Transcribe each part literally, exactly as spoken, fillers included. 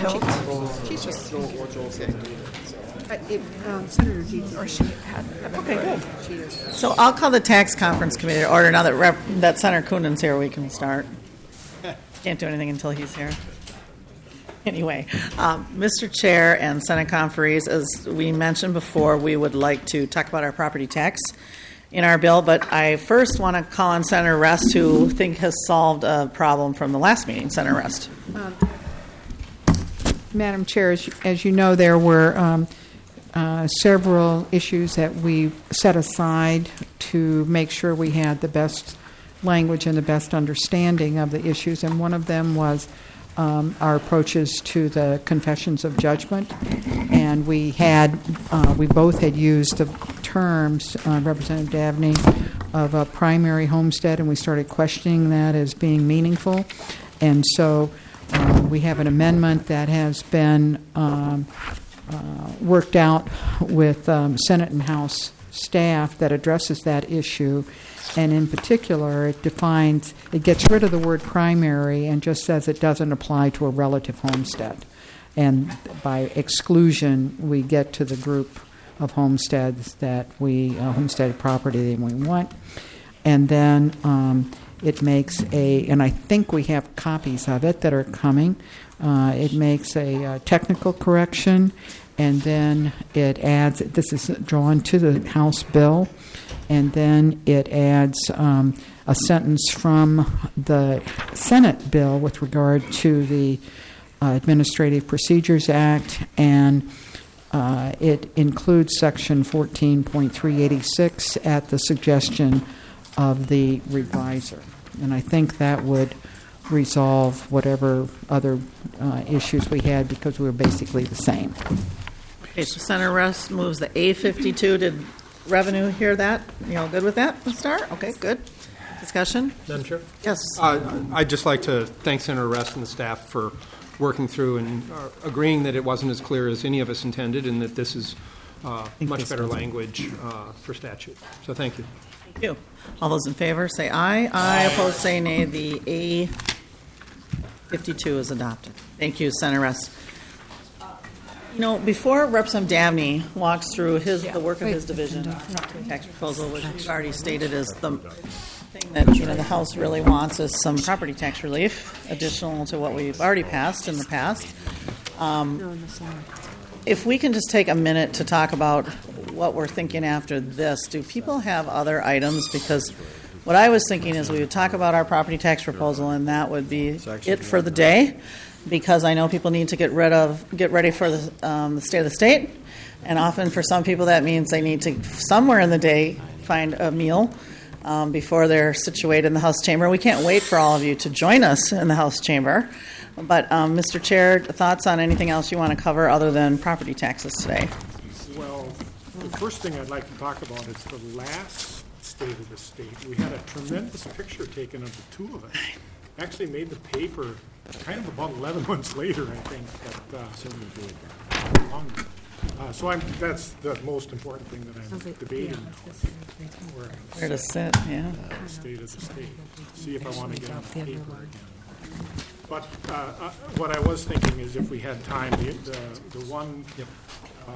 don't. She's just Joel, or Joel said to me. Uh, it, um, Senator Deeds, Or she had. okay, good. She is. So I'll call the tax conference committee to order. Now that Rep, that Senator Coonan's here, we can start. Can't do anything until he's here. Anyway, um, Mister Chair and Senate conferees, as we mentioned before, we would like to talk about our property tax in our bill, but I first want to call on Senator Rest, who I think has solved a problem from the last meeting. Senator Rest. Um, Madam Chair, as you, as you know, there were um, uh, several issues that we set aside to make sure we had the best language and the best understanding of the issues, and one of them was um, our approaches to the confessions of judgment. And we had, uh, we both had used the terms, uh, Representative Dabney, of a primary homestead, and we started questioning that as being meaningful. And so uh, we have an amendment that has been um, uh, worked out with um, Senate and House staff that addresses that issue. And in particular, it defines, it gets rid of the word primary and just says it doesn't apply to a relative homestead. And by exclusion, we get to the group of homesteads that we, uh, homestead property that we want. And then um, it makes a, and I think we have copies of it that are coming, uh, it makes a uh, technical correction, and then it adds, this is drawn to the House bill, and then it adds um, a sentence from the Senate bill with regard to the uh, Administrative Procedures Act, and uh, it includes Section fourteen point three eighty-six at the suggestion of the reviser. And I think that would resolve whatever other uh, issues we had, because we were basically the same. Okay, so Senator Rest moves the A fifty-two. Did Revenue hear that? You all good with that? Let's start? Okay, good. Discussion? Madam Chair? Yes. Uh, I'd just like to thank Senator Rest and the staff for working through and uh, agreeing that it wasn't as clear as any of us intended, and that this is uh, much better language uh, for statute. So thank you. Thank you. All those in favor say aye. Aye. Opposed say nay. The A fifty-two is adopted. Thank you, Senator Rest. You know, before Representative Dabney walks through his the work of his division, tax proposal, which we've already stated is the thing that, you know, the House really wants is some property tax relief, additional to what we've already passed in the past. Um, if we can just take a minute to talk about what we're thinking after this. Do people have other items? Because what I was thinking is we would talk about our property tax proposal, and that would be it for the day. Because I know people need to get rid of, get ready for the, um, the state of the state, and often for some people that means they need to somewhere in the day find a meal um, before they're situated in the House chamber. We can't wait for all of you to join us in the House chamber. But um, Mister Chair, thoughts on anything else you want to cover other than property taxes today? Well, the first thing I'd like to talk about is the last state of the state. We had a tremendous picture taken of the two of us. Actually made the paper kind of about eleven months later, I think. But, uh, long, uh, so I'm, that's the most important thing that I'm debating now. Where, Where to sit, yeah. the state of the state. See if I want to get on the paper again. But uh, uh, what I was thinking is if we had time, the, the, the one, uh,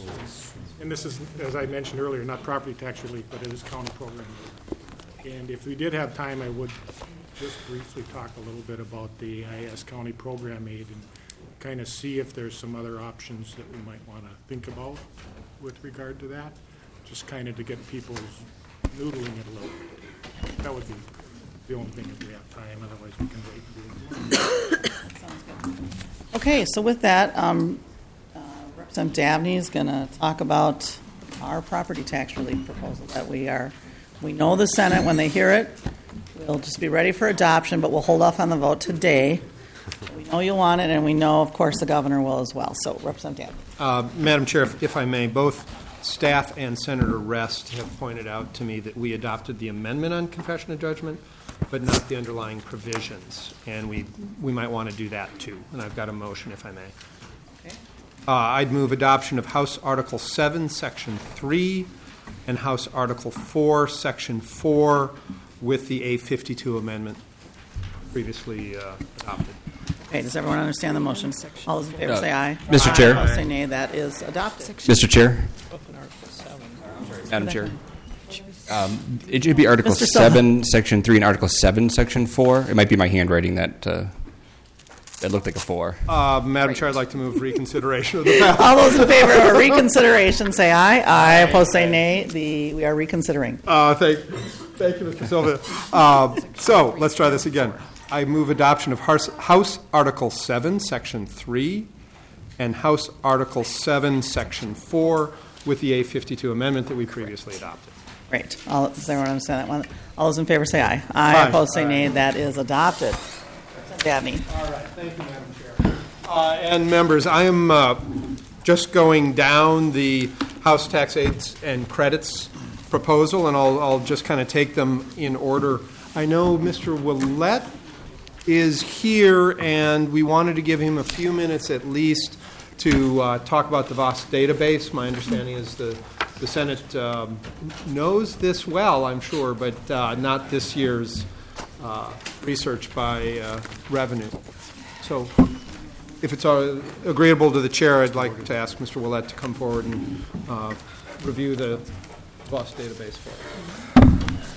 and this is, as I mentioned earlier, not property tax relief, but it is county program. And if we did have time, I would just briefly talk a little bit about the I A S County Program Aid and kind of see if there's some other options that we might want to think about with regard to that, just kind of to get people noodling it a little bit. That would be the only thing if we have time, otherwise we can wait and do it. Sounds good. Okay, so with that, um, uh, Representative Dabney is going to talk about our property tax relief proposal that we are, we know the Senate, when they hear it, we'll just be ready for adoption, but we'll hold off on the vote today. We know you want it, and we know, of course, the governor will as well. So, Representative Dabney. Uh, Madam Chair, if, if I may, both staff and Senator Rest have pointed out to me that we adopted the amendment on confession of judgment, but not the underlying provisions, and we we might want to do that too. And I've got a motion, if I may. Okay. Uh, I'd move adoption of House Article seven, Section three, and House Article four, Section four, with the A fifty-two amendment previously uh, adopted. Okay, does everyone understand the motion? All those in favor Uh, say aye. Mister Aye. Chair. Opposed say nay. That is adopted. Mister Chair. Madam Chair. Um, it should be Article Mister Silva. seven, Section three, and Article seven, Section four. It might be my handwriting that uh, that looked like a four. Uh, Madam Chair, I'd like to move reconsideration of the ballot. All those in favor of a reconsideration say aye. Aye. Opposed say nay. The, we are reconsidering. Uh, thank, thank you, Mister Silva. Uh, so let's try this again. I move adoption of House, House Article seven, Section three, and House Article seven, Section four, with the A fifty-two amendment that we previously adopted. Great. All, does everyone understand that one? All those in favor say aye. Aye. Aye. Opposed say nay. That is adopted. Dabney. All right, thank you, Madam Chair. Uh, and members, I am uh, just going down the House tax aids and credits proposal, and I'll, I'll just kind of take them in order. I know Mister Willett is here, and we wanted to give him a few minutes at least to uh, talk about the V O S database. My understanding is the, the Senate um, knows this well, I'm sure, but uh, not this year's uh, research by uh, Revenue. So if it's uh, agreeable to the chair, I'd like to ask Mister Willett to come forward and uh, review the V O S database for us.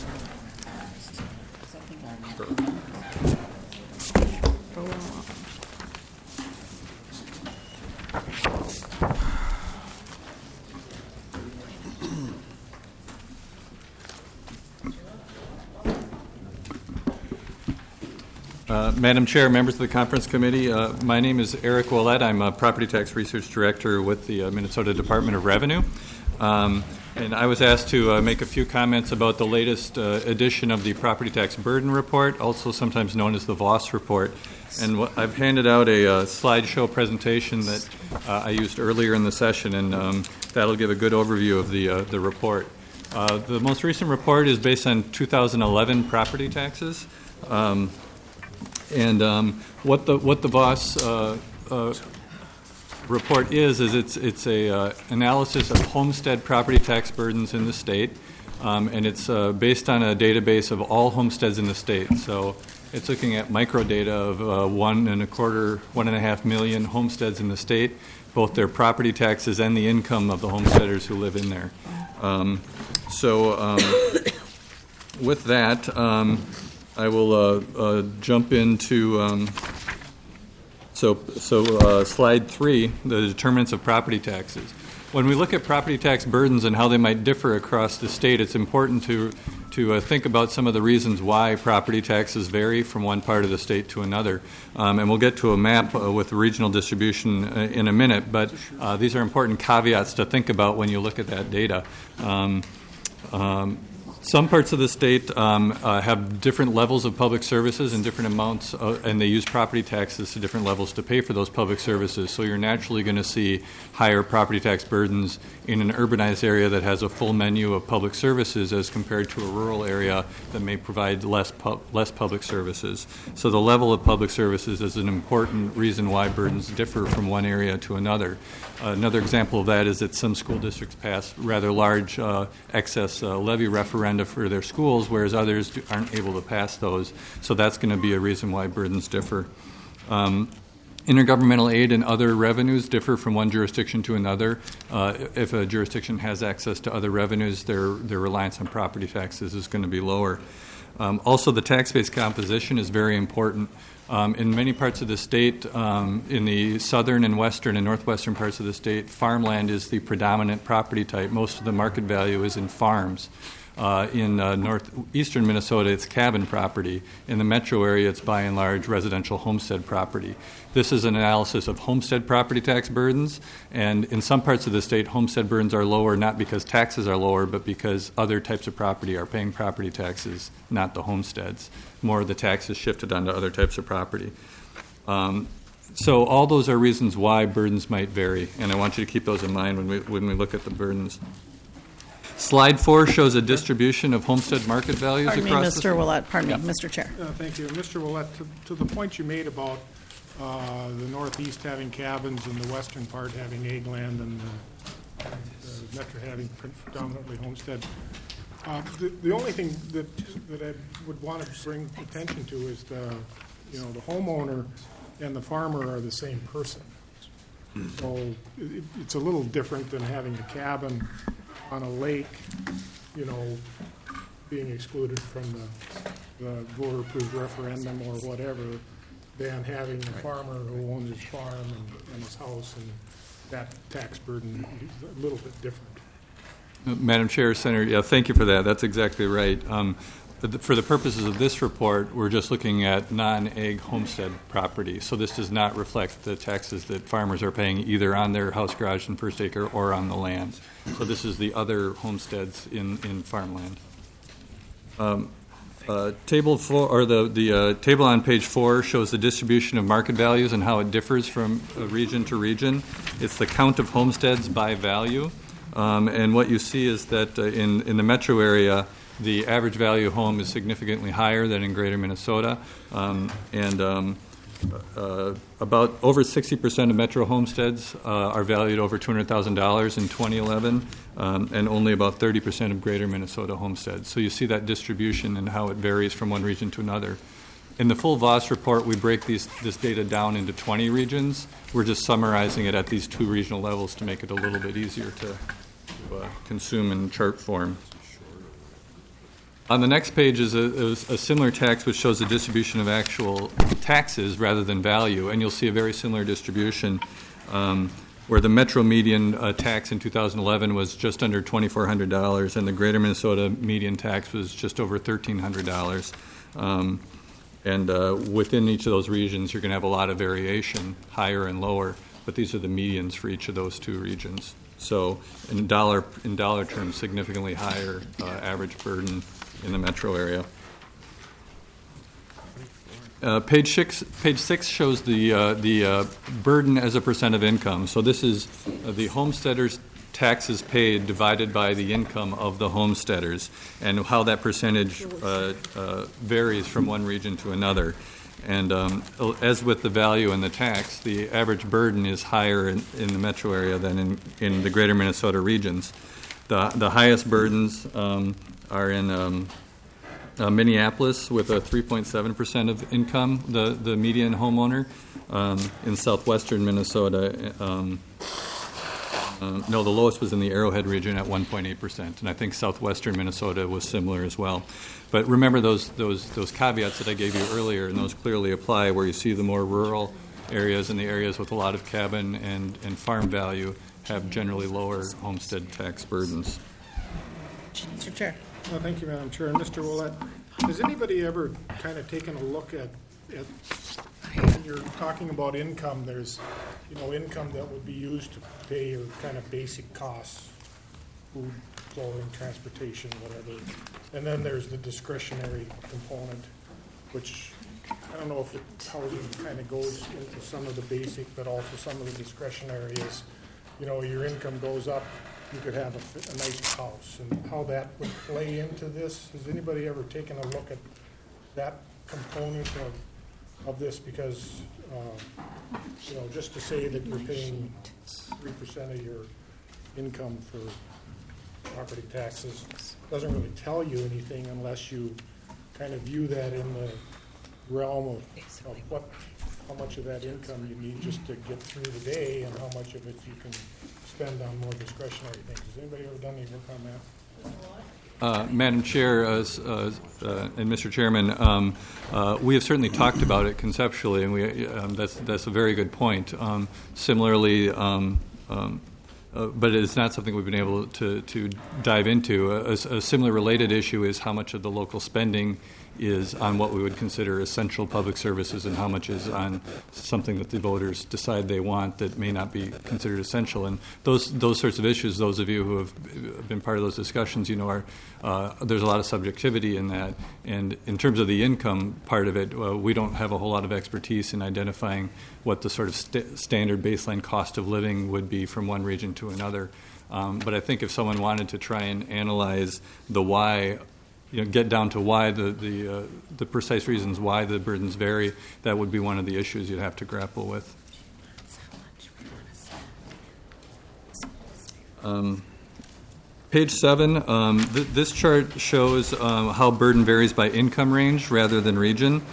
Uh, Madam Chair, members of the Conference Committee, uh, my name is Eric Willett. I'm a Property Tax Research Director with the uh, Minnesota Department of Revenue. Um, and I was asked to uh, make a few comments about the latest uh, edition of the Property Tax Burden Report, also sometimes known as the V O S Report. And wh- I've handed out a uh, slideshow presentation that uh, I used earlier in the session, and um, that'll give a good overview of the, uh, the report. Uh, the most recent report is based on two thousand eleven property taxes. Um, And um, what the what the V O S uh, uh, report is is it's it's a uh, analysis of homestead property tax burdens in the state, um, and it's uh, based on a database of all homesteads in the state. So it's looking at microdata of uh, one and a quarter, one and a half million homesteads in the state, both their property taxes and the income of the homesteaders who live in there. Um, so um, with that. Um, I will uh, uh, jump into um, so so uh, slide three, the determinants of property taxes. When we look at property tax burdens and how they might differ across the state, it's important to to uh, think about some of the reasons why property taxes vary from one part of the state to another. Um, and we'll get to a map uh, with the regional distribution uh, in a minute, but uh, these are important caveats to think about when you look at that data. Um, um, Some parts of the state um, uh, have different levels of public services and different amounts, uh, and they use property taxes to different levels to pay for those public services. So you're naturally going to see higher property tax burdens in an urbanized area that has a full menu of public services as compared to a rural area that may provide less pu- less public services. So the level of public services is an important reason why burdens differ from one area to another. Uh, another example of that is that some school districts pass rather large uh, excess uh, levy referenda for their schools, whereas others do, aren't able to pass those. So that's going to be a reason why burdens differ. Um, intergovernmental aid and other revenues differ from one jurisdiction to another. Uh, if a jurisdiction has access to other revenues, their, their reliance on property taxes is going to be lower. Um, also, the tax base composition is very important. Um, in many parts of the state, um, in the southern and western and northwestern parts of the state, farmland is the predominant property type. Most of the market value is in farms. Uh, in uh, northeastern Minnesota, it's cabin property. In the metro area, it's by and large residential homestead property. This is an analysis of homestead property tax burdens, and in some parts of the state, homestead burdens are lower not because taxes are lower, but because other types of property are paying property taxes, not the homesteads. More of the taxes shifted onto other types of property. Um, so all those are reasons why burdens might vary, and I want you to keep those in mind when we when we look at the burdens. Slide four shows a distribution of homestead market values Pardon me, across Mister the Willett. Pardon Yeah. me, Mister Chair. Uh, Thank you. Mister Willett, to, to the point you made about uh, the northeast having cabins and the western part having egg land and the, and the metro having predominantly homestead, uh, the, the only thing that, that I would want to bring attention to is the, you know, the homeowner and the farmer are the same person. So it, it's a little different than having a cabin on a lake, you know, being excluded from the, the voter-approved referendum or whatever, than having a farmer who owns his farm and, and his house, and that tax burden is a little bit different. Madam Chair, Senator, yeah, thank you for that. That's exactly right. Um, for the purposes of this report, we're just looking at non-ag homestead property. So this does not reflect the taxes that farmers are paying either on their house, garage, and first acre or on the land. So this is the other homesteads in, in farmland. Um, uh, table four, or the, the uh, table on page four shows the distribution of market values and how it differs from uh, region to region. It's the count of homesteads by value. Um, and what you see is that uh, in, in the metro area, the average value home is significantly higher than in greater Minnesota. Um, and um, uh, about over sixty percent of metro homesteads uh, are valued over two hundred thousand dollars in twenty eleven, um, and only about thirty percent of greater Minnesota homesteads. So you see that distribution and how it varies from one region to another. In the full Voss report, we break these, this data down into twenty regions. We're just summarizing it at these two regional levels to make it a little bit easier to, to uh, consume in chart form. On the next page is a, is a similar tax which shows the distribution of actual taxes rather than value, and you'll see a very similar distribution um, where the metro median uh, tax in two thousand eleven was just under twenty-four hundred dollars, and the greater Minnesota median tax was just over thirteen hundred dollars. Um, and uh, within each of those regions, you're going to have a lot of variation, higher and lower, but these are the medians for each of those two regions. So in dollar, in dollar terms, significantly higher uh, average burden in the metro area. Uh, page six, page six shows the uh, the uh, burden as a percent of income. So this is uh, the homesteaders' taxes paid divided by the income of the homesteaders, and how that percentage uh, uh, varies from one region to another. And um, as with the value and the tax, the average burden is higher in, in the metro area than in, in the greater Minnesota regions. The the highest burdens um, are in um, uh, Minneapolis with a three point seven percent of income, the, the median homeowner. Um, in southwestern Minnesota, um, uh, no, the lowest was in the Arrowhead region at one point eight percent, and I think southwestern Minnesota was similar as well. But remember those, those, those caveats that I gave you earlier, and those clearly apply where you see the more rural areas and the areas with a lot of cabin and, and farm value have generally lower homestead tax burdens. Mister Chair. Well, thank you, Madam Chair. And Mister Willett, has anybody ever kind of taken a look at, at when you're talking about income, there's, you know, income that would be used to pay your kind of basic costs, food, clothing, transportation, whatever. And then there's the discretionary component, which I don't know if it, how it kind of goes into some of the basic, but also some of the discretionary is, you know, your income goes up, you could have a, a nice house, and how that would play into this. Has anybody ever taken a look at that component of, of this? Because, uh, you know, just to say that you're paying three percent of your income for property taxes doesn't really tell you anything unless you kind of view that in the realm of, of what, how much of that income you need just to get through the day, and how much of it you can spend on more discretionary things. Has anybody ever done any work on that? Uh, Madam Chair uh, uh, uh, and Mister Chairman, um, uh, we have certainly talked about it conceptually, and we, um, that's, that's a very good point. Um, similarly, um, um, uh, but it's not something we've been able to, to dive into. A, a similar related issue is how much of the local spending is on what we would consider essential public services, and how much is on something that the voters decide they want that may not be considered essential. And those those sorts of issues, those of you who have been part of those discussions, you know, are uh, there's a lot of subjectivity in that. And in terms of the income part of it, uh, we don't have a whole lot of expertise in identifying what the sort of st- standard baseline cost of living would be from one region to another. Um, but I think if someone wanted to try and analyze the why, you know, get down to why the the, uh, the precise reasons why the burdens vary, that would be one of the issues you'd have to grapple with. Um, page seven, um, th- this chart shows um, how burden varies by income range rather than region.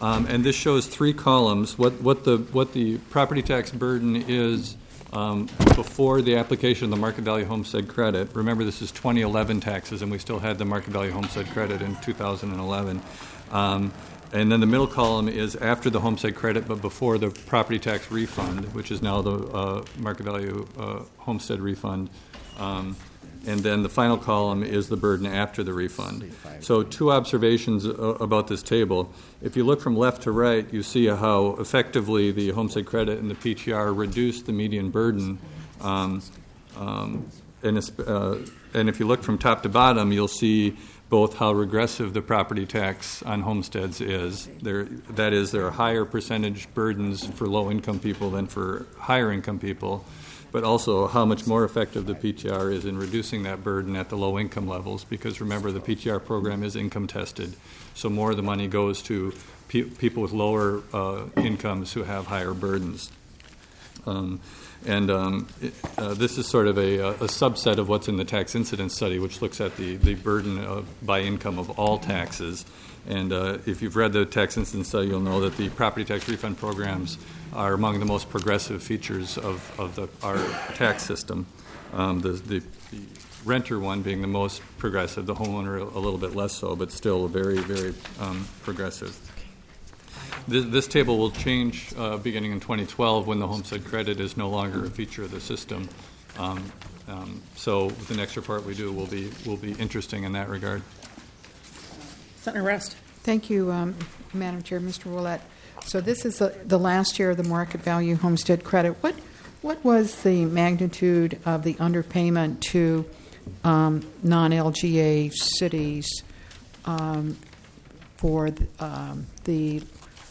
Um, and this shows three columns, what, what, the, what the property tax burden is um, before the application of the market value homestead credit. Remember, this is twenty eleven taxes, and we still had the market value homestead credit in two thousand eleven. Um, and then the middle column is after the homestead credit, but before the property tax refund, which is now the uh, market value uh, homestead refund. Um, And then the final column is the burden after the refund. So two observations uh, about this table. If you look from left to right, you see how effectively the homestead credit and the P T R reduce the median burden. Um, um, and, it's, uh, and if you look from top to bottom, you'll see both how regressive the property tax on homesteads is. There, that is, there are higher percentage burdens for low-income people than for higher-income people, but also how much more effective the P T R is in reducing that burden at the low income levels, because remember, the P T R program is income tested, so more of the money goes to pe- people with lower uh, incomes who have higher burdens. Um, and um, it, uh, this is sort of a, a subset of what's in the tax incidence study, which looks at the, the burden of, by income of all taxes. And uh, if you've read the tax incidence study, you'll know that the property tax refund programs are among the most progressive features of, of the, our tax system. Um, the, the, the renter one being the most progressive, the homeowner a little bit less so, but still very, very um, progressive. This, this table will change uh, beginning in twenty twelve when the homestead credit is no longer a feature of the system. Um, um, so the next report we do will be will be interesting in that regard. Senator Rest. Thank you, um, Madam Chair. Mister Willett. So this is the, the last year of the market value homestead credit. What what was the magnitude of the underpayment to um, non-L G A cities um, for the, um, the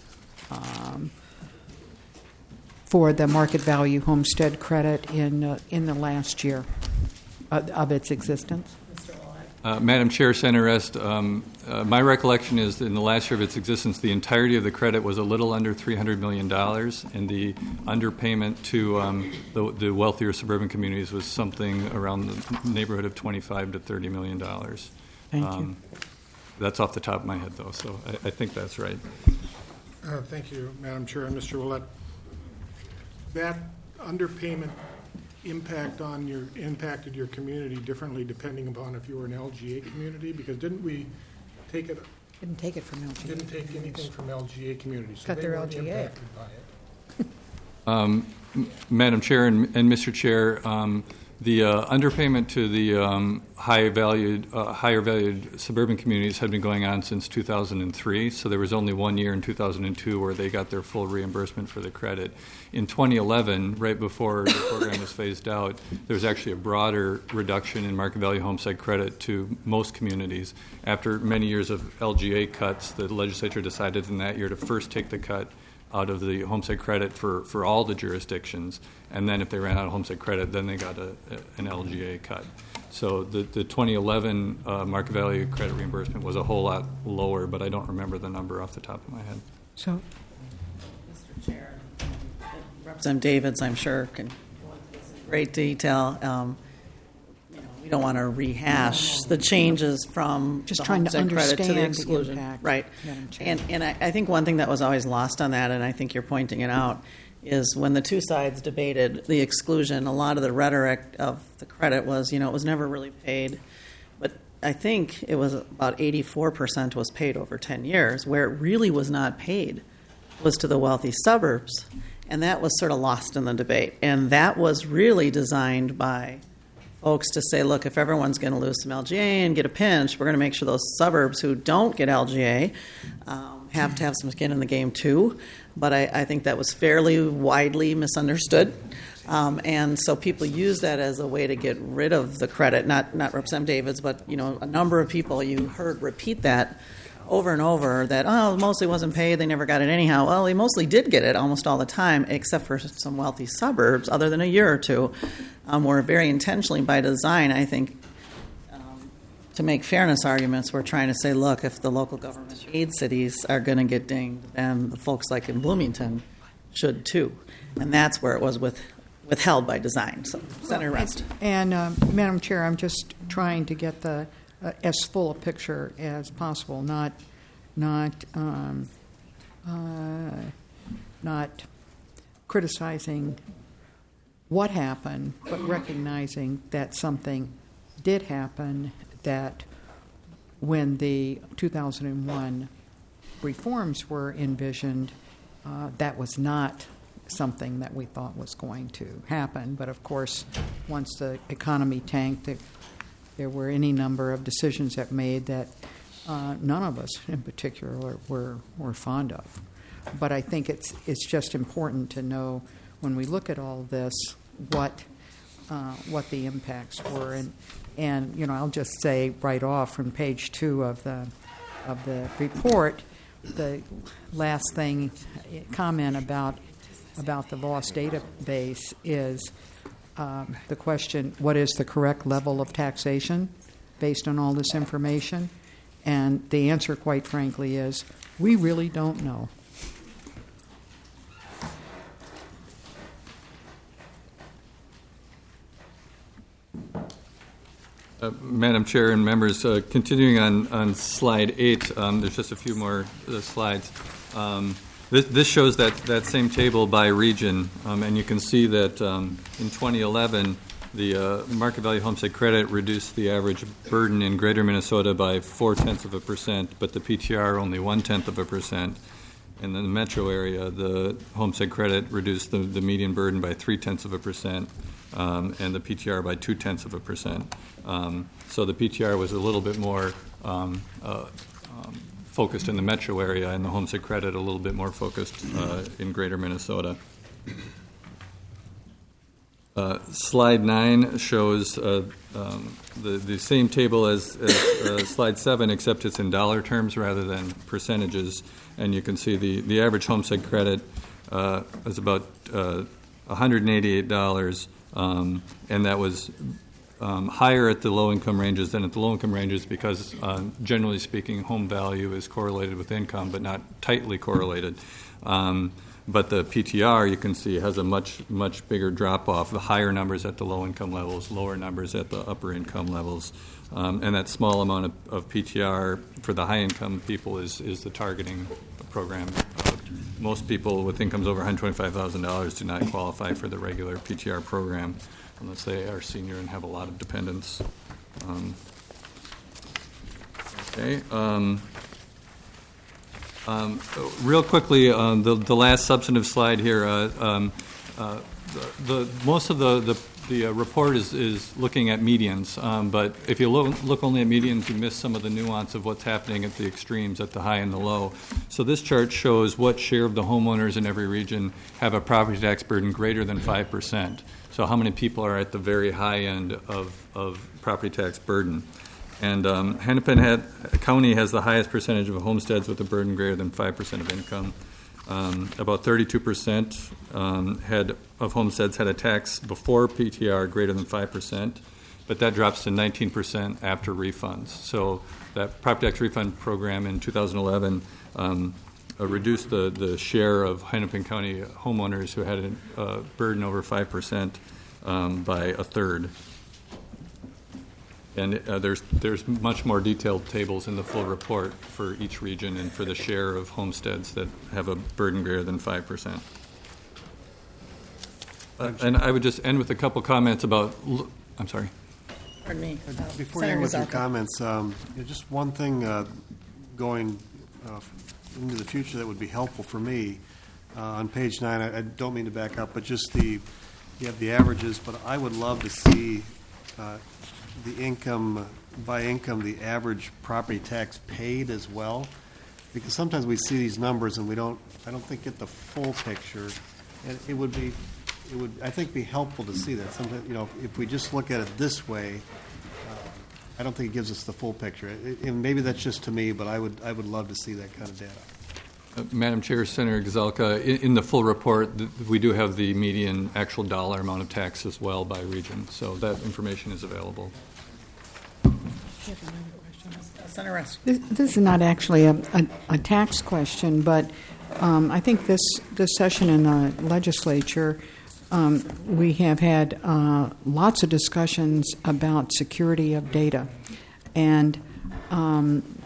um, for the market value homestead credit in uh, in the last year of, of its existence? Uh, Madam Chair, Senator Rest, um, uh, my recollection is that in the last year of its existence, the entirety of the credit was a little under three hundred million dollars, and the underpayment to um, the, the wealthier suburban communities was something around the neighborhood of twenty-five to thirty million dollars. Thank um, you. That's off the top of my head, though, so I, I think that's right. Uh, Thank you, Madam Chair and Mister Willett. That underpayment impact on your impacted your community differently depending upon if you were an L G A community? Because didn't we take it? Didn't take it from L G A. Didn't take anything from L G A communities. So Cut they their weren't L G A. impacted by it. Um, M- Madam Chair and, and Mister Chair, um, the uh, underpayment to the um, high valued, uh, higher valued suburban communities had been going on since two thousand three. So there was only one year in two thousand two where they got their full reimbursement for the credit. In twenty eleven, right before the program was phased out, there was actually a broader reduction in market value homestead credit to most communities. After many years of L G A cuts, the legislature decided in that year to first take the cut out of the homestead credit for, for all the jurisdictions, and then if they ran out of homestead credit, then they got a, a, an L G A cut. So the, the twenty eleven uh, market value credit reimbursement was a whole lot lower, but I don't remember the number off the top of my head. So, Mister Chair, Representative Davids, I'm sure, can go into this in great detail. Um, you know, we don't want to rehash the changes from Just the trying to homestead credit to the understand the exclusion, impact, right? Madam Chair. And and I, I think one thing that was always lost on that, and I think you're pointing it out, is when the two sides debated the exclusion, a lot of the rhetoric of the credit was, you know, it was never really paid. But I think it was about eighty-four percent was paid over ten years. Where it really was not paid was to the wealthy suburbs. And that was sort of lost in the debate. And that was really designed by folks to say, look, if everyone's going to lose some L G A and get a pinch, we're going to make sure those suburbs who don't get L G A um, have to have some skin in the game too. But I, I think that was fairly widely misunderstood. Um, and so people use that as a way to get rid of the credit, not not Representative Davids, but you know, a number of people you heard repeat that over and over, that, oh, mostly wasn't paid, they never got it anyhow. Well, they mostly did get it almost all the time, except for some wealthy suburbs, other than a year or two, um, where very intentionally by design, I think, um, to make fairness arguments, we're trying to say, look, if the local government aid cities are going to get dinged, then the folks like in Bloomington should too. And that's where it was with, withheld by design. So, Senator Rest. and uh, Madam Chair, I'm just trying to get the uh, as full a picture as possible, not not um, uh, not criticizing what happened, but recognizing that something did happen, that when the two thousand one reforms were envisioned, uh, that was not something that we thought was going to happen. But of course, once the economy tanked, it, there were any number of decisions that made that uh, none of us in particular were, were, were fond of. But I think it's it's just important to know when we look at all this what uh, what the impacts were, and and you know I'll just say right off from page two of the of the report, the last thing comment about about the lost database is um, the question: what is the correct level of taxation based on all this information? And the answer, quite frankly, is we really don't know. Uh, Madam Chair and members, uh, continuing on, on slide eight, um, there's just a few more uh, slides. Um, this, this shows that, that same table by region, um, and you can see that um, in twenty eleven, the uh, market value homestead credit reduced the average burden in greater Minnesota by four-tenths of a percent, but the P T R only one-tenth of a percent. And in the metro area, the homestead credit reduced the, the median burden by three-tenths of a percent, um, and the P T R by two-tenths of a percent. Um, so the P T R was a little bit more um, uh, um, focused in the metro area, and the homestead credit a little bit more focused uh, in greater Minnesota. Uh, slide nine shows uh, um, the, the same table as, as uh, slide seven, except it's in dollar terms rather than percentages. And you can see the, the average homestead credit uh, is about uh, one hundred eighty-eight dollars, um, and that was um, higher at the low-income ranges than at the low-income ranges because, uh, generally speaking, home value is correlated with income, but not tightly correlated. Um, But the P T R, you can see, has a much, much bigger drop-off, the higher numbers at the low-income levels, lower numbers at the upper-income levels. Um, and that small amount of, of P T R for the high-income people is, is the targeting program. Uh, most people with incomes over one hundred twenty-five thousand dollars do not qualify for the regular P T R program unless they are senior and have a lot of dependents. Um, okay. Um, Um, real quickly, uh, the, the last substantive slide here, uh, um, uh, the, the, most of the, the, the uh, report is, is looking at medians, um, but if you look, look only at medians, you miss some of the nuance of what's happening at the extremes, at the high and the low. So this chart shows what share of the homeowners in every region have a property tax burden greater than five percent. So how many people are at the very high end of, of property tax burden? And um, Hennepin had, County has the highest percentage of homesteads with a burden greater than five percent of income. Um, about thirty-two percent um, had, of homesteads had a tax before P T R greater than five percent, but that drops to nineteen percent after refunds. So that property tax refund program in two thousand eleven um, uh, reduced the, the share of Hennepin County homeowners who had a uh, burden over five percent um, by a third. And uh, there's there's much more detailed tables in the full report for each region and for the share of homesteads that have a burden greater than five percent. Uh, and I would just end with a couple comments about. I'm sorry. Pardon me. Uh, Before you end with your comments, um, you know, just one thing uh, going uh, into the future that would be helpful for me uh, on page nine. I, I don't mean to back up, but just the you have the averages. But I would love to see. Uh, the income, by income, the average property tax paid as well, because sometimes we see these numbers and we don't, I don't think, get the full picture, and it would be, it would, I think, be helpful to see that. Sometimes, you know, if we just look at it this way, uh, I don't think it gives us the full picture. It, and maybe that's just to me, but I would, I would love to see that kind of data. Uh, Madam Chair, Senator Gazelka, in, in the full report, th- we do have the median actual dollar amount of tax as well by region, so that information is available. Senator Rusk. This, this is not actually a, a, a tax question, but um, I think this, this session in the legislature, um, we have had uh, lots of discussions about security of data. And um,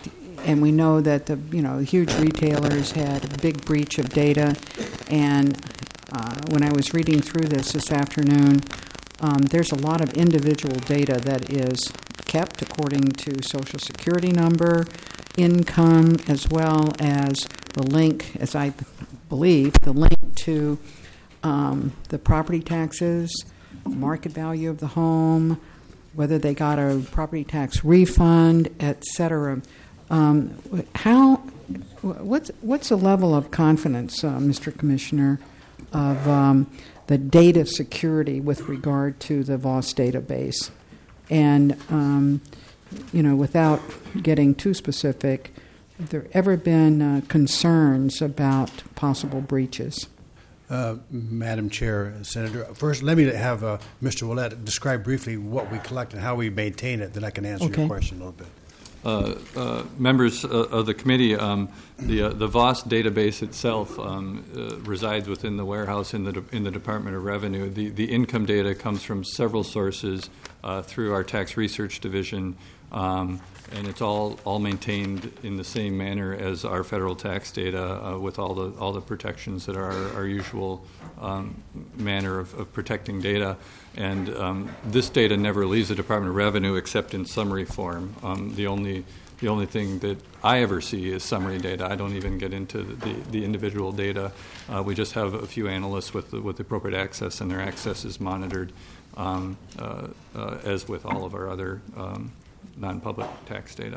and we know that the you know huge retailers had a big breach of data. And uh, when I was reading through this this afternoon, um, there's a lot of individual data that is kept according to Social Security number, income, as well as the link, as I believe, the link to um, the property taxes, market value of the home, whether they got a property tax refund, et cetera. Um, how, what's, what's the level of confidence, uh, Mister Commissioner, of um, the data security with regard to the V O S database? And, um, you know, without getting too specific, have there ever been uh, concerns about possible breaches? Uh, Madam Chair, Senator, first let me have uh, Mister Willett describe briefly what we collect and how we maintain it, then I can answer Okay. your question a little bit. Uh, uh, members uh, of the committee, um, the uh, the V O S database itself um, uh, resides within the warehouse in the de- in the Department of Revenue. The the income data comes from several sources uh, through our tax research division, um, and it's all all maintained in the same manner as our federal tax data, uh, with all the all the protections that are our, our usual um, manner of, of protecting data. And um, this data never leaves the Department of Revenue except in summary form. Um, the only the only thing that I ever see is summary data. I don't even get into the, the individual data. Uh, we just have a few analysts with the, with appropriate access, and their access is monitored, um, uh, uh, as with all of our other um, non-public tax data.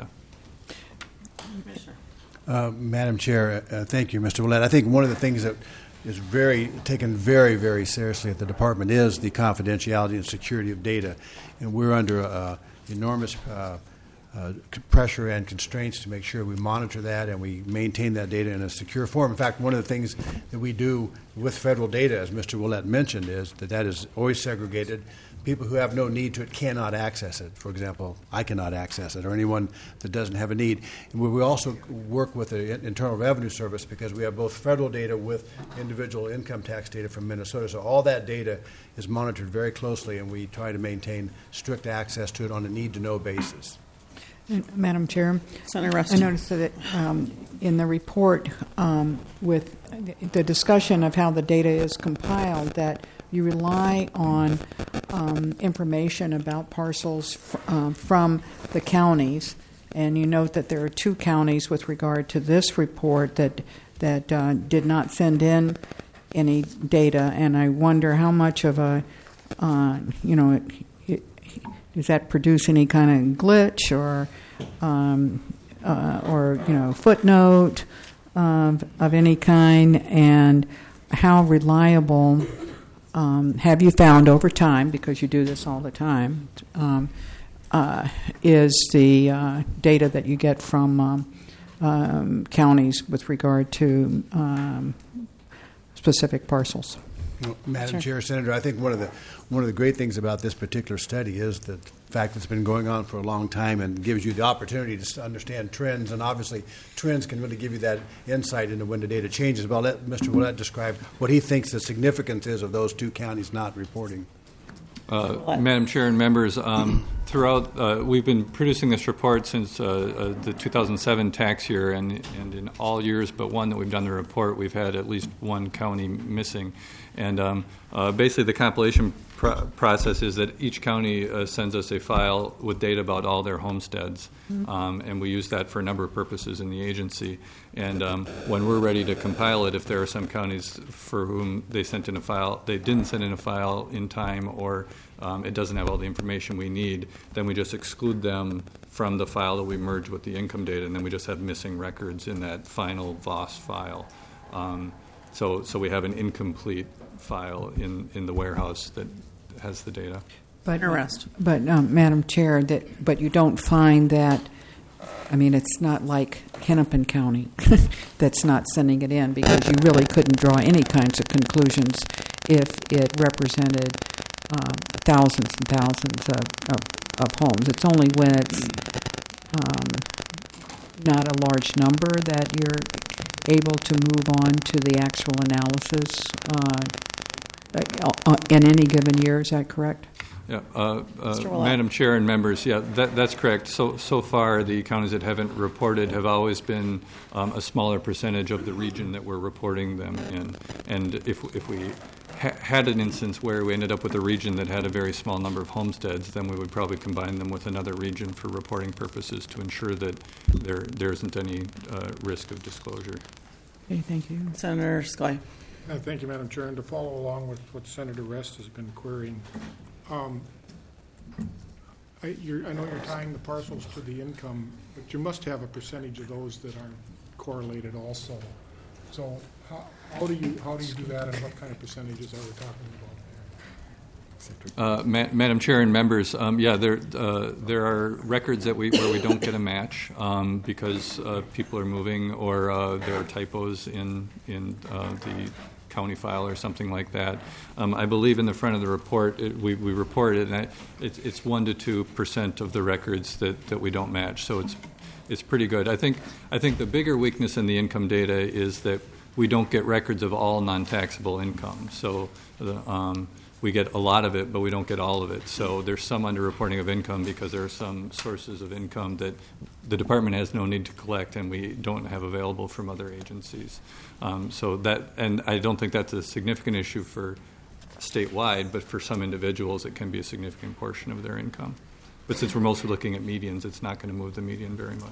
Uh, Madam Chair, uh, thank you, Mister Willett. I think one of the things that is very taken very, very seriously at the department is the confidentiality and security of data, and we're under uh, enormous uh, uh, pressure and constraints to make sure we monitor that and we maintain that data in a secure form. In fact, one of the things that we do with federal data, as Mister Willett mentioned, is that that is always segregated. People who have no need to it cannot access it. For example, I cannot access it, or anyone that doesn't have a need. And we also work with the Internal Revenue Service because we have both federal data with individual income tax data from Minnesota. So all that data is monitored very closely, and we try to maintain strict access to it on a need-to-know basis. And, Madam Chair, Senator I Rustin. noticed that um, in the report um, with the discussion of how the data is compiled, that you rely on um, information about parcels f- uh, from the counties, and you note that there are two counties with regard to this report that that uh, did not send in any data, and I wonder how much of a uh, you know it, it, does that produce any kind of glitch or um, uh, or you know footnote of, of any kind, and how reliable um, have you found over time, because you do this all the time, um, uh, is the uh, data that you get from um, um, counties with regard to um, specific parcels? Well, Madam Sure. Chair, Senator, I think one of the one of the great things about this particular study is the fact that it's been going on for a long time and gives you the opportunity to s- understand trends. And obviously, trends can really give you that insight into when the data changes. But I'll let Mister Willett describe what he thinks the significance is of those two counties not reporting. Uh, Madam Chair and members, um, throughout, uh, we've been producing this report since uh, uh, the two thousand seven tax year, and, and in all years but one that we've done the report, we've had at least one county missing. And um, uh, basically the compilation pro- process is that each county uh, sends us a file with data about all their homesteads, mm-hmm. um, and we use that for a number of purposes in the agency. And um, when we're ready to compile it, if there are some counties for whom they sent in a file, they didn't send in a file in time, or um, it doesn't have all the information we need, then we just exclude them from the file that we merge with the income data, and then we just have missing records in that final V O S file. Um, so, so we have an incomplete file in, in the warehouse that has the data. But, Arrest. but um, Madam Chair, that but you don't find that. I mean, it's not like Hennepin County that's not sending it in, because you really couldn't draw any kinds of conclusions if it represented um, thousands and thousands of, of, of homes. It's only when it's um, not a large number that you're able to move on to the actual analysis uh, uh, in any given year. Is that correct? Yeah, uh, uh, Mister Willett. Madam Chair and members, yeah, that, that's correct. So, so far, the counties that haven't reported have always been um, a smaller percentage of the region that we're reporting them in. And if, if we ha- had an instance where we ended up with a region that had a very small number of homesteads, then we would probably combine them with another region for reporting purposes to ensure that there, there isn't any uh, risk of disclosure. Okay, thank you. Senator Skoye. Uh, Thank you, Madam Chair. And to follow along with what Senator Rest has been querying, um, I, you're, I know you're tying the parcels to the income, but you must have a percentage of those that are correlated also. So how, how do you how do you do that, and what kind of percentages are we talking about there? Uh, Ma- Madam Chair and members, um, yeah, there uh, there are records that we where we don't get a match um, because uh, people are moving or uh, there are typos in in uh, the county file or something like that. Um, I believe in the front of the report it, we we report it, and I, it's it's one to two percent of the records that, that we don't match. So it's it's pretty good. I think I think the bigger weakness in the income data is that we don't get records of all non-taxable income. So the um, we get a lot of it, but we don't get all of it. So there's some underreporting of income because there are some sources of income that the department has no need to collect and we don't have available from other agencies. Um, so that, and I don't think that's a significant issue for statewide, but for some individuals it can be a significant portion of their income. But since we're mostly looking at medians, it's not going to move the median very much.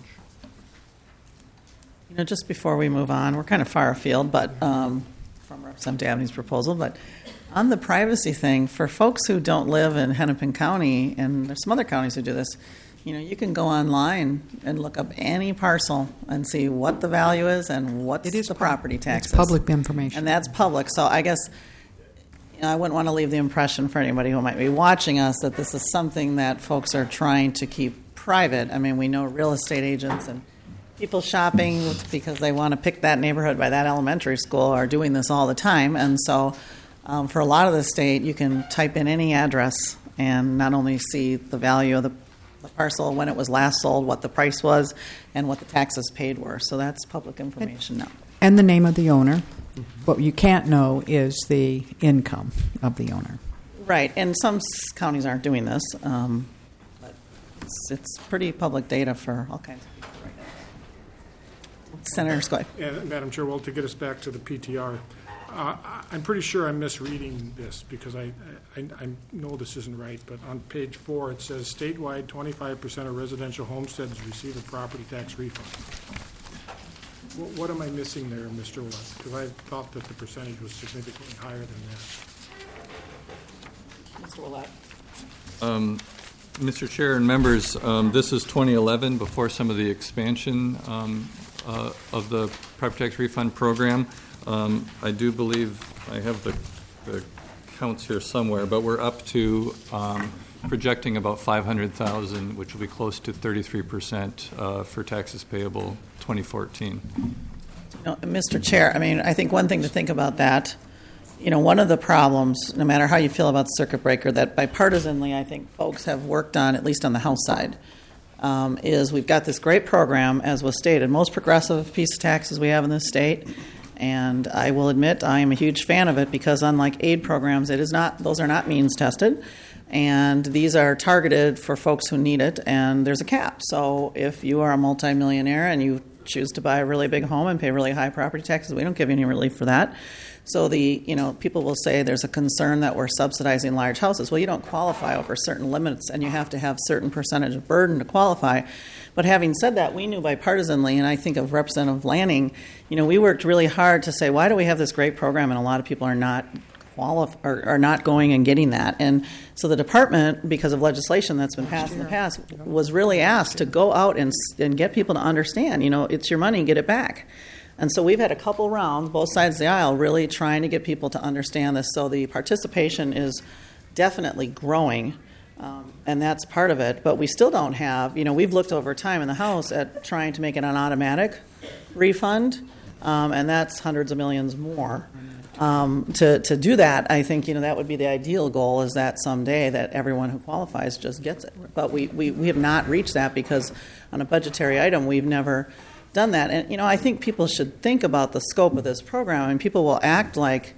You know, just before we move on, we're kind of far afield, but um, from Representative Dabney's proposal, but on the privacy thing, for folks who don't live in Hennepin County, and there's some other counties who do this, you know, you can go online and look up any parcel and see what the value is and what's It is the pub- property taxes. It's public information. And that's public. So I guess you know, I wouldn't want to leave the impression for anybody who might be watching us that this is something that folks are trying to keep private. I mean, we know real estate agents and people shopping because they want to pick that neighborhood by that elementary school are doing this all the time. And so um, for a lot of the state, you can type in any address and not only see the value of the, the parcel, when it was last sold, what the price was, and what the taxes paid were. So that's public information now. And the name of the owner. What you can't know is the income of the owner. Right, and some s- counties aren't doing this, um, but it's, it's pretty public data for all kinds of people right now. Senator Skoye. And Madam Chair, well, to get us back to the P T R, uh, I- I'm pretty sure I'm misreading this because I, I, I know this isn't right, but on page four it says statewide twenty-five percent of residential homesteads receive a property tax refund. What, what am I missing there, Mister Willett? Because I thought that the percentage was significantly higher than that. Mister Willett. Um, Mister Chair and members, um, this is twenty eleven, before some of the expansion um, uh, of the property tax refund program. Um, I do believe I have the, the counts here somewhere, but we're up to um, projecting about five hundred thousand, which will be close to thirty-three percent uh, for taxes payable twenty fourteen. No, Mister Chair, I mean, I think one thing to think about that, you know, one of the problems, no matter how you feel about the circuit breaker, that bipartisanly I think folks have worked on, at least on the House side, um, is we've got this great program, as was stated, most progressive piece of taxes we have in this state. And I will admit I am a huge fan of it because unlike aid programs, it is not; those are not means tested, and these are targeted for folks who need it. And there's a cap. So if you are a multimillionaire and you choose to buy a really big home and pay really high property taxes, we don't give you any relief for that. So the you know people will say there's a concern that we're subsidizing large houses. Well, you don't qualify over certain limits, and you have to have certain percentage of burden to qualify. But having said that, we knew bipartisanly, and I think of Representative Lanning, you know, we worked really hard to say, why do we have this great program, and a lot of people are not qualif- are, are not going and getting that. And so the department, because of legislation that's been passed in the past, was really asked to go out and and get people to understand, you know, it's your money, get it back. And so we've had a couple rounds, both sides of the aisle, really trying to get people to understand this. So the participation is definitely growing. Um, and that's part of it, but we still don't have, you know, we've looked over time in the House at trying to make it an automatic refund, um, and that's hundreds of millions more. Um, to, to do that, I think, you know, that would be the ideal goal, is that someday that everyone who qualifies just gets it. But we, we, we have not reached that because on a budgetary item, we've never done that. And, you know, I think people should think about the scope of this program, and people will act like,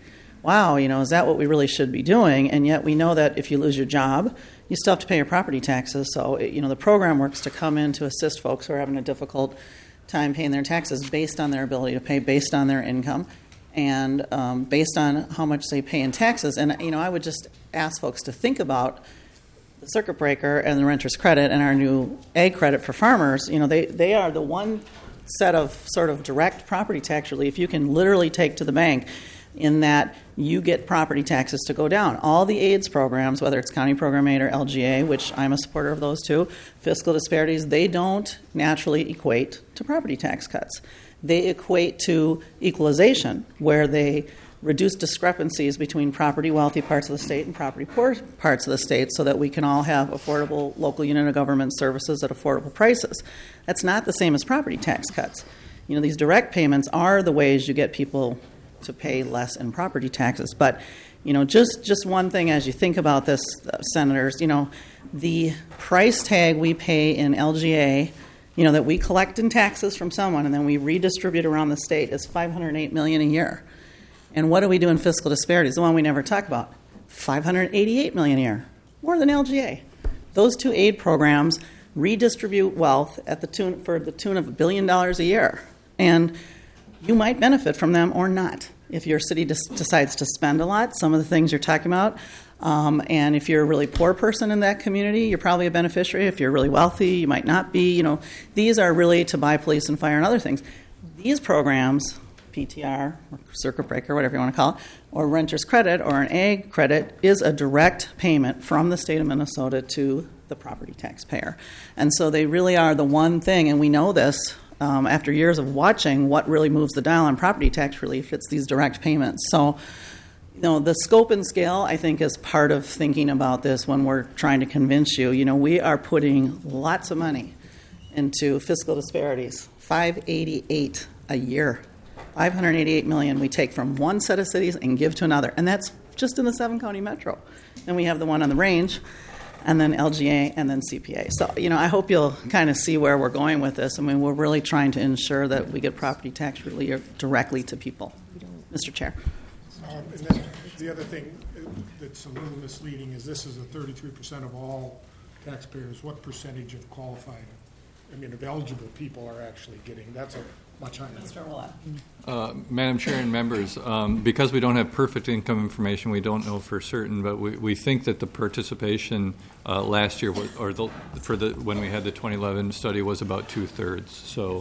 wow, you know, is that what we really should be doing? And yet we know that if you lose your job, you still have to pay your property taxes. So, it, you know, the program works to come in to assist folks who are having a difficult time paying their taxes based on their ability to pay, based on their income, and um, based on how much they pay in taxes. And, you know, I would just ask folks to think about the circuit breaker and the renter's credit and our new ag credit for farmers. You know, they, they are the one set of sort of direct property tax relief you can literally take to the bank, in that you get property taxes to go down. All the AIDS programs, whether it's County Program Aid or L G A, which I'm a supporter of those too, fiscal disparities, they don't naturally equate to property tax cuts. They equate to equalization, where they reduce discrepancies between property wealthy parts of the state and property poor parts of the state, so that we can all have affordable local unit of government services at affordable prices. That's not the same as property tax cuts. You know, these direct payments are the ways you get people to pay less in property taxes. But, you know, just, just one thing as you think about this, uh, Senators, you know, the price tag we pay in L G A, you know, that we collect in taxes from someone and then we redistribute around the state is five hundred eight million dollars a year. And what do we do in fiscal disparities? The one we never talk about, five hundred eighty-eight million dollars a year, more than L G A. Those two aid programs redistribute wealth at the tune, for the tune of a billion dollars a year. And you might benefit from them or not. If your city des- decides to spend a lot, some of the things you're talking about, um, and if you're a really poor person in that community, you're probably a beneficiary. If you're really wealthy, you might not be. You know, these are really to buy police and fire and other things. These programs, P T R, or circuit breaker, whatever you want to call it, or renter's credit or an ag credit, is a direct payment from the state of Minnesota to the property taxpayer. And so they really are the one thing, and we know this um, after years of watching what really moves the dial on property tax relief. It's these direct payments. So, you know, the scope and scale, I think, is part of thinking about this when we're trying to convince you. You know, we are putting lots of money into fiscal disparities, five hundred eighty-eight a year. five hundred eighty-eight million dollars we take from one set of cities and give to another, and that's just in the seven-county metro. Then we have the one on the range, and then L G A, and then C P A. So, you know, I hope you'll kind of see where we're going with this. I mean, we're really trying to ensure that we get property tax relief directly to people. Mister Chair. Um, and then the other thing that's a little misleading is this is a thirty-three percent of all taxpayers. What percentage of qualified, I mean, of eligible people are actually getting? That's a much higher. Mister Willett. Uh, Madam Chair and members, um, because we don't have perfect income information, we don't know for certain, but we, we think that the participation uh, last year, was, or the, for the when we had the twenty eleven study, was about two thirds. So,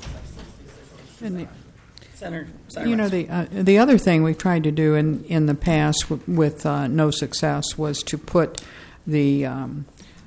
And the, Senator, Senator you know, the uh, the other thing we've tried to do in, in the past w- with uh, no success was to put the um,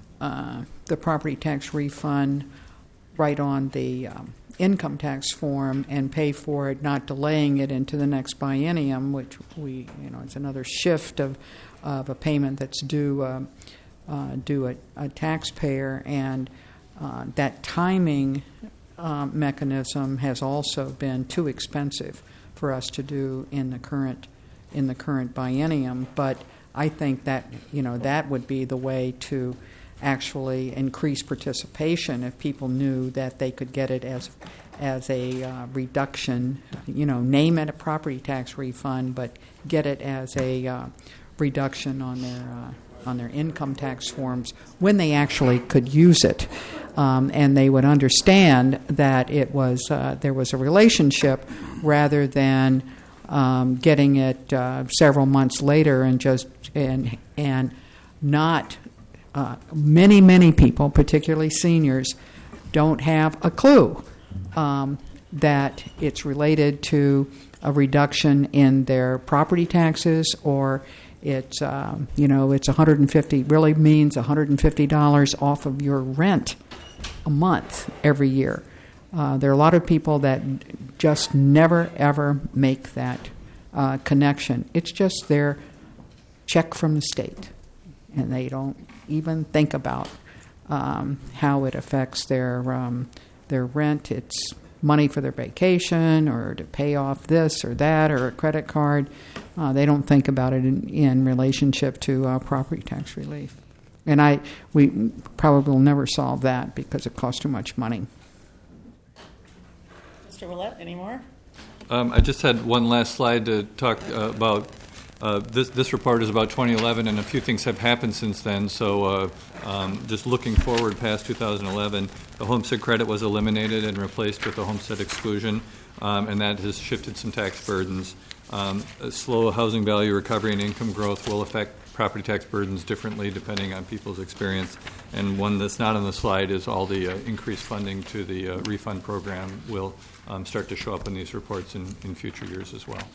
uh, the property tax refund right on the um, income tax form and pay for it, not delaying it into the next biennium, which we, you know, it's another shift of of a payment that's due uh, uh, due a, a taxpayer, and uh, that timing uh, mechanism has also been too expensive for us to do in the current in the current biennium. But I think that, you know, that would be the way to actually increase participation if people knew that they could get it as as a uh, reduction, you know, name it a property tax refund, but get it as a uh, reduction on their uh, on their income tax forms when they actually could use it, um, and they would understand that it was uh, there was a relationship rather than um, getting it uh, several months later and just and and not. Uh, many, many people, particularly seniors, don't have a clue um, that it's related to a reduction in their property taxes, or it's um, you know it's one hundred fifty really means one hundred fifty dollars off of your rent a month every year. Uh, there are a lot of people that just never ever make that uh, connection. It's just their check from the state, and they don't even think about um, how it affects their um, their rent. It's money for their vacation or to pay off this or that or a credit card. Uh, they don't think about it in, in relationship to uh, property tax relief. And I we probably will never solve that because it costs too much money. Mister Willett, any more? um, I just had one last slide to talk uh, about uh, this, this report is about twenty eleven, and a few things have happened since then. So uh, um, just looking forward past two thousand eleven, the homestead credit was eliminated and replaced with the homestead exclusion, um, and that has shifted some tax burdens. Um, a slow housing value recovery and income growth will affect property tax burdens differently depending on people's experience. And one that's not on the slide is all the uh, increased funding to the uh, refund program will um, start to show up in these reports in, in future years as well.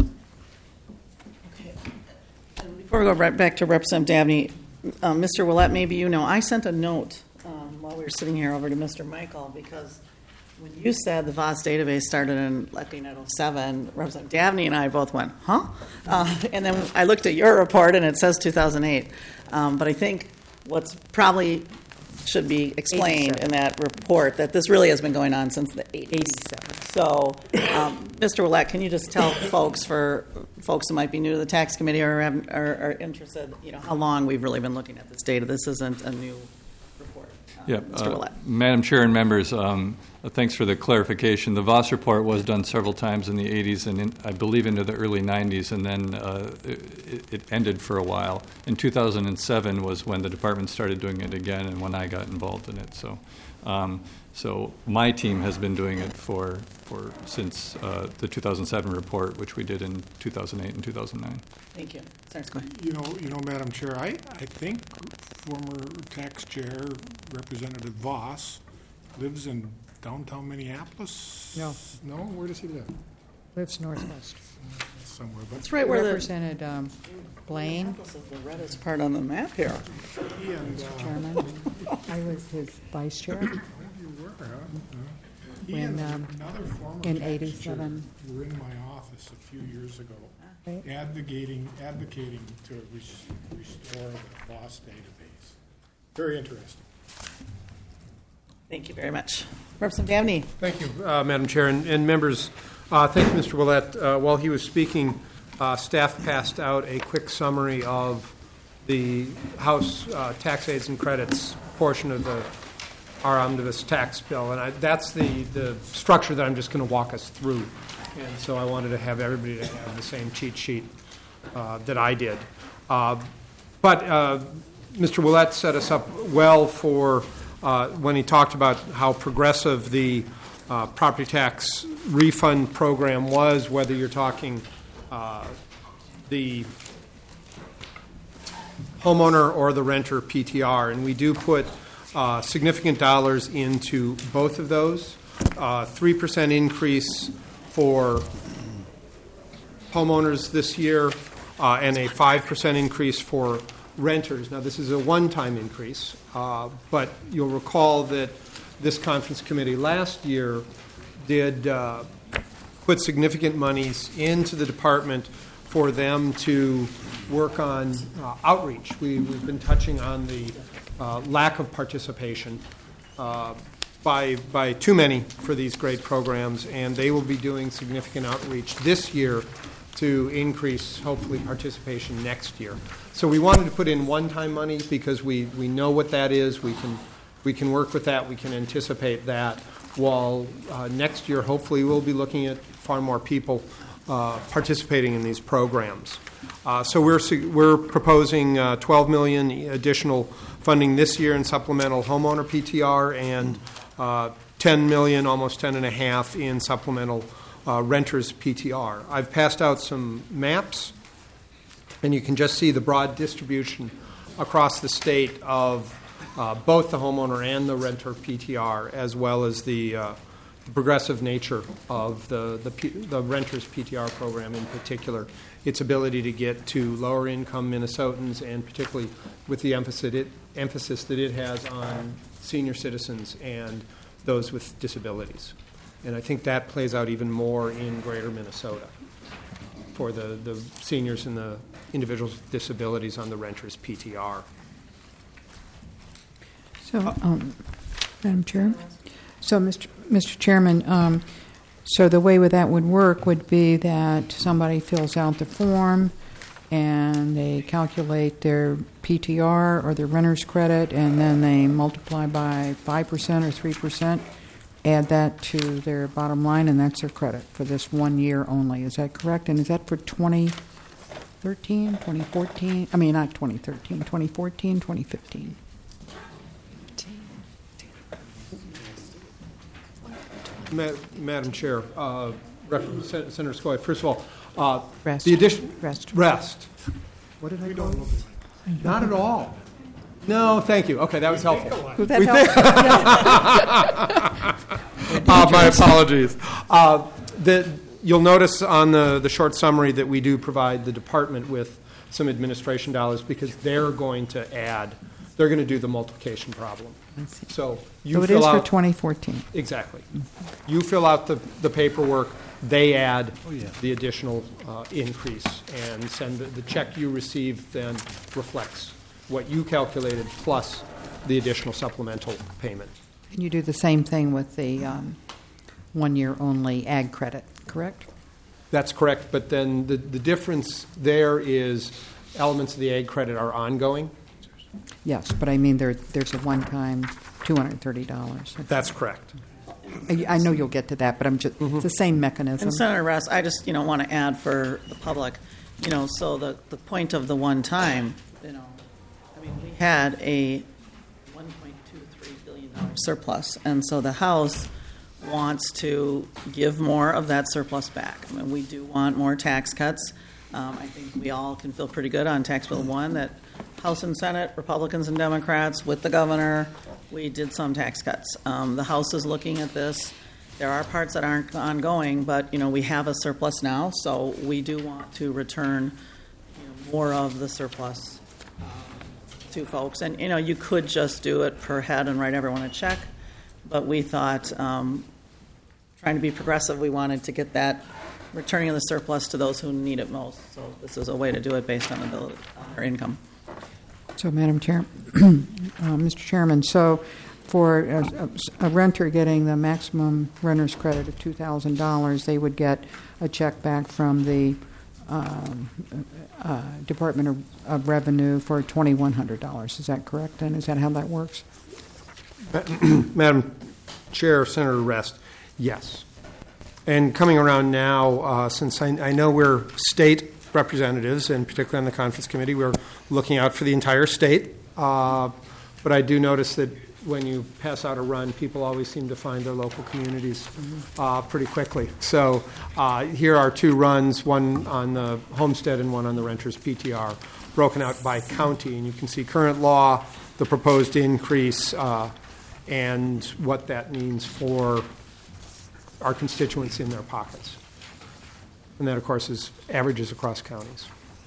Before we go right back to Representative Dabney, uh, Mister Willett, maybe you know, I sent a note um, while we were sitting here over to Mister Michael, because when you said the V O S database started in nineteen oh seven, Representative Dabney and I both went, huh? Uh, and then I looked at your report, and it says two thousand eight. Um, but I think what's probably should be explained in that report that this really has been going on since the eighties. So, um, Mister Willett, can you just tell folks, for folks who might be new to the tax committee or have, are, are interested, you know, how long we've really been looking at this data? This isn't a new report. Uh, Yeah, Mister uh, Willett. Madam Chair and members, um, uh, thanks for the clarification. The V O S report was done several times in the eighties and in, I believe into the early nineties, and then uh, it, it ended for a while. In two thousand seven was when the department started doing it again, and when I got involved in it. So, um, so my team has been doing it for for since uh, the two thousand seven report, which we did in two thousand eight and two thousand nine. Thank you. Sorry, go ahead. You know, you know, Madam Chair, I, I think former tax chair Representative Voss lives in downtown Minneapolis. No. No, where does he live? Lives northwest. Somewhere, but That's right where the Represented um, Blaine, this is the reddest part on the map here. he and uh, Chairman. I was his vice chair. oh, you were, huh? Uh, he When, and um, another former in tax chair eighty-seven. were in my office a few years ago, Right. advocating advocating to res- restore the V O S database. Very interesting. Thank you very much. Representative Dabney. Thank you, uh, Madam Chair, and, and members. Uh, thank you, Mister Willett. Uh, while he was speaking, uh, staff passed out a quick summary of the House uh, tax aids and credits portion of the our omnibus tax bill, and I, that's the, the structure that I'm just going to walk us through. And so I wanted to have everybody to have the same cheat sheet uh, that I did. Uh, but uh, Mister Willett set us up well for uh, when he talked about how progressive the uh, property tax refund program was, whether you're talking uh, the homeowner or the renter P T R. And we do put uh, significant dollars into both of those. Uh, three percent increase for homeowners this year uh, and a five percent increase for renters. Now, this is a one-time increase, uh, but you'll recall that this conference committee last year did uh, put significant monies into the department for them to work on uh, outreach. We, we've been touching on the uh, lack of participation uh, by, by too many for these great programs, and they will be doing significant outreach this year to increase, hopefully, participation next year. So we wanted to put in one-time money because we, we know what that is. We can, we can work with that. We can anticipate that, while uh, next year, hopefully, we'll be looking at far more people uh, participating in these programs. Uh, so we're, we're proposing uh, twelve million dollars additional funding this year in supplemental homeowner P T R and uh, ten million dollars, almost ten and a half in supplemental uh, renters P T R. I've passed out some maps, and you can just see the broad distribution across the state of uh, both the homeowner and the renter P T R, as well as the, uh, the progressive nature of the, the, P, the renters P T R program in particular, its ability to get to lower income Minnesotans, and particularly with the emphasis it, emphasis that it has on senior citizens and those with disabilities. And I think that plays out even more in greater Minnesota for the, the seniors and the individuals with disabilities on the renters P T R. So, um, Madam Chair, so Mister Mister Chairman, um, so the way that would work would be that somebody fills out the form and they calculate their P T R or their renter's credit, and then they multiply by five percent or three percent, add that to their bottom line, and that's their credit for this one year only. Is that correct? And is that for twenty thirteen, twenty fourteen, I mean, not twenty thirteen, twenty fourteen, twenty fifteen. Ma- Madam Chair, uh, Rep- Sen- Senator Skoye, first of all, uh, Rest. the addition. Rest. Rest. What did I call it? Not at all. No, thank you. Okay, that was helpful. Would that help? Uh, my apologies. Uh, the, you'll notice on the, the short summary that we do provide the department with some administration dollars because they're going to add, they're going to do the multiplication problem. So you So it fill is for out twenty fourteen. exactly. You fill out the, the paperwork. They add Oh, yeah. the additional uh, increase and send the, the check you receive then reflects what you calculated plus the additional supplemental payment. And you do the same thing with the um, one-year only ag credit, correct? That's correct, but then the, the difference there is elements of the ag credit are ongoing. Yes, but I mean, there, there's a one-time two hundred thirty dollars. That's correct. I, I know you'll get to that, but I'm just, it's the same mechanism. And Senator Russ, I just, you know, want to add for the public, you know, so the, the point of the one time, you know, I mean, we had a one point two three billion dollars surplus, and so the House wants to give more of that surplus back. I mean, we do want more tax cuts. Um, I think we all can feel pretty good on tax bill one that House and Senate, Republicans and Democrats, with the governor, we did some tax cuts. Um, the House is looking at this. There are parts that aren't ongoing, but you know we have a surplus now, so we do want to return you know, more of the surplus um, to folks. And you know you could just do it per head and write everyone a check, but we thought, um, trying to be progressive, we wanted to get that returning of the surplus to those who need it most. So this is a way to do it based on ability or income. So, Madam Chair, uh, Mister Chairman, so for a, a renter getting the maximum renter's credit of two thousand dollars, they would get a check back from the um, uh, Department of, of Revenue for two thousand one hundred dollars. Is that correct? And is that how that works? Madam Chair, Senator Rest, yes. And coming around now, uh, since I, I know we're state representatives, and particularly on the conference committee, we're looking out for the entire state. Uh, but I do notice that when you pass out a run, people always seem to find their local communities uh, pretty quickly. So uh, here are two runs, one on the homestead and one on the renter's P T R, broken out by county. And you can see current law, the proposed increase, uh, and what that means for our constituents in their pockets. And that, of course, is averages across counties.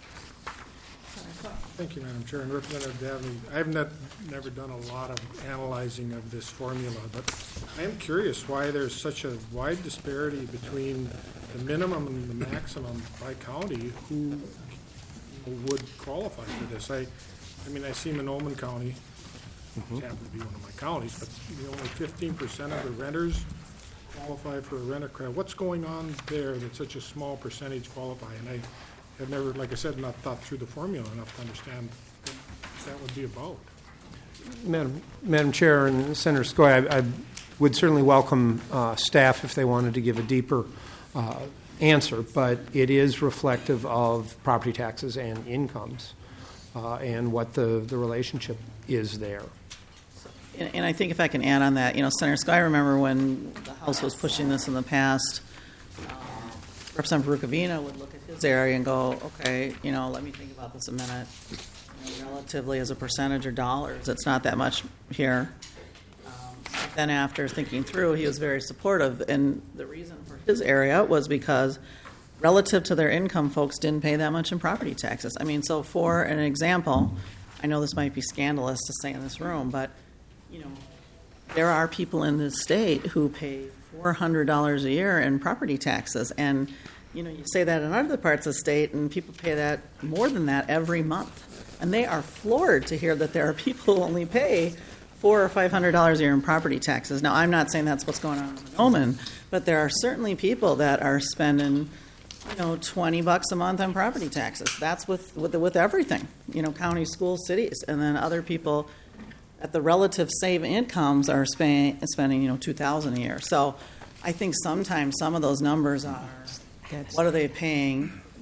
Thank you, Madam Chair. And Representative Dabney, I've not, never done a lot of analyzing of this formula, but I am curious why there's such a wide disparity between the minimum and the maximum by county who would qualify for this. I, I mean, I see Monoman County, which happens to be one of my counties, but you know, only fifteen percent of the renters qualify for a renter credit. What's going on there that such a small percentage qualify? And I have never, like I said, not thought through the formula enough to understand what that would be about. Madam, Madam Chair and Senator Skoye, I, I would certainly welcome uh, staff if they wanted to give a deeper uh, answer, but it is reflective of property taxes and incomes uh, and what the, the relationship is there. And, and I think if I can add on that, you know, Senator Skoye, I remember when the House was pushing this in the past, uh, Representative Rukavina would look at his area and go, okay, you know, let me think about this a minute. You know, relatively as a percentage or dollars, it's not that much here. Um, then after thinking through, he was very supportive. And the reason for his area was because relative to their income, folks didn't pay that much in property taxes. I mean, so for an example, I know this might be scandalous to say in this room, but you know, there are people in this state who pay four hundred dollars a year in property taxes. And, you know, you say that in other parts of the state, and people pay that more than that every month. And they are floored to hear that there are people who only pay four or five hundred dollars a year in property taxes. Now, I'm not saying that's what's going on in Monoman, but there are certainly people that are spending, you know, twenty bucks a month on property taxes. That's with, with, with everything, you know, county, schools, cities. And then other people at the relative same incomes are spending, spending you know, two thousand dollars a year. So I think sometimes some of those numbers are, what are they paying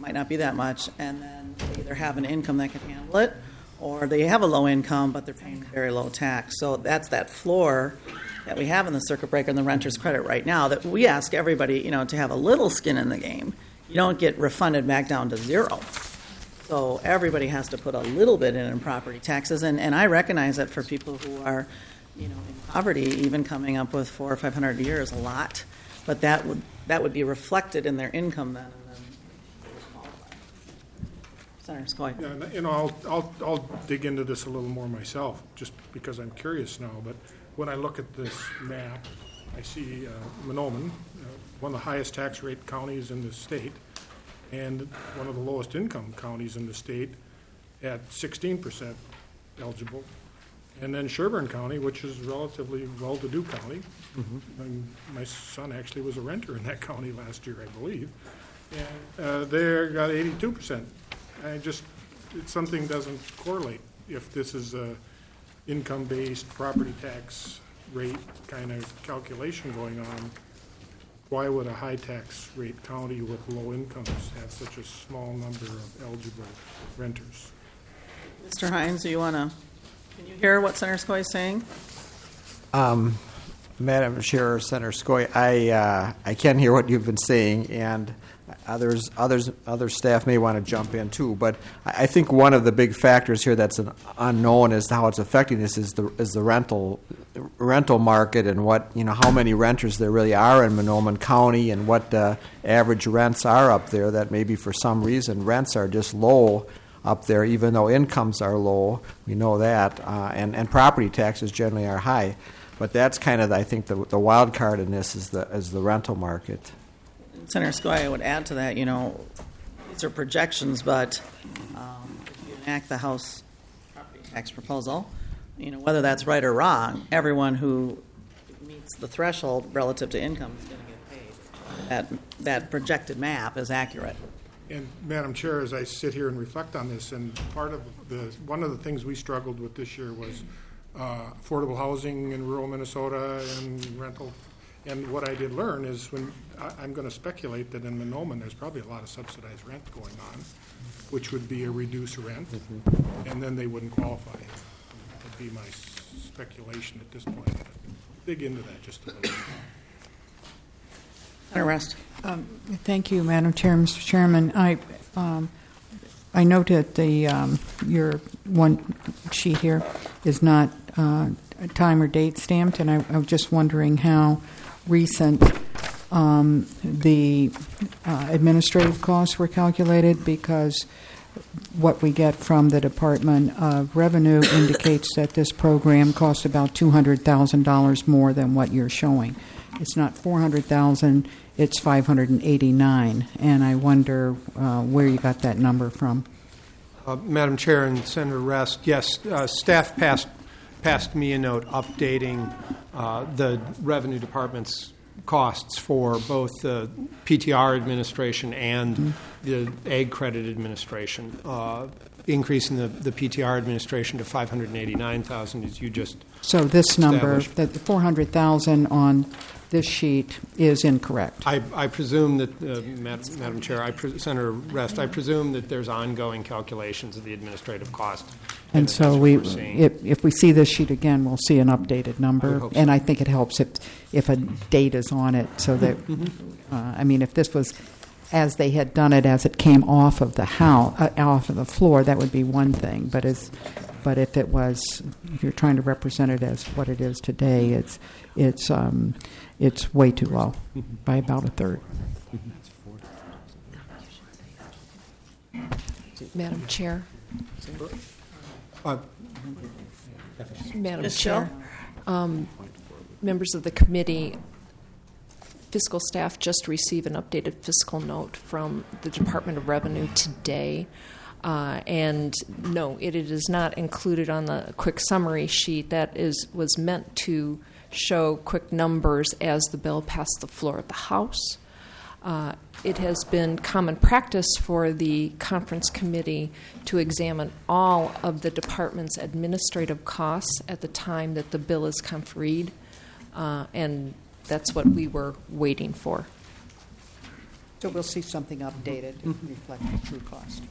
might not be that much, and then they either have an income that can handle it, or they have a low income, but they're paying very low tax. So that's that floor that we have in the circuit breaker and the renter's credit right now that we ask everybody, you know, to have a little skin in the game. You don't get refunded back down to zero. So everybody has to put a little bit in in property taxes, and, and I recognize that for people who are, you know, in poverty, even coming up with four or five hundred a year is a lot, but that would that would be reflected in their income then, and then they would qualify. Senator Skoye. Yeah, and, you know, I'll, I'll, I'll dig into this a little more myself, just because I'm curious now, but when I look at this map, I see uh, Monoman, uh, one of the highest tax rate counties in the state, and one of the lowest income counties in the state at sixteen percent eligible. And then Sherburne County, which is a relatively well-to-do county. Mm-hmm. And my son actually was a renter in that county last year, I believe. And uh, they got eighty-two percent. I just, it, something doesn't correlate. If this is a income-based property tax rate kind of calculation going on, why would a high tax rate county with low incomes have such a small number of eligible renters? Mister Hines, do you want to, can you hear what Senator Skoye is saying? Um, Madam Chair, Senator Skoye, I uh, I can hear what you've been saying, and others others other staff may want to jump in too. But I think one of the big factors here that's an unknown as to how it's affecting this is the is the rental rental market, and what, you know, how many renters there really are in Monoman County, and what the average rents are up there. That maybe for some reason rents are just low up there, even though incomes are low. We know that, uh, and and property taxes generally are high. But that's kind of, I think, the, the wild card in this is the is the rental market. Senator Skoye, I would add to that, you know, these are projections, but um, if you enact the House property tax proposal, you know, whether that's right or wrong, everyone who meets the threshold relative to income is going to get paid. That that projected map is accurate. And Madam Chair, as I sit here and reflect on this, and part of the one of the things we struggled with this year was uh, affordable housing in rural Minnesota and rental. And what I did learn is when I, I'm going to speculate that in Monoman there's probably a lot of subsidized rent going on, which would be a reduced rent, mm-hmm. and then they wouldn't qualify. That would be my speculation at this point. Dig into that just a little bit. Senator Rest. Um, thank you, Madam Chair, Mister Chairman. I um, I note that the um, your one sheet here is not uh, time or date stamped, and I, I was just wondering how recent um, the uh, administrative costs were calculated, because what we get from the Department of Revenue indicates that this program costs about two hundred thousand dollars more than what you're showing. It's not four hundred thousand dollars, it's five hundred eighty-nine thousand dollars, and I wonder uh, where you got that number from. Uh, Madam Chair and Senator Rest, yes, uh, staff passed passed me a note updating uh, the Revenue Department's costs for both the P T R administration and mm-hmm. the Ag Credit Administration, uh, increasing the, the P T R administration to five hundred eighty-nine thousand dollars, as you just So this number, the four hundred thousand dollars on this sheet, is incorrect. I, I presume that, uh, Madam, Madam Chair, I pre- Senator Rest, I presume that there's ongoing calculations of the administrative cost. And, and so we, seeing. if, if we see this sheet again, we'll see an updated number. I And so. I think it helps if, if a date is on it, so that, Mm-hmm. uh, I mean, if this was as they had done it as it came off of the house, uh, off of the floor, that would be one thing. But as, but if it was, if you're trying to represent it as what it is today, it's, it's, um, it's way too low by about a third. Madam Chair. Uh, Madam Miz Chair. Um, members of the committee, fiscal staff just received an updated fiscal note from the Department of Revenue today. Uh, and no, it, it is not included on the quick summary sheet. That is was meant to show quick numbers as the bill passed the floor of the House. Uh, it has been common practice for the conference committee to examine all of the department's administrative costs at the time that the bill is conferred, uh, and that's what we were waiting for. So we'll see something updated to reflect the true cost.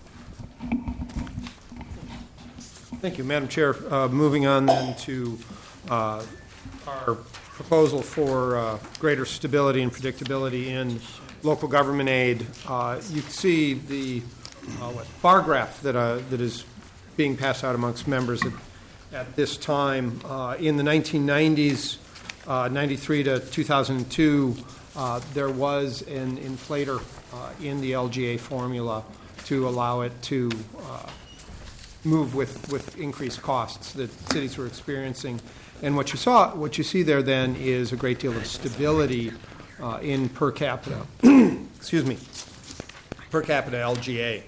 Thank you, Madam Chair. Uh, moving on then to uh, our proposal for uh, greater stability and predictability in local government aid. Uh, you can see the uh, what, bar graph that uh, that is being passed out amongst members at, at this time. Uh, in the nineteen nineties, uh, ninety-three to two thousand two, uh, there was an inflator uh, in the L G A formula to allow it to uh, move with, with increased costs that cities were experiencing. And what you saw, what you see there then is a great deal of stability uh, in per capita, excuse me, per capita L G A.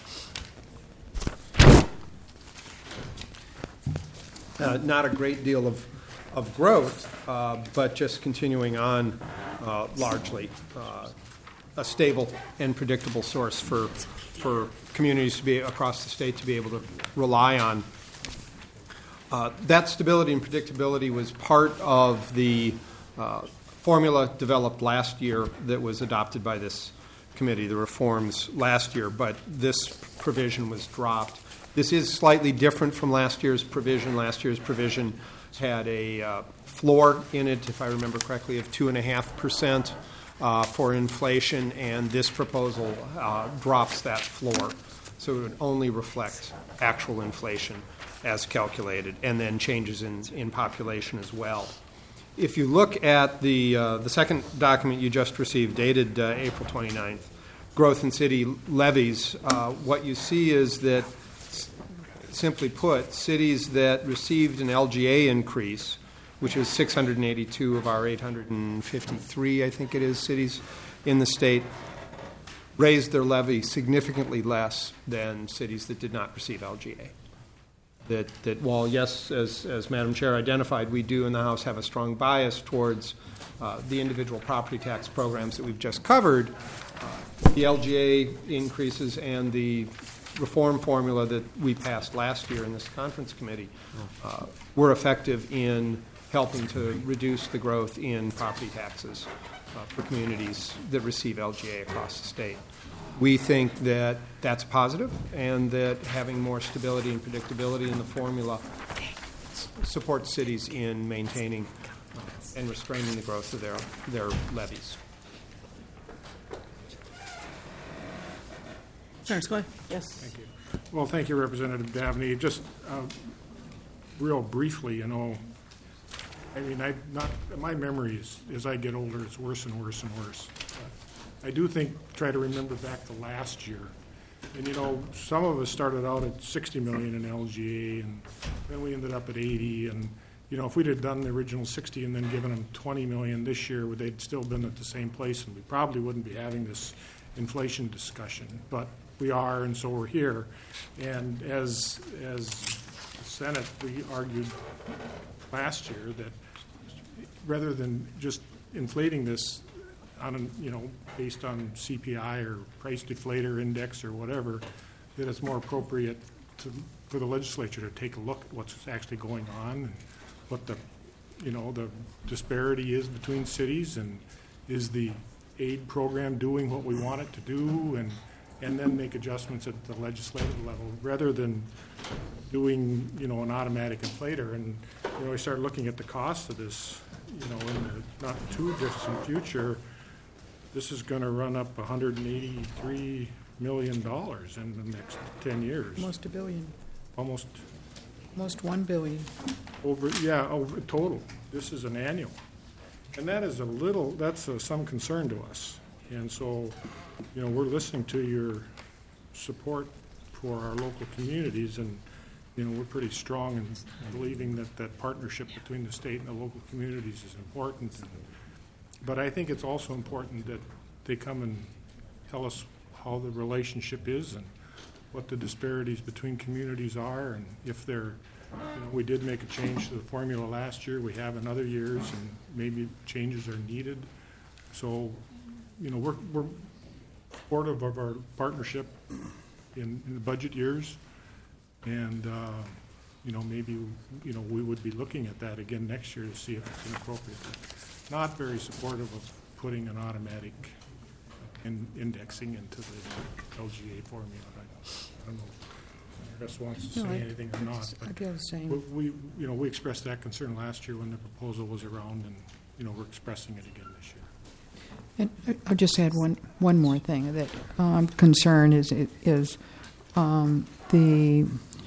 Uh, not a great deal of, of growth, uh, but just continuing on uh, largely uh, a stable and predictable source for for communities to be across the state to be able to rely on. Uh, that stability and predictability was part of the uh, formula developed last year that was adopted by this committee, the reforms last year, but this provision was dropped. This is slightly different from last year's provision. Last year's provision had a uh, floor in it, if I remember correctly, of two point five percent. Uh, for inflation, and this proposal uh, drops that floor. So it would only reflect actual inflation as calculated, and then changes in, in population as well. If you look at the, uh, the second document you just received, dated uh, April twenty-ninth, growth in city levies, uh, what you see is that, s- simply put, cities that received an L G A increase, which is six hundred eighty-two of our eight hundred fifty-three, I think it is, cities in the state, raised their levy significantly less than cities that did not receive L G A. That, that while, yes, as, as Madam Chair identified, we do in the House have a strong bias towards uh, the individual property tax programs that we've just covered, uh, the L G A increases and the reform formula that we passed last year in this conference committee uh, were effective in helping to reduce the growth in property taxes uh, for communities that receive L G A across the state. We think that that's positive, and that having more stability and predictability in the formula s- supports cities in maintaining uh, and restraining the growth of their, their levies. Senator Scoy? Yes. Thank you. Well, thank you, Representative Dabney. Just uh, real briefly, you know, I mean, I not my memory is, as I get older, it's worse and worse and worse. But I do think, try to remember back to last year. And, you know, some of us started out at sixty million in L G A, and then we ended up at eighty. And, you know, if we'd have done the original sixty and then given them twenty million this year, they'd still been at the same place, and we probably wouldn't be having this inflation discussion. But we are, and so we're here. And as as the Senate, we argued last year that rather than just inflating this on, an, you know, based on C P I or price deflator index or whatever, that it's more appropriate to, for the legislature to take a look at what's actually going on and what the, you know, the disparity is between cities, and is the aid program doing what we want it to do, and and then make adjustments at the legislative level rather than doing, you know, an automatic inflator. And, you know, we start looking at the cost of this, you know, in the not too distant future. This is going to run up one hundred eighty-three million dollars in the next ten years. Almost a billion. Almost Almost one billion. over, yeah, over total. This is an annual. And that is a little, that's uh, some concern to us. And so, you know, we're listening to your support for our local communities, and, you know, we're pretty strong in believing that that partnership between the state and the local communities is important. And, but I think it's also important that they come and tell us how the relationship is and what the disparities between communities are, and if they're, you know, we did make a change to the formula last year. We have in other years, and maybe changes are needed. So, you know, we're, we're supportive of our partnership in, in the budget years, and uh, you know, maybe, you know, we would be looking at that again next year to see if it's inappropriate. Not very supportive of putting an automatic in indexing into the L G A formula. I, I don't know if Chris wants to No, say I- anything or not. I but feel the same. We, we- you know, we expressed that concern last year when the proposal was around, and, you know, we're expressing it again this year. And I- I'll just add one, one more thing that I'm concerned is, is um, the,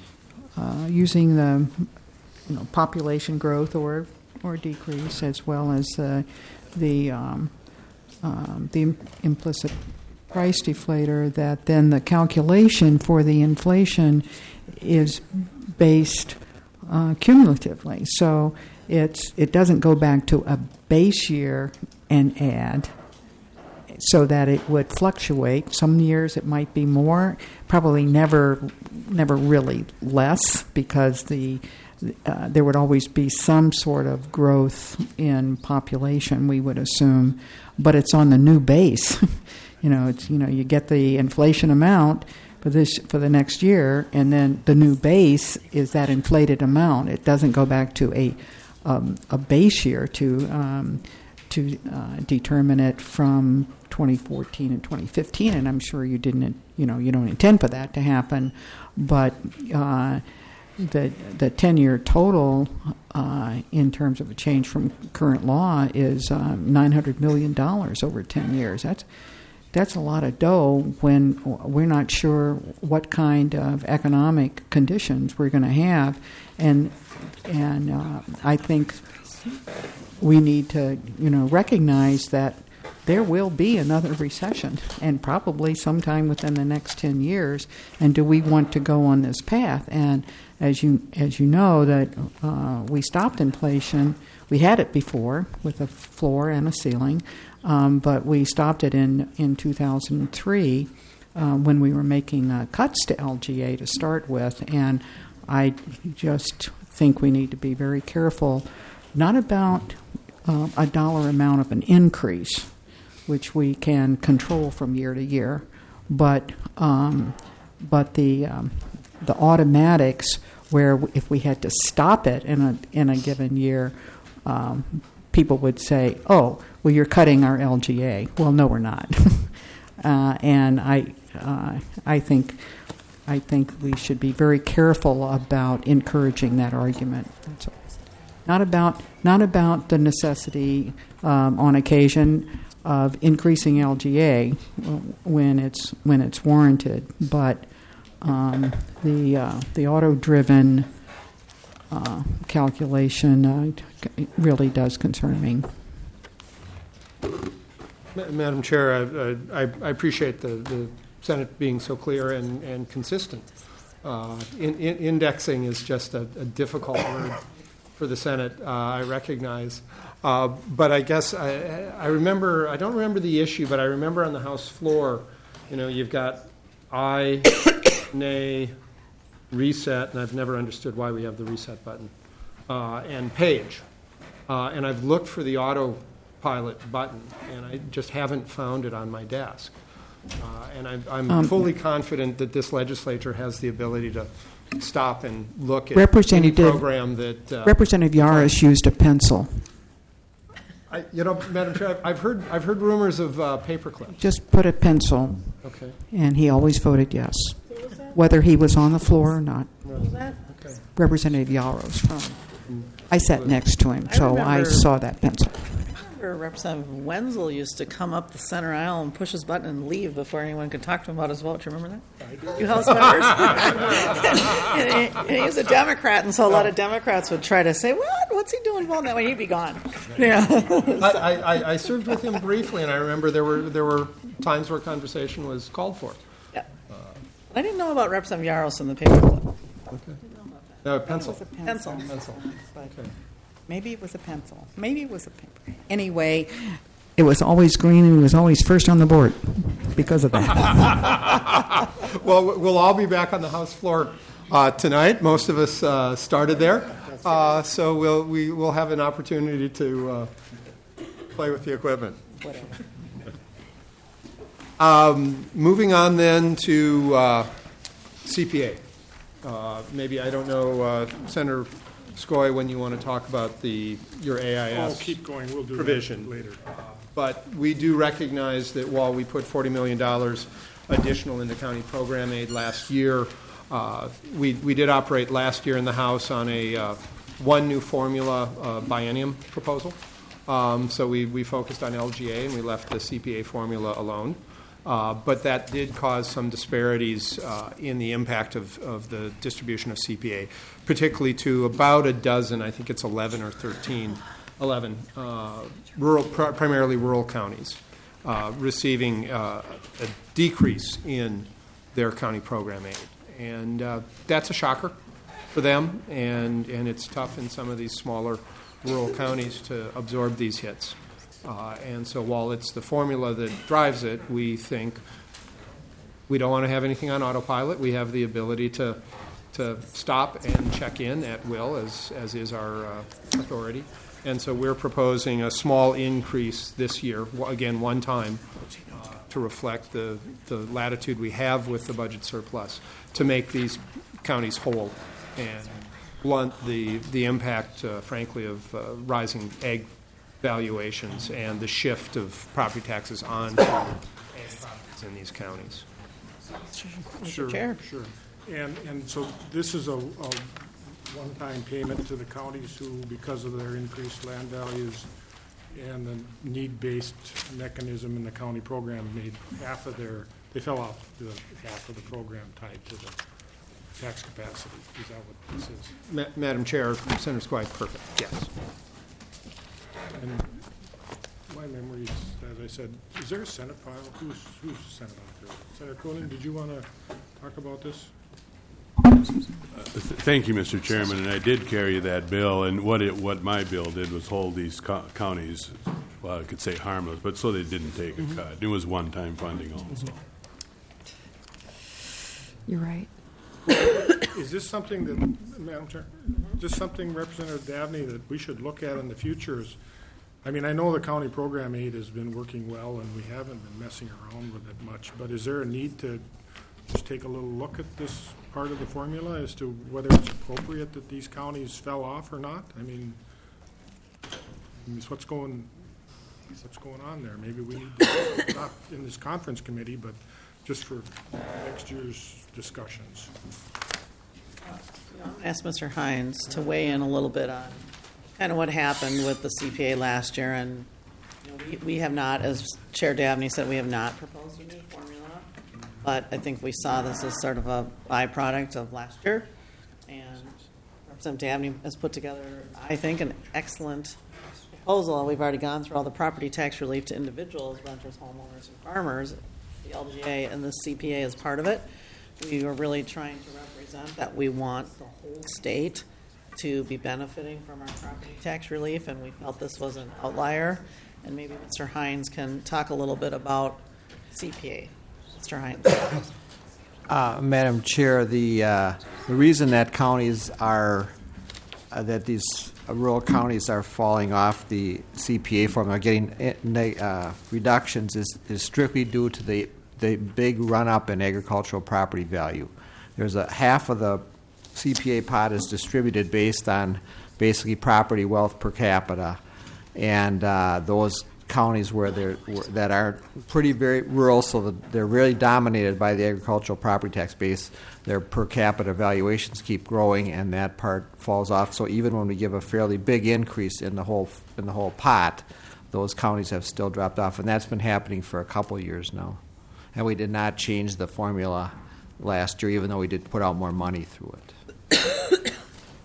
uh, using the, you know, population growth or, or decrease, as well as uh, the, um, um, the implicit price deflator, that then the calculation for the inflation is based uh, cumulatively. So it's, it doesn't go back to a base year and add, so that it would fluctuate. Some years it might be more, probably never, never really less, because the uh, there would always be some sort of growth in population, we would assume, but it's on the new base. you know, it's you know you get the inflation amount for this for the next year, and then the new base is that inflated amount. It doesn't go back to a um, a base year to um, to uh, determine it from twenty fourteen and twenty fifteen, and I'm sure you didn't, you know, you don't intend for that to happen, but uh, the the ten-year total uh, in terms of a change from current law is uh, nine hundred million dollars over ten years. That's that's a lot of dough when we're not sure what kind of economic conditions we're going to have, and and uh, I think we need to, you know, recognize that there will be another recession, and probably sometime within the next ten years. And do we want to go on this path? And as you as you know, that uh, we stopped inflation. We had it before with a floor and a ceiling, um, but we stopped it in in two thousand three uh, when we were making uh, cuts to L G A to start with. And I just think we need to be very careful, not about uh, a dollar amount of an increase, which we can control from year to year, but um, but the um, the automatics, where if we had to stop it in a in a given year, um, people would say, "Oh, well, you're cutting our L G A." Well, no, we're not. uh, and I uh, I think I think we should be very careful about encouraging that argument. That's all. Not about not about the necessity um, on occasion of increasing L G A when it's when it's warranted, but um, the uh, the auto-driven uh, calculation uh, really does concern me. Madam Chair, I, I, I appreciate the, the Senate being so clear and, and consistent. Uh, in, in indexing is just a, a difficult word for the Senate, uh, I recognize. Uh, but I guess I, I remember, I don't remember the issue, but I remember on the House floor, you know, you've got aye, nay, reset, and I've never understood why we have the reset button, uh, and page. Uh, and I've looked for the autopilot button, and I just haven't found it on my desk. Uh, and I, I'm Um, fully confident that this legislature has the ability to stop and look at any Representative- program that... Uh, Representative Yaris used a pencil. I, you know, Madam Chair, I've heard I've heard rumors of uh, paper clips. Just put a pencil, Okay. and he always voted yes, whether he was on the floor or not. Okay. Representative Yaros from. I sat next to him, I so I remember- saw that pencil. I remember Representative Wenzel used to come up the center aisle and push his button and leave before anyone could talk to him about his vote. Do you remember that? You House members? and, he, and he was a Democrat, and so a lot of Democrats would try to say, "What? What's he doing voting that way?" He'd be gone. Yeah. I, I, I served with him briefly, and I remember there were there were times where conversation was called for. Yeah. I didn't know about Representative Yaros and the paperclip. Okay. Uh, pencil. Pencil. Pencil. Okay. Maybe it was a pencil. Maybe it was a paper. Anyway, it was always green, and he was always first on the board because of that. Well, we'll all be back on the House floor uh, tonight. Most of us uh, started there, uh, so we'll we will have an opportunity to uh, play with the equipment. Whatever. Um, moving on then to uh, C P A. Uh, maybe I don't know, uh, Senator Skoye, when you want to talk about the your A I S Oh, keep going, we'll do provision. that later. But we do recognize that while we put forty million dollars additional into county program aid last year, uh, we, we did operate last year in the House on a uh, one new formula uh, biennium proposal. Um, so we, we focused on L G A and we left the C P A formula alone. Uh, but that did cause some disparities uh, in the impact of, of the distribution of C P A, particularly to about a dozen, I think it's eleven or thirteen, eleven, uh, rural, pr- primarily rural counties, uh, receiving uh, a decrease in their county program aid. And uh, that's a shocker for them, and, and it's tough in some of these smaller rural counties to absorb these hits. Uh, and so while it's the formula that drives it, we think we don't want to have anything on autopilot. We have the ability to to stop and check in at will, as, as is our uh, authority. And so we're proposing a small increase this year, again, one time, uh, to reflect the, the latitude we have with the budget surplus to make these counties whole and blunt the, the impact, uh, frankly, of uh, rising ag valuations and the shift of property taxes on ag properties in these counties. Sure, Chair. sure. And, and so this is a, a one-time payment to the counties who, because of their increased land values and the need-based mechanism in the county program, made half of their, they fell off the half of the program tied to the tax capacity. Is that what this is? Ma- Madam Chair, Senator Squire, perfect, yes. And my memory is, as I said, is there a Senate file? Who's, who's Senate out there? Senator Cronin, did you want to talk about this? Thank you, Mister Chairman, and I did carry that bill, and what it, what my bill did was hold these co- counties, well, I could say harmless, but so they didn't take a cut. It was one-time funding also. You're right. Is this something that, Madam Chair, is this something, Representative Dabney, that we should look at in the future? Is, I mean, I know the county program aid has been working well, and we haven't been messing around with it much, but is there a need to just take a little look at this part of the formula as to whether it's appropriate that these counties fell off or not? I mean, it's what's going, what's going on there. Maybe we need to, not in this conference committee, but just for next year's discussions. Ask Mister Hines to weigh in a little bit on kind of what happened with the C P A last year. And you know, we, we have not, as Chair Dabney said, we have not proposed a new formula. But I think we saw this as sort of a byproduct of last year. And Representative Dabney has put together, I think, an excellent proposal. We've already gone through all the property tax relief to individuals, renters, homeowners, and farmers. The L G A and the C P A is part of it. We were really trying to represent that we want the whole state to be benefiting from our property tax relief, and we felt this was an outlier. And maybe Mister Hines can talk a little bit about C P A. Mister Hines. Uh, Madam Chair, the uh, the reason that counties are uh, that these uh, rural counties are falling off the C P A formula, getting uh, reductions, is, is strictly due to the the big run up in agricultural property value. There's a half of the C P A pot is distributed based on basically property wealth per capita, and uh, those counties where they're that are pretty very rural, so that they're really dominated by the agricultural property tax base. Their per capita valuations keep growing, and that part falls off. So even when we give a fairly big increase in the whole in the whole pot, those counties have still dropped off, and that's been happening for a couple of years now. And we did not change the formula last year, even though we did put out more money through it.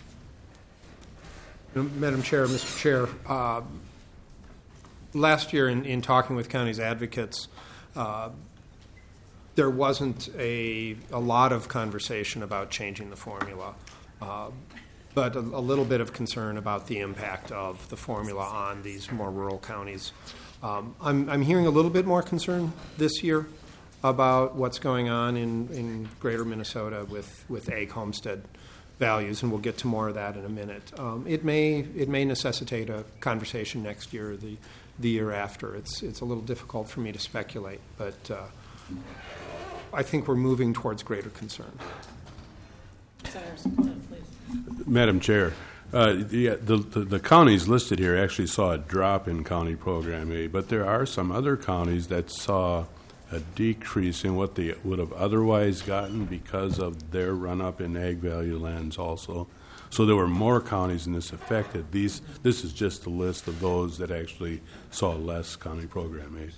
Madam Chair, Mister Chair, uh, last year in, in talking with counties advocates, uh, there wasn't a, a lot of conversation about changing the formula, uh, but a, a little bit of concern about the impact of the formula on these more rural counties. Um, I'm, I'm hearing a little bit more concern this year about what's going on in, in greater Minnesota with, with ag homestead values, and we'll get to more of that in a minute. Um, it may it may necessitate a conversation next year or the, the year after. It's it's a little difficult for me to speculate, but uh, I think we're moving towards greater concern. Madam Chair, Uh, the, the, the the counties listed here actually saw a drop in county program aid, but there are some other counties that saw a decrease in what they would have otherwise gotten because of their run-up in ag value lands also. So there were more counties in this affected. These, this is just a list of those that actually saw less county program aid.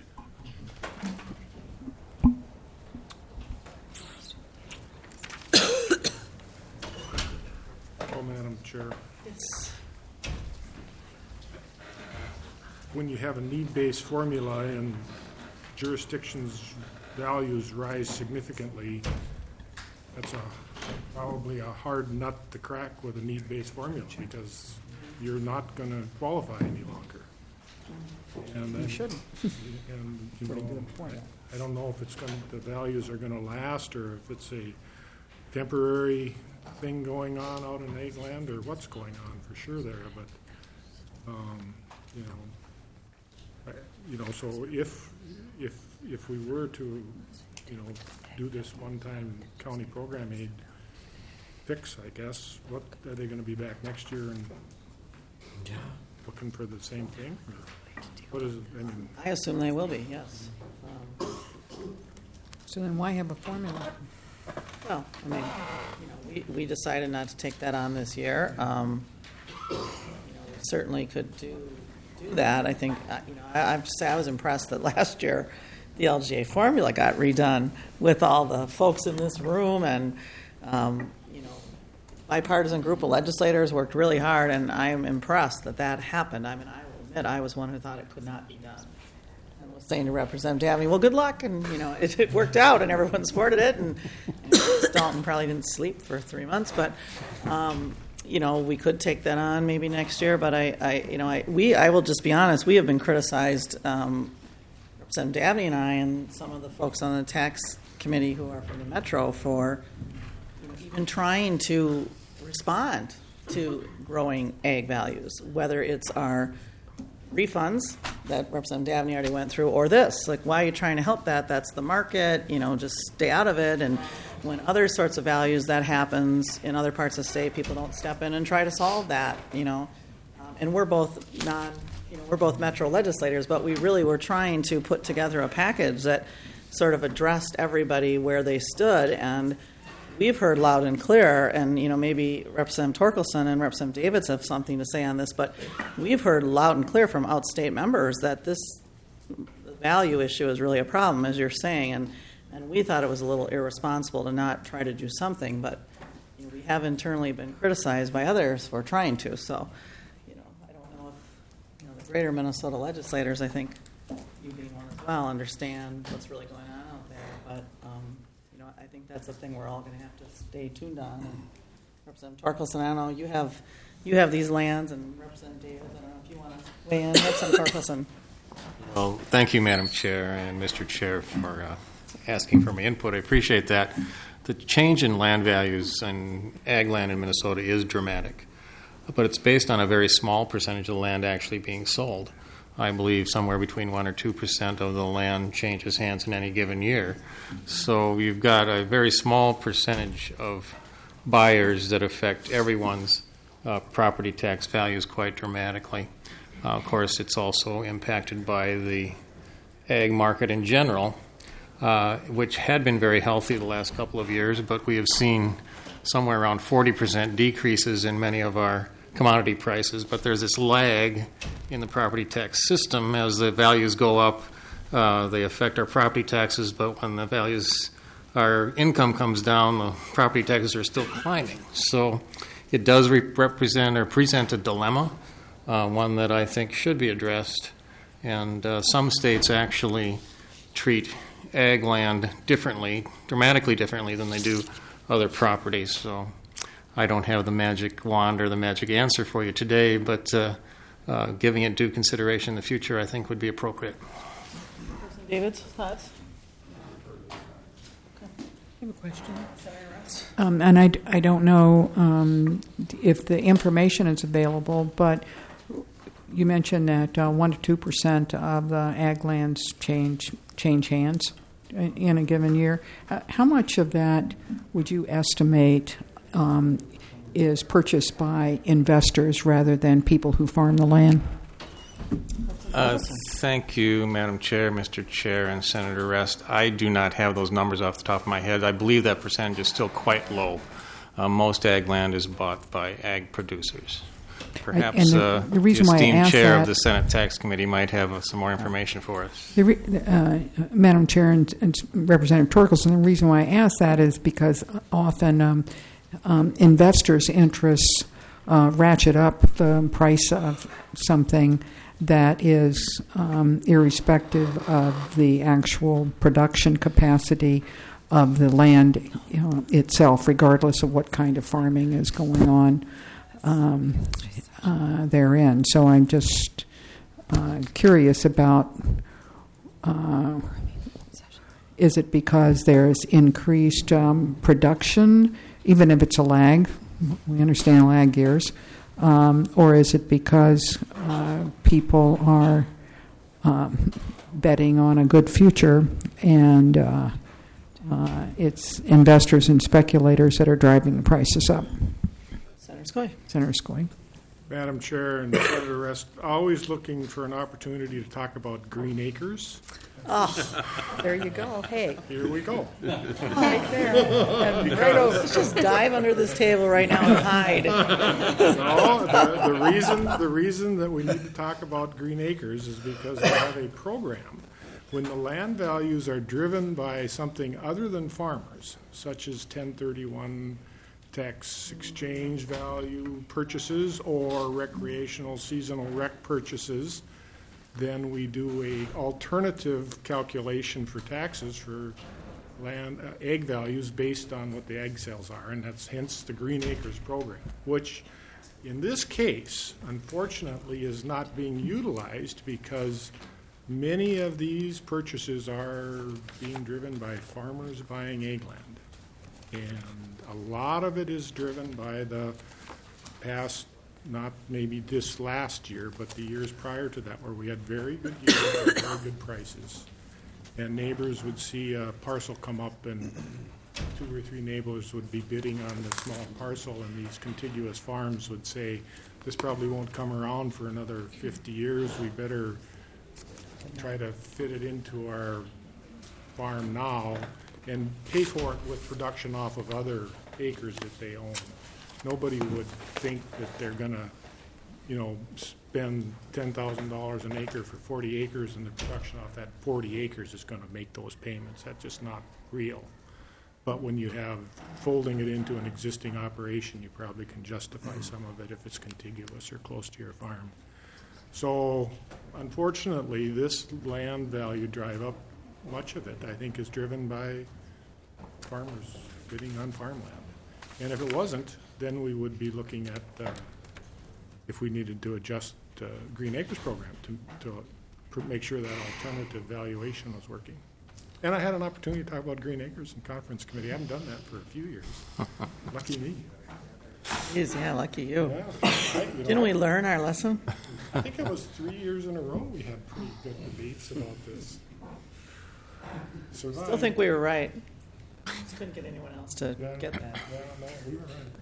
Oh, Madam Chair. When you have a need-based formula and jurisdictions' values rise significantly, that's a, probably a hard nut to crack with a need-based formula because you're not going to qualify any longer. And then, You shouldn't. And, you Pretty know, good point. I, I don't know if it's going, the values are going to last or if it's a temporary thing going on out in ag land or what's going on for sure there, but, um, you know, I, you know, so if, if, if we were to, you know, do this one-time county program aid fix, I guess, what, are they gonna be back next year and looking for the same thing? Or what is it, I mean, I assume they will be, yes. Um, So then why have a formula? Well, I mean, you know, we, we decided not to take that on this year. Um, you know, we certainly could do do that. I think, uh, you know, I, I have to say I was impressed that last year the L G A formula got redone with all the folks in this room, and um, you know, bipartisan group of legislators worked really hard, and I am impressed that that happened. I mean, I will admit I was one who thought it could not be done. Saying to Representative Dabney, well, good luck, and you know it, it worked out, and everyone supported it, and, and Dalton probably didn't sleep for three months, but um, you know we could take that on maybe next year. But I, I you know, I we I will just be honest, we have been criticized, um, Representative Dabney and I, and some of the folks on the tax committee who are from the Metro for you know, even trying to respond to growing ag values, whether it's our refunds that Representative Dabney already went through, or this. Like, why are you trying to help that? That's the market. You know, just stay out of it. And when other sorts of values, that happens in other parts of the state, people don't step in and try to solve that, you know. Um, and we're both non, you know, we're both Metro legislators, but we really were trying to put together a package that sort of addressed everybody where they stood. And we've heard loud and clear, and you know maybe Representative Torkelson and Representative Davids have something to say on this, but we've heard loud and clear from outstate members that this value issue is really a problem, as you're saying, and, and we thought it was a little irresponsible to not try to do something, but you know, we have internally been criticized by others for trying to, so you know, I don't know if you know, the greater Minnesota legislators, I think you being one as well, understand what's really going on out there, but um, I think that's a thing we're all going to have to stay tuned on. And Representative Torkelson, I don't know, you have you have these lands, and Representative Davis, I don't know if you want to weigh in. Representative Torkelson. Well, thank you, Madam Chair and Mister Chair, for uh, asking for my input. I appreciate that. The change in land values and ag land in Minnesota is dramatic, but it's based on a very small percentage of the land actually being sold. I believe somewhere between one or two percent of the land changes hands in any given year. So you've got a very small percentage of buyers that affect everyone's uh, property tax values quite dramatically. Uh, of course, it's also impacted by the ag market in general, uh, which had been very healthy the last couple of years, but we have seen somewhere around forty percent decreases in many of our commodity prices, but there's this lag in the property tax system. As the values go up, uh, they affect our property taxes, but when the values, our income comes down, the property taxes are still climbing. So it does re- represent or present a dilemma, uh, one that I think should be addressed. And uh, some states actually treat ag land differently, dramatically differently than they do other properties. So I don't have the magic wand or the magic answer for you today, but uh, uh, giving it due consideration in the future, I think, would be appropriate. David's thoughts? I have a question. Um, and I, d- I don't know um, if the information is available, but you mentioned that uh, one to two percent of the ag lands change change hands in, in a given year. Uh, how much of that would you estimate Um, is purchased by investors rather than people who farm the land? Uh, thank you, Madam Chair, Mister Chair, and Senator Rest. I do not have those numbers off the top of my head. I believe that percentage is still quite low. Uh, most ag land is bought by ag producers. Perhaps the, uh, the, reason the why esteemed I asked chair that, of the Senate Tax Committee might have uh, some more information for us. The re, uh, Madam Chair and, and Representative Torkelson, the reason why I ask that is because often um, um, investors' interests uh, ratchet up the price of something that is um, irrespective of the actual production capacity of the land, you know, itself, regardless of what kind of farming is going on um, uh, therein. So I'm just uh, curious about, uh, is it because there's increased um, production, even if it's a lag, we understand lag years, um, or is it because uh, people are um, betting on a good future and uh, uh, it's investors and speculators that are driving the prices up? Senator Skoye. Senator Skoye. Madam Chair and Senator Rest, always looking for an opportunity to talk about green acres. Oh, there you go. Hey, Here we go. right there. And right over. Let's just dive under this table right now and hide. No, the, the reason the reason that we need to talk about green acres is because we have a program when the land values are driven by something other than farmers, such as ten thirty-one tax exchange value purchases or recreational seasonal rec purchases. Then we do a alternative calculation for taxes for land uh, ag values based on what the ag sales are, and that's hence the Green Acres program, which in this case, unfortunately, is not being utilized because many of these purchases are being driven by farmers buying ag land, and a lot of it is driven by the past. Not maybe this last year, but the years prior to that, where we had very good yields and very good prices. And neighbors would see a parcel come up, and two or three neighbors would be bidding on the small parcel, and these contiguous farms would say, this probably won't come around for another fifty years. We better try to fit it into our farm now and pay for it with production off of other acres that they own. Nobody would think that they're going to, you know, spend ten thousand dollars an acre for forty acres, and the production off that forty acres is going to make those payments. That's just not real. But when you have folding it into an existing operation, you probably can justify some of it if it's contiguous or close to your farm. So, unfortunately, this land value drive up, much of it, I think, is driven by farmers bidding on farmland. And if it wasn't, then we would be looking at uh, if we needed to adjust uh, Green Acres program to, to pr- make sure that alternative valuation was working. And I had an opportunity to talk about Green Acres in conference committee. I haven't done that for a few years. Lucky me. Jeez, yeah, lucky you. Yeah, I, you know, Didn't we learn our lesson? I think it was three years in a row we had pretty good debates about this. Survived. Still think we were right. Just couldn't get anyone else to Yeah, get that. Yeah, no, we were right.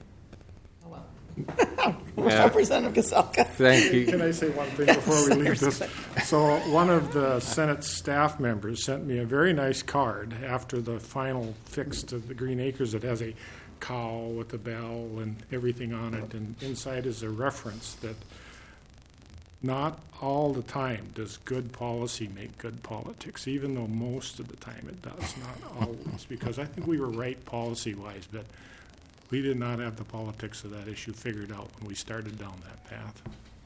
Oh, well. Representative Gazelka. Thank you. Can I say one thing before we leave this? So one of the Senate staff members sent me a very nice card after the final fix to the Green Acres. It has a cow with a bell and everything on it, and inside is a reference that not all the time does good policy make good politics, even though most of the time it does, not always, because I think we were right policy-wise, but we did not have the politics of that issue figured out when we started down that path.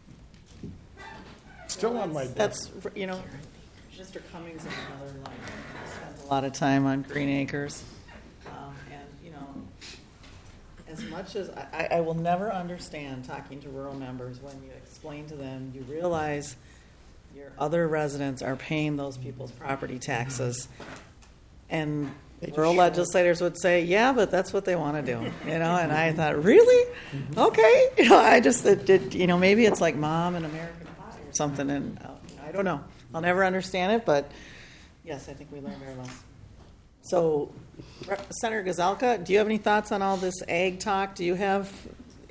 Still on my desk. That's, you know, Mister Cummings and another line spent a lot of time on Green Acres. Um, and, you know, as much as I, I will never understand talking to rural members when you explain to them, you realize your other residents are paying those people's property taxes. And rural legislators would say, yeah, but that's what they want to do, you know, and I thought, really? Okay. You know, I just, it, it, you know, maybe it's like Mom and American Pie or something, and uh, I don't know. I'll never understand it, but yes, I think we learned our lesson. So, Senator Gazelka, do you have any thoughts on all this ag talk? Do you have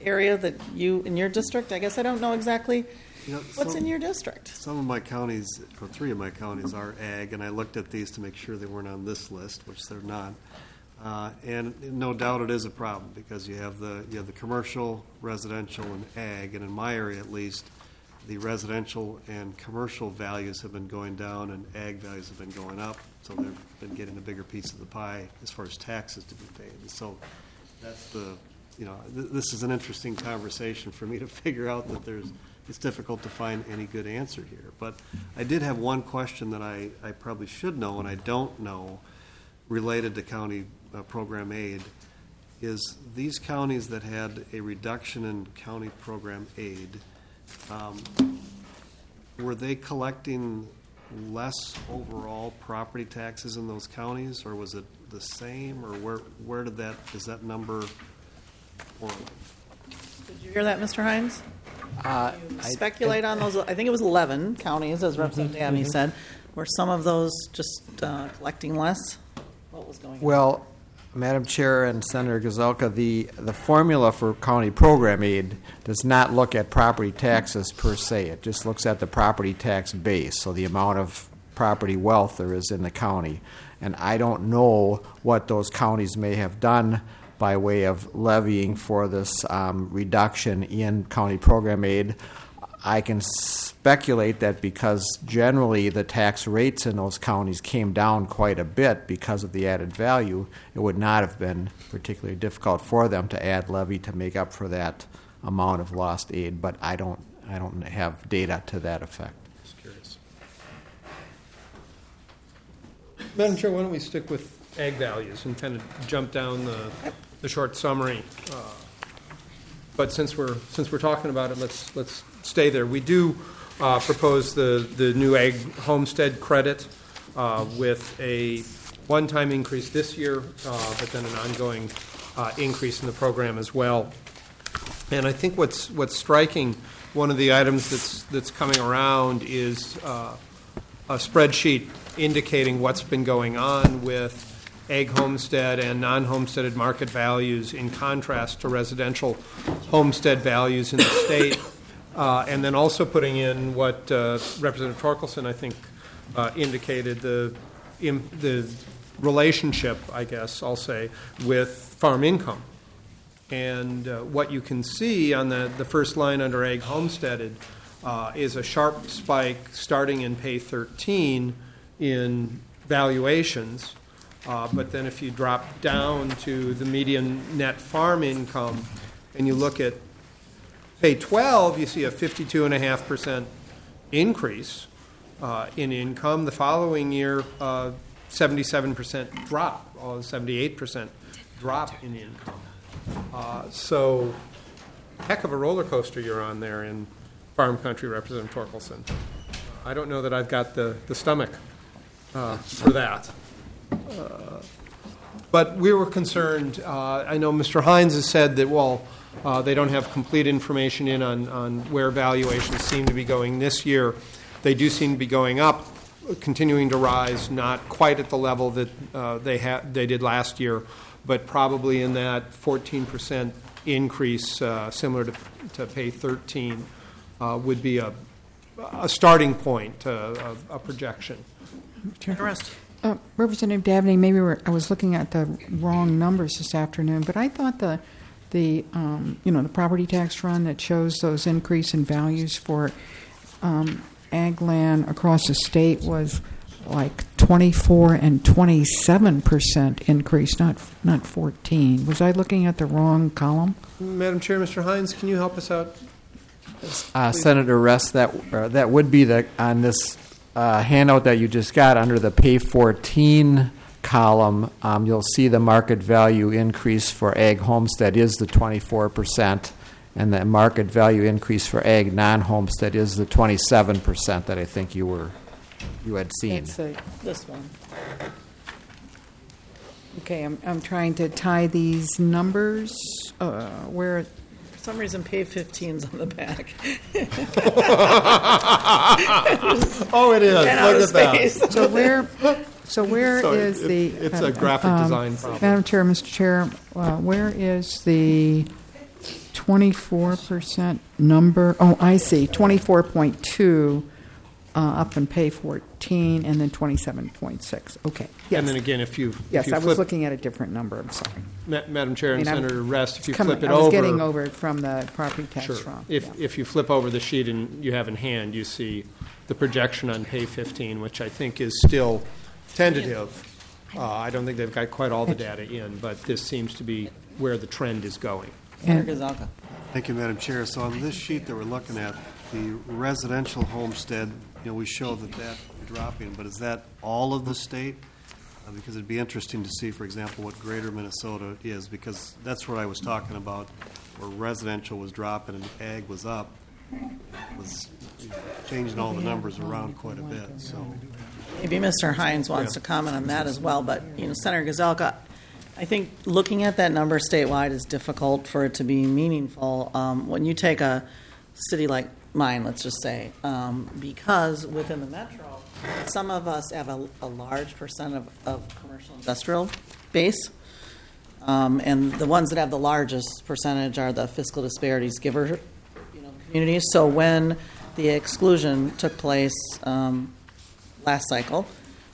area that you, in your district? I guess I don't know exactly You know, what's some- in your district. Some of my counties, or three of my counties, are ag, and I looked at these to make sure they weren't on this list, which they're not. Uh, and no doubt it is a problem because you have the you have the commercial, residential, and ag, and in my area at least, the residential and commercial values have been going down, and ag values have been going up. So they've been getting a bigger piece of the pie as far as taxes to be paid. And so that's the you know th- this is an interesting conversation for me to figure out that there's. It's difficult to find any good answer here. But I did have one question that I, I probably should know, and I don't know, related to county uh, program aid, is these counties that had a reduction in county program aid, um, were they collecting less overall property taxes in those counties, or was it the same, or where where did that, does that number correlate? Did you hear that, Mister Hines? Uh, Speculate on those, I think it was eleven counties, as Representative Dabney said. Were some of those just uh, collecting less? What was going on? Well, Madam Chair and Senator Gazelka, the, the formula for county program aid does not look at property taxes per se. It just looks at the property tax base, so the amount of property wealth there is in the county. And I don't know what those counties may have done by way of levying for this um, reduction in county program aid. I can speculate that because generally the tax rates in those counties came down quite a bit because of the added value, it would not have been particularly difficult for them to add levy to make up for that amount of lost aid. But I don't, I don't have data to that effect. Just curious. Madam Chair, why don't we stick with ag values and kind of jump down the, the short summary. Uh, but since we're since we're talking about it, let's let's stay there. We do uh, propose the the new ag homestead credit uh, with a one-time increase this year, uh, but then an ongoing uh, increase in the program as well. And I think what's what's striking, one of the items that's that's coming around is uh, a spreadsheet indicating what's been going on with ag homestead and non-homesteaded market values in contrast to residential homestead values in the state, uh, and then also putting in what uh, Representative Torkelson, I think, uh, indicated, the in, the relationship, I guess I'll say, with farm income. And uh, what you can see on the, the first line under ag homesteaded uh, is a sharp spike starting in pay thirteen in valuations. Uh, but then if you drop down to the median net farm income and you look at pay twelve, you see a fifty-two point five percent increase uh, in income. The following year, uh, seventy-seven percent drop, or seventy-eight percent drop in income. Uh, so, heck of a roller coaster you're on there in farm country, Representative Torkelson. I don't know that I've got the, the stomach uh, for that. Uh, but we were concerned. Uh, I know Mister Hines has said that, well, uh, they don't have complete information in on, on where valuations seem to be going this year. They do seem to be going up, continuing to rise, not quite at the level that uh, they ha- they did last year, but probably in that fourteen percent increase, uh, similar to, to pay thirteen, uh, would be a, a starting point, uh, a, a projection. Interesting. Uh, Representative Dabney, maybe we're, I was looking at the wrong numbers this afternoon, but I thought the the um, you know the property tax run that shows those increase in values for um, ag land across the state was like twenty-four and twenty-seven percent increase, not not fourteen. Was I looking at the wrong column? Madam Chair, Mister Hines, can you help us out? Uh, Senator Rest, that uh, that would be the on this uh, handout that you just got under the pay fourteen column. Um, you'll see the market value increase for ag homestead is the twenty-four percent, and the market value increase for ag non-homestead is the twenty-seven percent that I think you were you had seen. That's a, This one. okay, I'm I'm trying to tie these numbers uh, where. For some reason, pay fifteen's on the back. Oh, it is. Ran out Look of at that. space. So where, so where Sorry, is it- the? it's a graphic um, design problem. Madam Chair, Mister Chair, uh, where is the twenty-four percent number, oh, I see, twenty-four point two uh, up in pay fourteen, and then twenty-seven point six. Okay, yes. And then again, if you Yes, if you I was flip, looking at a different number, I'm sorry. Ma- Madam Chair and I mean, I'm Senator Rest, if you coming- flip it I was over. getting over it from the property tax Sure. from. If, yeah. if you flip over the sheet and you have in hand, you see the projection on pay fifteen, which I think is still tentative. Uh, I don't think they've got quite all the data in, but this seems to be where the trend is going. Senator Gazelka. Thank you, Madam Chair. So on this sheet that we're looking at, the residential homestead, you know, we show that that dropping, but is that all of the state? Uh, because it'd be interesting to see, for example, what greater Minnesota is, because that's what I was talking about, where residential was dropping and ag was up, was changing all the numbers around quite a bit, so. Maybe Mister Hines wants to comment on that as well, but, you know, Senator Gazelka, I think looking at that number statewide is difficult for it to be meaningful. Um, when you take a city like mine, let's just say, um, because within the metro, some of us have a, a large percent of, of commercial industrial base, um, and the ones that have the largest percentage are the fiscal disparities giver, you know, communities. So when the exclusion took place um, last cycle,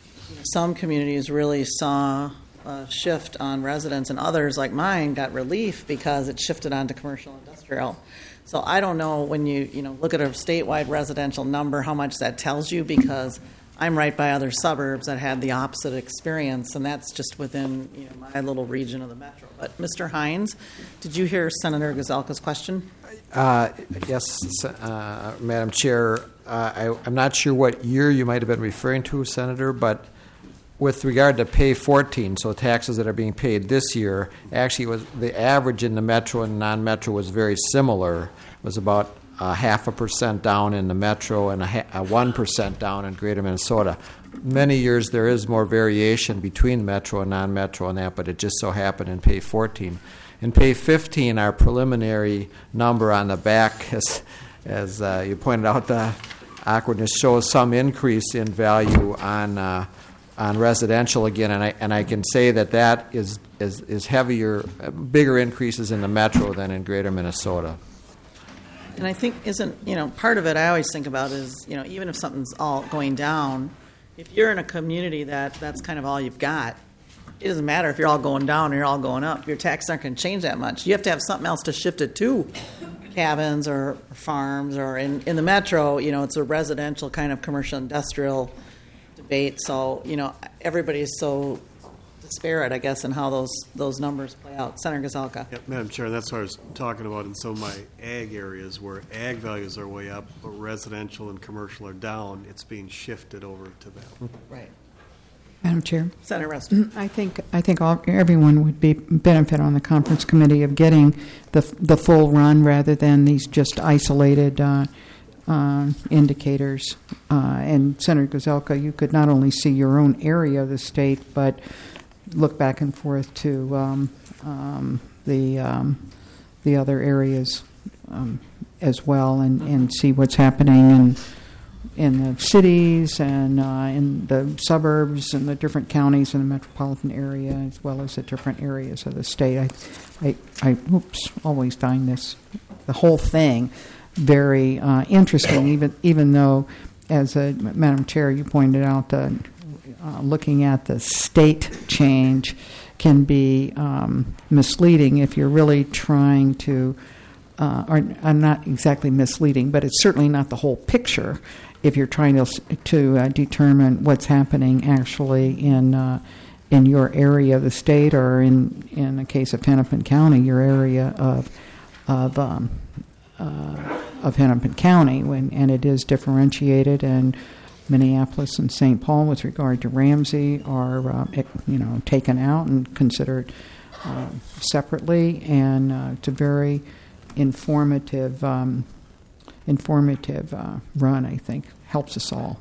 some communities really saw a shift on residents, and others, like mine, got relief because it shifted onto commercial industrial. So I don't know when you you know look at a statewide residential number how much that tells you, because I'm right by other suburbs that had the opposite experience, and that's just within you know my little region of the metro. But Mister Hines, did you hear Senator Gazelka's question? Uh, yes, uh, Madam Chair. Uh, I, I'm not sure what year you might have been referring to, Senator, but with regard to pay fourteen, so taxes that are being paid this year, actually it was the average in the metro and non-metro was very similar. It was about a half a percent down in the metro and a, ha- a one percent down in greater Minnesota. Many years there is more variation between metro and non-metro on that, but it just so happened in pay fourteen. In pay fifteen, our preliminary number on the back, as, as uh, you pointed out, the awkwardness shows some increase in value on uh, on residential again, and I and I can say that that is is, is heavier, bigger increases in the metro than in greater Minnesota. And I think isn't, you know, part of it I always think about is, you know, even if something's all going down, if you're in a community that that's kind of all you've got, it doesn't matter if you're all going down or you're all going up. Your taxes aren't going to change that much. You have to have something else to shift it to, cabins or farms, or in, in the metro, you know, it's a residential kind of commercial industrial debate. So, you know, everybody is so disparate, I guess, in how those those numbers play out. Senator Gazelka. Yeah, Madam Chair, that's what I was talking about in some of my ag areas where ag values are way up, but residential and commercial are down. It's being shifted over to them. Right. Madam Chair, Senator Rest. I think I think all, everyone would be benefit on the conference committee of getting the the full run rather than these just isolated uh, uh, indicators. Uh, and Senator Gazelka, you could not only see your own area of the state, but look back and forth to um, um, the um, the other areas um, as well, and, and see what's happening in in the cities and uh, in the suburbs and the different counties in the metropolitan area, as well as the different areas of the state. I, I, I oops, always find this the whole thing very uh, interesting, even even though, as a, Madam Chair, you pointed out, uh, uh, looking at the state change can be um, misleading if you're really trying to, uh, or, or not exactly misleading, but it's certainly not the whole picture if you're trying to to uh, determine what's happening actually in uh, in your area of the state, or in in the case of Hennepin County, your area of of um, uh, of Hennepin County, when and it is differentiated, and Minneapolis and Saint Paul, with regard to Ramsey, are uh, you know taken out and considered uh, separately, and uh, it's a very informative. Um, informative uh, run, I think, helps us all.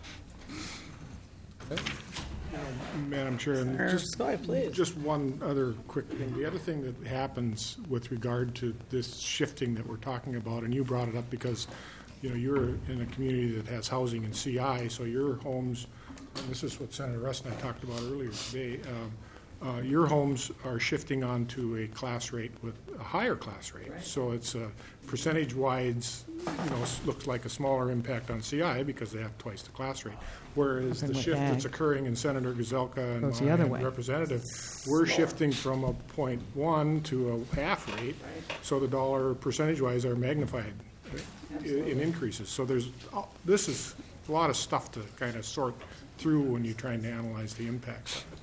Madam Chair, and just, just one other quick thing. The other thing that happens with regard to this shifting that we're talking about, and you brought it up because, you know, you're in a community that has housing and C I, so your homes, and this is what Senator Russ and I talked about earlier today, um, uh, your homes are shifting onto a class rate with a higher class rate. So it's a percentage-wise, you know, s- looks like a smaller impact on C I because they have twice the class rate. Whereas Than the with shift that's ag. occurring in Senator Gazelka and Goes the my other way. representative, we're shifting from a point one to a half rate. So the dollar percentage-wise are magnified uh, i- in increases. So there's, uh, this is a lot of stuff to kind of sort through when you're trying to analyze the impacts of it.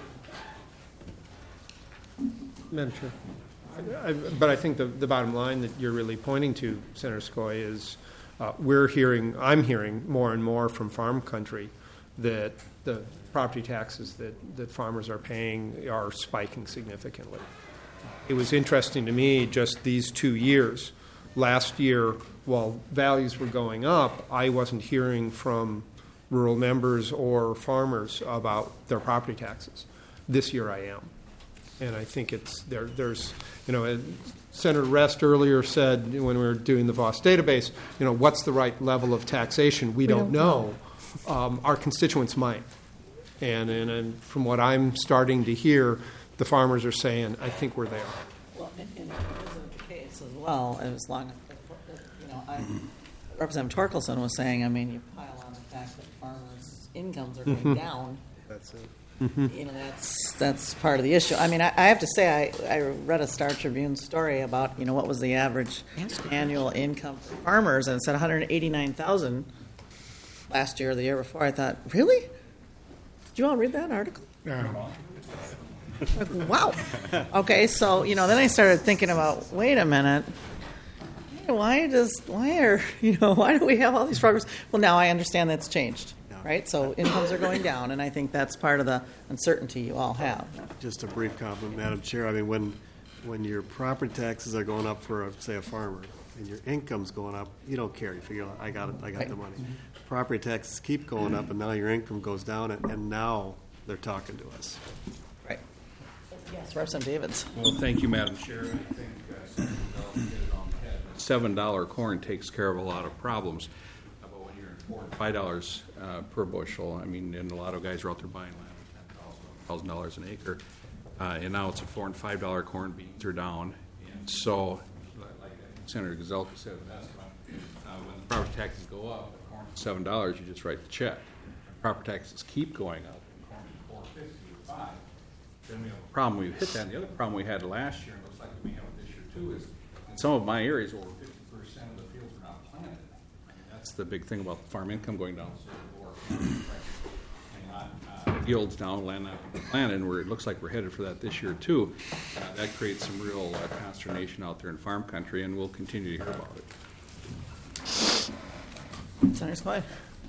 Madam Chair. I- But I think the, the bottom line that you're really pointing to, Senator Skoye, is uh, we're hearing, I'm hearing more and more from farm country that the property taxes that, that farmers are paying are spiking significantly. It was interesting to me just these two years. Last year, while values were going up, I wasn't hearing from rural members or farmers about their property taxes. This year I am. And I think it's there. There's, you know, and Senator Rest earlier said when we were doing the Voss database, you know, what's the right level of taxation? We, don't, don't know. Um, our constituents might, and, and and from what I'm starting to hear, the farmers are saying, I think we're there. Well, and, and it wasn't the case as well, as long, you know, I, Representative Torkelson was saying, I mean, you pile on the fact that farmers' incomes are going down. That's it. You know, that's, that's part of the issue. I mean, I, I have to say, I, I read a Star Tribune story about, you know, what was the average annual income for farmers, and it said one hundred eighty-nine thousand last year or the year before. I thought, really? Did you all read that article? Yeah. Like, wow. Okay, so, you know, then I started thinking about, wait a minute, hey, why does, why are, you know, why do we have all these programs? Well, now I understand that's changed, right? So incomes are going down, and I think that's part of the uncertainty you all have. Just a brief comment, Madam Chair. I mean, when, when your property taxes are going up for, a, say, a farmer, and your income's going up, you don't care. You figure, I got it, I got the money. Property taxes keep going up, and now your income goes down, and, and now they're talking to us. Right. Yes, Representative Davids. Well, thank you, Madam Chair. I think uh, Senator Bell hit it on the head. Seven dollar corn takes care of a lot of problems. But when you're at four and five dollars uh, per bushel, I mean, and a lot of guys are out there buying land at ten thousand dollars an acre, uh, and now it's at four and five dollar corn. Beans are down, and so, like Senator Gazelka said, that's uh, when the property taxes go up, the corn is seven dollars. You just write the check. Property taxes keep going up. Corn is four fifty or five. Then we have a problem, we hit that, and the other problem we had last year, and looks like we have it this year too, is in some of my areas, over fifty percent of the fields are not planted. I mean, that's the big thing about farm income going down, so or and not, uh, yields down, land not being planted, and we're, it looks like we're headed for that this year too. Uh, that creates some real uh, consternation out there in farm country, and we'll continue to hear about it. Senator Skoye.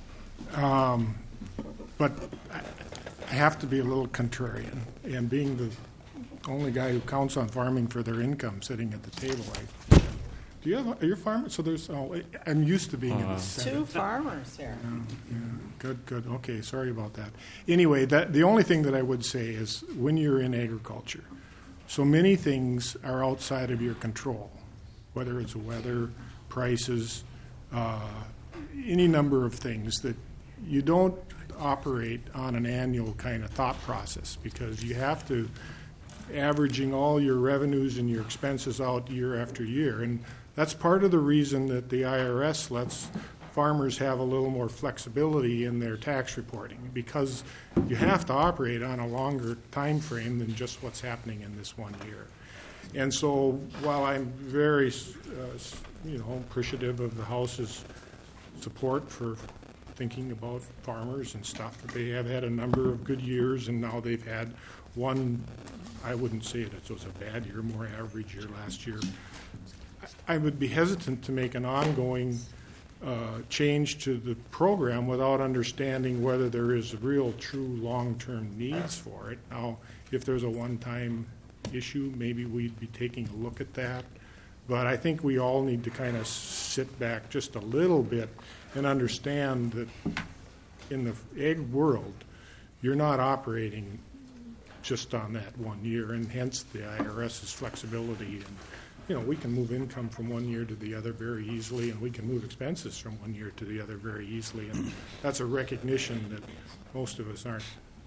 Um, But I I have to be a little contrarian, and being the only guy who counts on farming for their income sitting at the table, I, do you have, are you a farmer? So there's, oh, I'm used to being in the Senate. Two farmers here. Yeah, good, good. Okay, sorry about that. Anyway, that the only thing that I would say is when you're in agriculture, so many things are outside of your control, whether it's weather, prices, uh, any number of things that you don't operate on an annual kind of thought process, because you have to averaging all your revenues and your expenses out year after year. And that's part of the reason that the I R S lets farmers have a little more flexibility in their tax reporting, because you have to operate on a longer time frame than just what's happening in this one year. And so while I'm very, uh, you know, appreciative of the House's support for thinking about farmers and stuff, they have had a number of good years, and now they've had one, I wouldn't say that it was a bad year, more average year last year. I would be hesitant to make an ongoing uh, change to the program without understanding whether there is real, true, long-term needs for it. Now, if there's a one-time issue, maybe we'd be taking a look at that. But I think we all need to kind of sit back just a little bit and understand that in the egg world, you're not operating just on that one year, and hence the IRS's flexibility. And, you know, we can move income from one year to the other very easily, and we can move expenses from one year to the other very easily. And that's a recognition that most of us aren't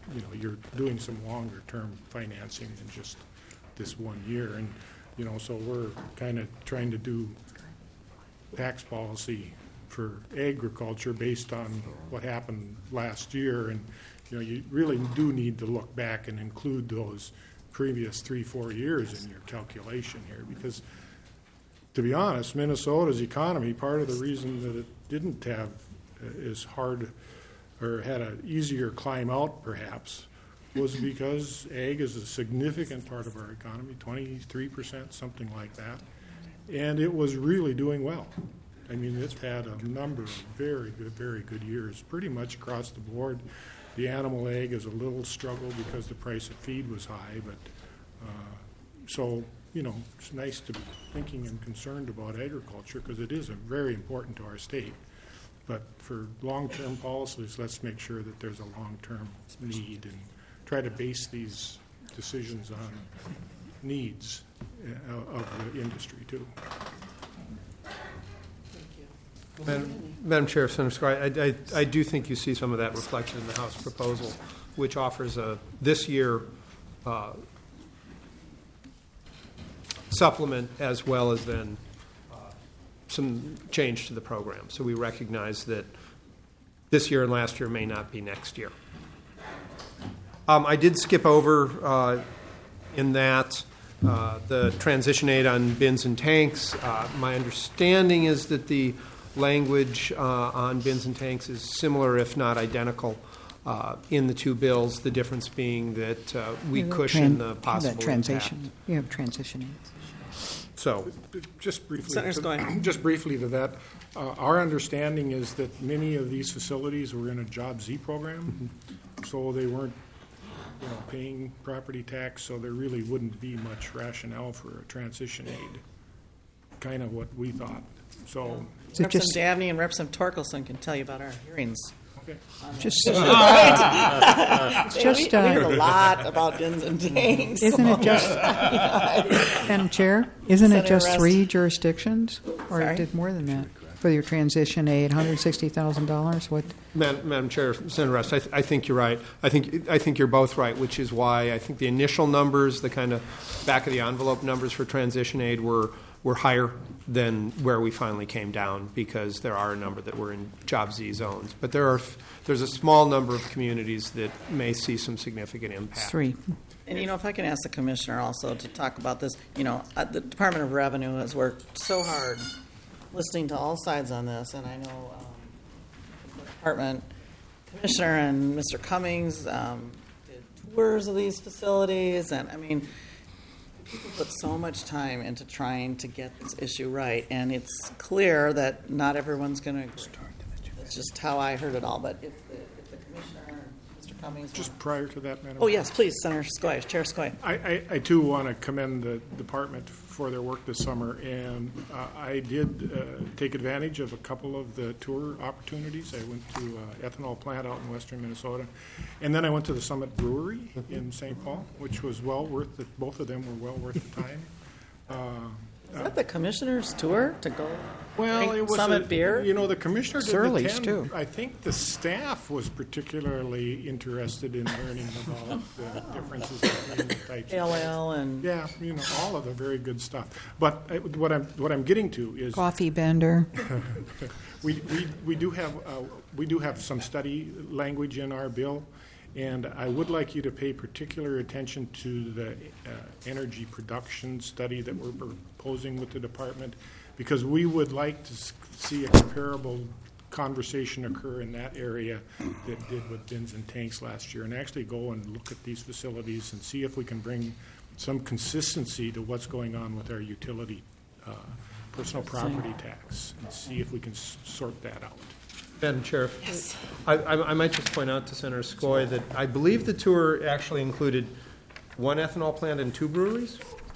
you know, you're doing some longer-term financing than just this one year. And, you know, so we're kind of trying to do tax policy for agriculture based on what happened last year. And, you know, you really do need to look back and include those previous three, four years in your calculation here, because to be honest, Minnesota's economy, part of the reason that it didn't have uh, as hard or had an easier climb out perhaps was because ag is a significant part of our economy, twenty-three percent, something like that, and it was really doing well. I mean, it's had a number of very good, very good years, pretty much across the board. The animal ag is a little struggle because the price of feed was high, but uh, so, you know, it's nice to be thinking and concerned about agriculture because it is a very important to our state. But for long-term policies, let's make sure that there's a long-term need and try to base these decisions on needs uh, of the industry, too. Madam, Madam Chair, Senator Squire, I, I, I do think you see some of that reflected in the House proposal, which offers a this year uh, supplement as well as then uh, some change to the program. So we recognize that this year and last year may not be next year. Um, I did skip over uh, in that uh, the transition aid on bins and tanks. Uh, my understanding is that the language uh, on bins and tanks is similar, if not identical, uh, in the two bills, the difference being that uh, we Yeah, cushion tran- the possible that transition. impact. You have transition. So, Just briefly, Senator to, Scoy. just briefly to that, uh, our understanding is that many of these facilities were in a Job Z program, so they weren't, you know, paying property tax, so there really wouldn't be much rationale for a transition aid. Kind of what we thought. So, So Representative just- Dabney and Representative Torkelson can tell you about our hearings. okay. Just, It's just, we, uh, we heard a lot about bins and tanks. isn't it just, I- Madam Chair, isn't it Senator just Rest. three jurisdictions? Or Sorry? it did more than that? For your transition aid, one hundred sixty thousand dollars? What? Madam, Madam Chair, Senator Rest, I, th- I think you're right. I think I think you're both right, which is why I think the initial numbers, the kind of back of the envelope numbers for transition aid, were were higher than where we finally came down because there are a number that were in Job Z zones. But there are there's a small number of communities that may see some significant impact. Three. And, you know, if I can ask the commissioner also to talk about this, you know, uh, the Department of Revenue has worked so hard listening to all sides on this, and I know um, the department commissioner and Mister Cummings um, did tours of these facilities, and I mean, people put so much time into trying to get this issue right, and it's clear that not everyone's going to agree. That's just how I heard it all. But if the, if the commissioner and Mister Cummings, Just want- prior to that, Madam. oh yes, please, Senator Scoy, Chair Scoy. I, I, I too want to commend the department for their work this summer, and uh, I did uh, take advantage of a couple of the tour opportunities. I went to uh, ethanol plant out in western Minnesota, and then I went to the Summit Brewery in Saint Paul, which was well worth it. Both of them were well worth the time. Uh, Is that the commissioner's tour to go Well, drink it was Summit a- beer? You know, the commissioner didn't Surly's, attend. too. I think the staff was particularly interested in learning about the differences between the types. Pale of ale and Yeah, you know, all of the very good stuff. But I, what I'm what I'm getting to is Coffee bender. we, we we do have uh, we do have some study language in our bill, and I would like you to pay particular attention to the uh, energy production study that we're proposing with the department, because we would like to s- see a comparable conversation occur in that area that did with bins and tanks last year, and actually go and look at these facilities and see if we can bring some consistency to what's going on with our utility uh, personal property tax, and see if we can s- sort that out. Madam Chair, I, I I might just point out to Senator Scoy that I believe the tour actually included one ethanol plant and two breweries.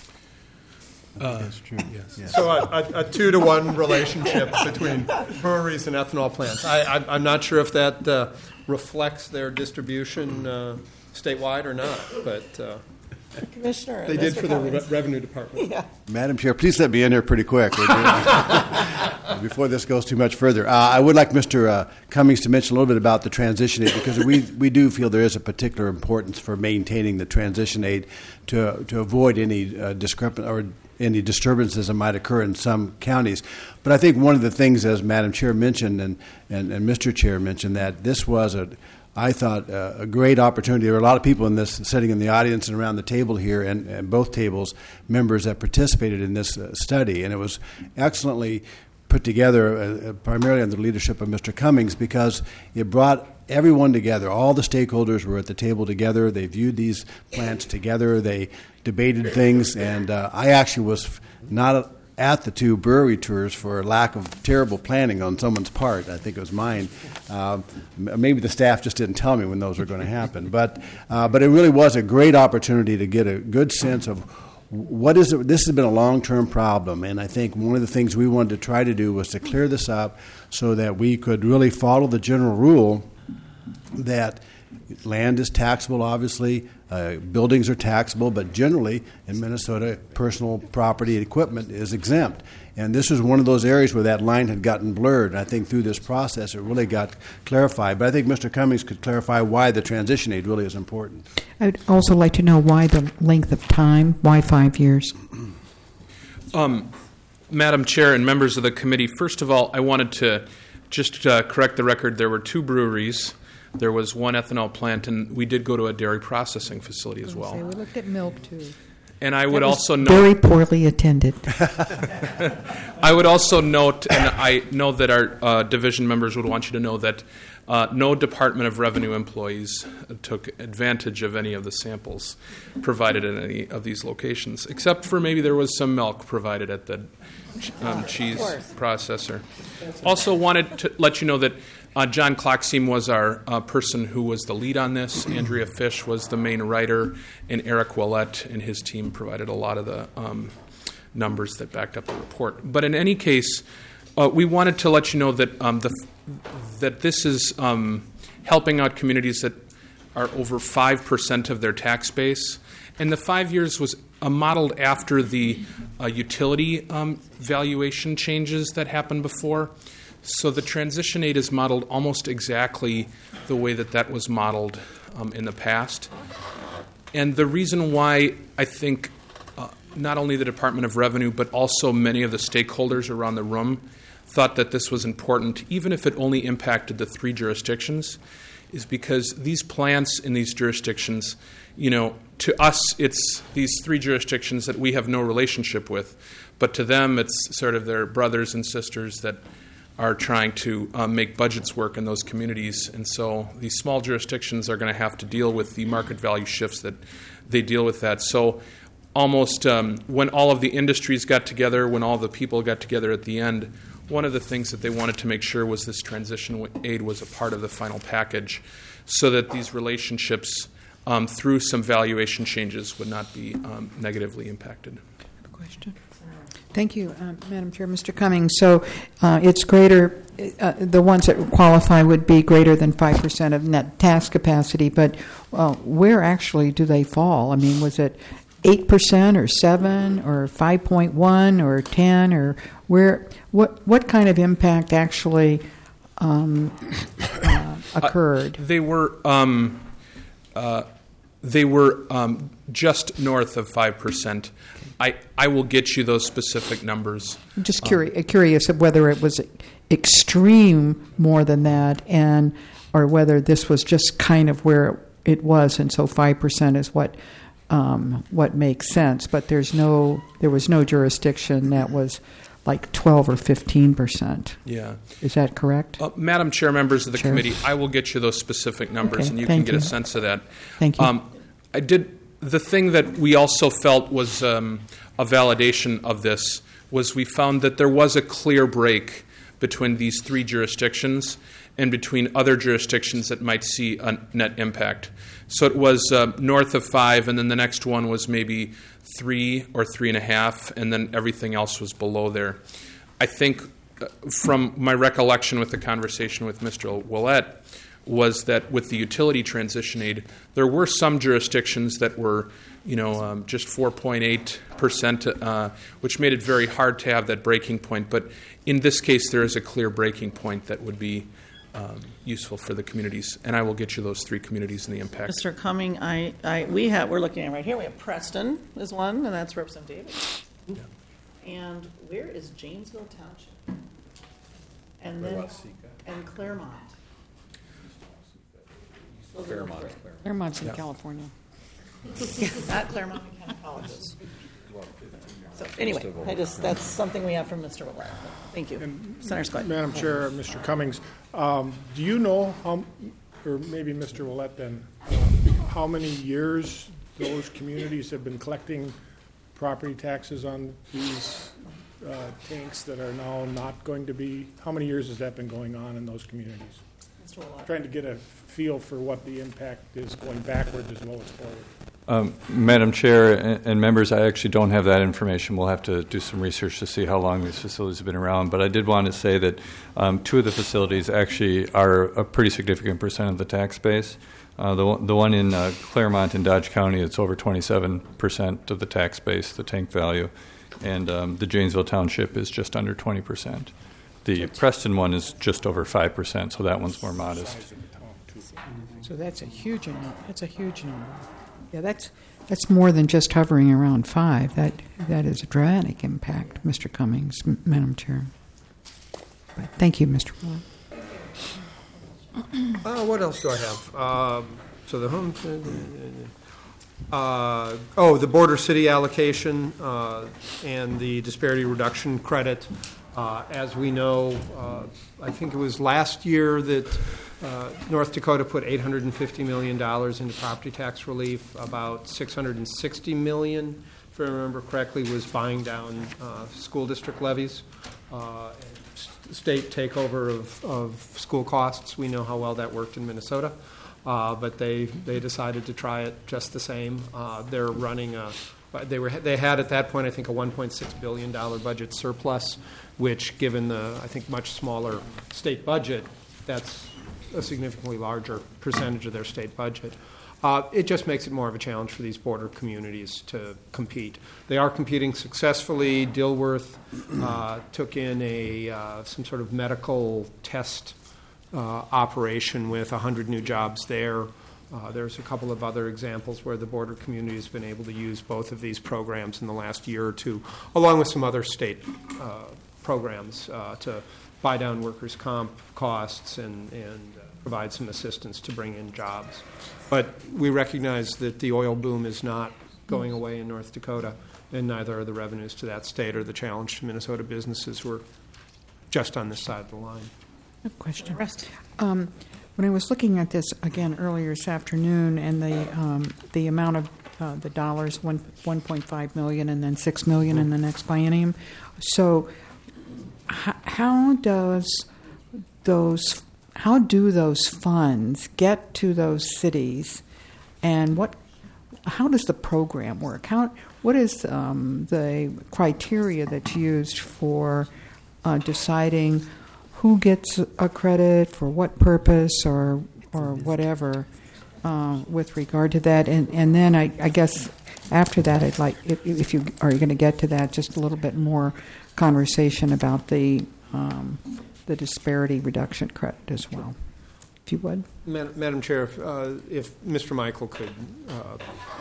That's true, yes. So a, a, a two to one relationship between breweries and ethanol plants. I, I, I'm not sure if that uh, reflects their distribution uh, statewide or not, but uh, Commissioner. They did Mister for the Cummings. re- Revenue Department. Yeah. Madam Chair, please let me in here pretty quick, would you? Before this goes too much further. Uh, I would like Mister Uh, Cummings to mention a little bit about the transition aid, because we, we do feel there is a particular importance for maintaining the transition aid to, to avoid any uh, discrepan or any disturbances that might occur in some counties. But I think one of the things, as Madam Chair mentioned and, and, and Mister Chair mentioned, that this was a I thought uh, a great opportunity. There were a lot of people in this sitting in the audience and around the table here, and, and both tables, members that participated in this uh, study, and it was excellently put together, uh, primarily under the leadership of Mister Cummings, because it brought everyone together. All the stakeholders were at the table together. They viewed these plants together. They debated things, and uh, I actually was not at the two brewery tours for lack of terrible planning on someone's part. I think it was mine. Uh, maybe the staff just didn't tell me when those were going to happen. But uh, but it really was a great opportunity to get a good sense of what is it. This has been a long-term problem, and I think one of the things we wanted to try to do was to clear this up so that we could really follow the general rule that land is taxable, obviously. Uh, buildings are taxable, but generally in Minnesota, personal property and equipment is exempt. And this was one of those areas where that line had gotten blurred. And I think through this process, it really got clarified. But I think Mister Cummings could clarify why the transition aid really is important. I'd also like to know why the length of time, why five years? Um, Madam Chair and members of the committee, first of all, I wanted to just uh, correct the record. There were two breweries. There was one ethanol plant, and we did go to a dairy processing facility as well. We looked at milk, too. And I would That was also note... very poorly attended. I would also note, and I know that our uh, division members would want you to know that uh, no Department of Revenue employees took advantage of any of the samples provided at any of these locations, except for maybe there was some milk provided at the um, cheese processor. Also wanted to let you know that Uh, John Klockseam was our uh, person who was the lead on this. Andrea Fish was the main writer, and Eric Willett and his team provided a lot of the um, numbers that backed up the report. But in any case, uh, we wanted to let you know that um, the that this is um, helping out communities that are over five percent of their tax base. And the five years was uh, modeled after the uh, utility um, valuation changes that happened before. So the transition aid is modeled almost exactly the way that that was modeled um, in the past. And the reason why I think uh, not only the Department of Revenue, but also many of the stakeholders around the room thought that this was important, even if it only impacted the three jurisdictions, is because these plants in these jurisdictions, you know, to us, it's these three jurisdictions that we have no relationship with, but to them, it's sort of their brothers and sisters that are trying to um, make budgets work in those communities. And so these small jurisdictions are going to have to deal with the market value shifts that they deal with that. So almost um, when all of the industries got together, when all the people got together at the end, one of the things that they wanted to make sure was this transition aid was a part of the final package so that these relationships um, through some valuation changes would not be um, negatively impacted. Question. Thank you, uh, Madam Chair. Mister Cummings, so uh, it's greater, uh, the ones that qualify would be greater than five percent of net tax capacity, but uh, where actually do they fall? I mean, was it eight percent or seven or five point one or ten or where, what, what kind of impact actually um, uh, occurred? Uh, they were, um, uh, they were um, just north of five percent. I, I will get you those specific numbers. I'm just curi- um, curious of whether it was extreme more than that, and or whether this was just kind of where it was, and so five percent is what um, what makes sense. But there's no, there was no jurisdiction that was like twelve or fifteen percent. Yeah, is that correct? Uh, Madam Chair, members of the Chair. committee, I will get you those specific numbers, Okay, and you thank can get you. a sense of that. Thank you. Um, I did. The thing that we also felt was um, a validation of this was we found that there was a clear break between these three jurisdictions and between other jurisdictions that might see a net impact. So it was uh, north of five, and then the next one was maybe three or three and a half, and then everything else was below there. I think uh, from my recollection with the conversation with Mister Willett, was that with the utility transition aid, there were some jurisdictions that were, you know, um, just four point eight percent, uh, which made it very hard to have that breaking point. But in this case, there is a clear breaking point that would be um, useful for the communities. And I will get you those three communities and the impact. Mister Cumming, I, I, we have, we're looking at right here, we have Preston is one, and that's Representative Davis. Yeah. And where is Janesville Township? And then, and Claremont. Fairmont. Claremont's in Yeah. California. Not Claremont County Colleges. So anyway, I just, that's something we have from Mister Willett. Thank you. Senator Scott. Madam Chair, Mister Cummings, um, do you know how, or maybe Mister Willett then, uh, how many years those communities have been collecting property taxes on these uh, tanks that are now not going to be, how many years has that been going on in those communities? Mister Willett. Trying to get a feel for what the impact is going backwards as well as forward. Um, Madam Chair and, and members, I actually don't have that information. We'll have to do some research to see how long these facilities have been around. But I did want to say that um, two of the facilities actually are a pretty significant percent of the tax base. Uh, the, the one in uh, Claremont in Dodge County, it's over twenty-seven percent of the tax base, the tank value. And um, the Janesville Township is just under twenty percent. The Preston one is just over five percent, so that one's more modest. So that's a huge number. That's a huge number. Yeah, that's that's more than just hovering around five. That that is a dramatic impact, Mister Cummings, M- Madam Chair. But thank you, Mister Willett. Uh, what else do I have? Um, so the home. Uh, oh, the border city allocation uh, and the disparity reduction credit. Uh, as we know, uh, I think it was last year that uh, North Dakota put eight hundred fifty million dollars into property tax relief. About six hundred sixty million dollars, if I remember correctly, was buying down uh, school district levies. Uh, state takeover of, of school costs. We know how well that worked in Minnesota, uh, but they they decided to try it just the same. Uh, they're running a they were they had at that point I think a one point six billion dollars budget surplus, which given the I think much smaller state budget, that's a significantly larger percentage of their state budget. Uh, it just makes it more of a challenge for these border communities to compete. They are competing successfully. Dilworth uh, took in a uh, some sort of medical test uh, operation with one hundred new jobs there. Uh, there's a couple of other examples where the border community has been able to use both of these programs in the last year or two, along with some other state uh, programs uh, to buy down workers' comp costs and, and uh, provide some assistance to bring in jobs. But we recognize that the oil boom is not going away in North Dakota, and neither are the revenues to that state or the challenge to Minnesota businesses who are just on this side of the line. I have a question. Um, when I was looking at this again earlier this afternoon, and the um, the amount of uh, the dollars, one one point five million, and then six million in the next biennium. So, h- how does those how do those funds get to those cities, and what how does the program work? How what is um, the criteria that's used for uh, deciding who gets a credit for what purpose or or whatever uh, with regard to that? And and then I, I guess after that, I'd like if, if you are going to get to that, just a little bit more conversation about the um, the disparity reduction credit as well, if you would. Madam, Madam Chair, if, uh, if Mister Michael could uh,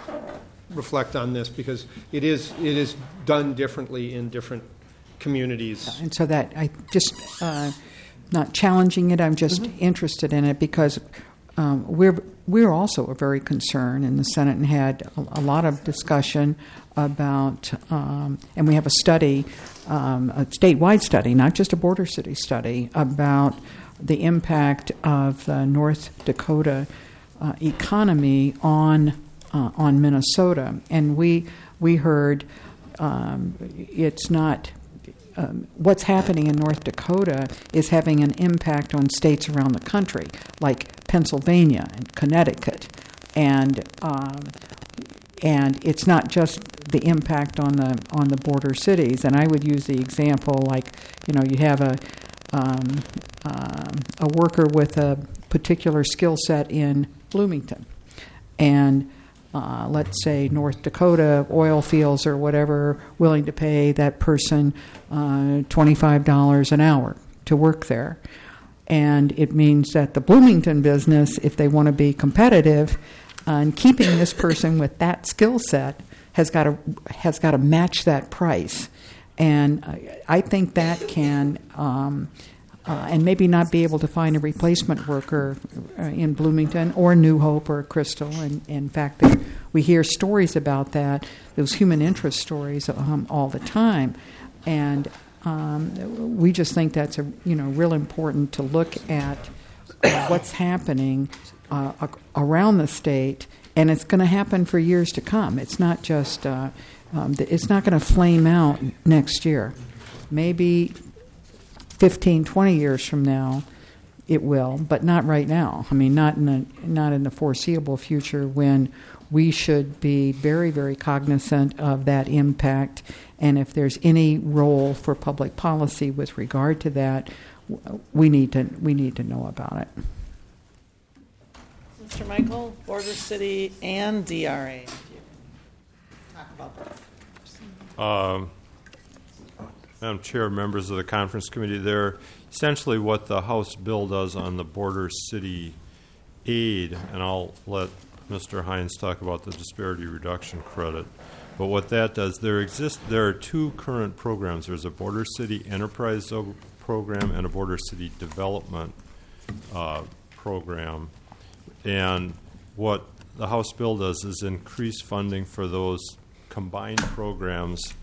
reflect on this, because it is it is done differently in different communities. And so that I just uh, not challenging it. I'm just mm-hmm. interested in it because um, we're we're also very concerned in the Senate and had a, a lot of discussion about, um, and we have a study, um, a statewide study, not just a border city study, about the impact of the North Dakota uh, economy on uh, on Minnesota, and we we heard um, it's not. Um, what's happening in North Dakota is having an impact on states around the country, like Pennsylvania and Connecticut, and um, and it's not just the impact on the on the border cities. And I would use the example like, you know, you have a um, um, a worker with a particular skill set in Bloomington. And uh, let's say North Dakota oil fields or whatever, willing to pay that person uh, twenty-five dollars an hour to work there. And it means that the Bloomington business, if they want to be competitive, uh, and keeping this person with that skill set has got to has got to match that price. And I, I think that can, um, uh, and maybe not be able to find a replacement worker uh, in Bloomington or New Hope or Crystal. And, and in fact, they, we hear stories about that, those human interest stories um, all the time. And um, we just think that's a you know real important to look at uh, what's happening uh, around the state, and it's going to happen for years to come. It's not just. Uh, Um, it's not going to flame out next year. Maybe fifteen, twenty years from now it will, but not right now. I mean, not in the, not in the foreseeable future, when we should be very, very cognizant of that impact. And if there's any role for public policy with regard to that, we need to we need to know about it. Mister Michael, Border City and D R A. Talk about that. Um, Madam Chair, members of the conference committee, there essentially what the House bill does on the border city aid, and I'll let Mister Hines talk about the disparity reduction credit. But what that does, there exist there are two current programs. There's a Border City Enterprise program and a Border City Development uh, program. And what the House bill does is increase funding for those combined programs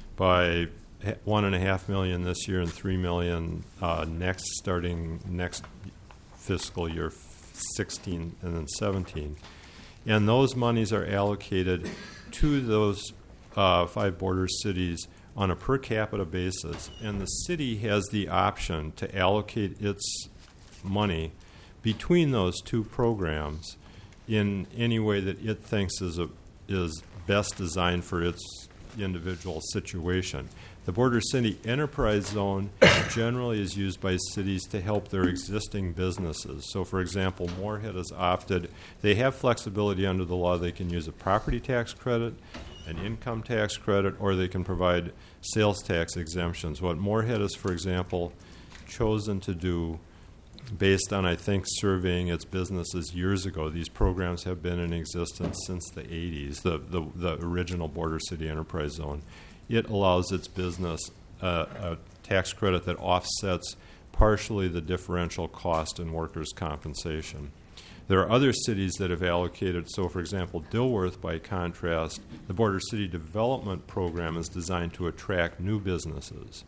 by one and a half million this year and three million uh, next, starting next fiscal year, sixteen and then seventeen. And those monies are allocated to those uh, five border cities on a per capita basis, and the city has the option to allocate its money between those two programs in any way that it thinks is a is best designed for its individual situation. The Border City Enterprise Zone generally is used by cities to help their existing businesses. So, for example, Moorhead has opted, they have flexibility under the law. They can use a property tax credit, an income tax credit, or they can provide sales tax exemptions. What Moorhead has, for example, chosen to do, based on, I think, surveying its businesses years ago. These programs have been in existence since the eighties, the, the, the original Border City Enterprise Zone. It allows its business uh, a tax credit that offsets partially the differential cost in workers' compensation. There are other cities that have allocated, so for example, Dilworth, by contrast, the Border City Development Program is designed to attract new businesses.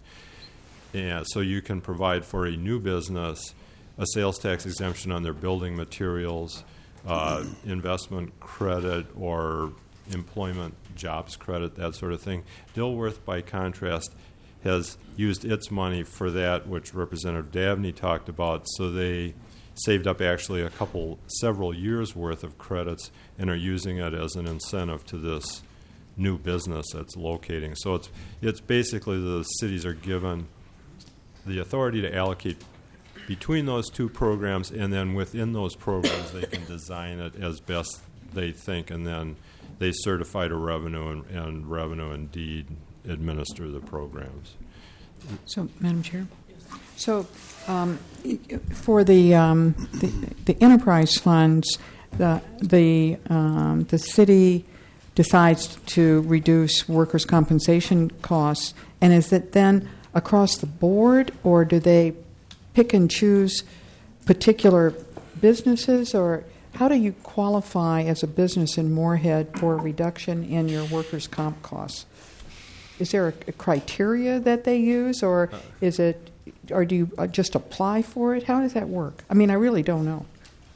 And so you can provide for a new business a sales tax exemption on their building materials, uh, investment credit, or employment jobs credit, that sort of thing. Dilworth, by contrast, has used its money for that, which Representative Dabney talked about, so they saved up actually a couple, several years' worth of credits and are using it as an incentive to this new business that's locating. So it's, it's basically the cities are given the authority to allocate between those two programs, and then within those programs they can design it as best they think, and then they certify to revenue and, and revenue indeed administer the programs. So, Madam Chair, so um, for the, um, the the enterprise funds, the the um, the city decides to reduce workers' compensation costs, and is it then across the board, or do they pick and choose particular businesses, or how do you qualify as a business in Moorhead for a reduction in your workers' comp costs? Is there a, a criteria that they use, or is it, or do you just apply for it? How does that work? I mean, I really don't know.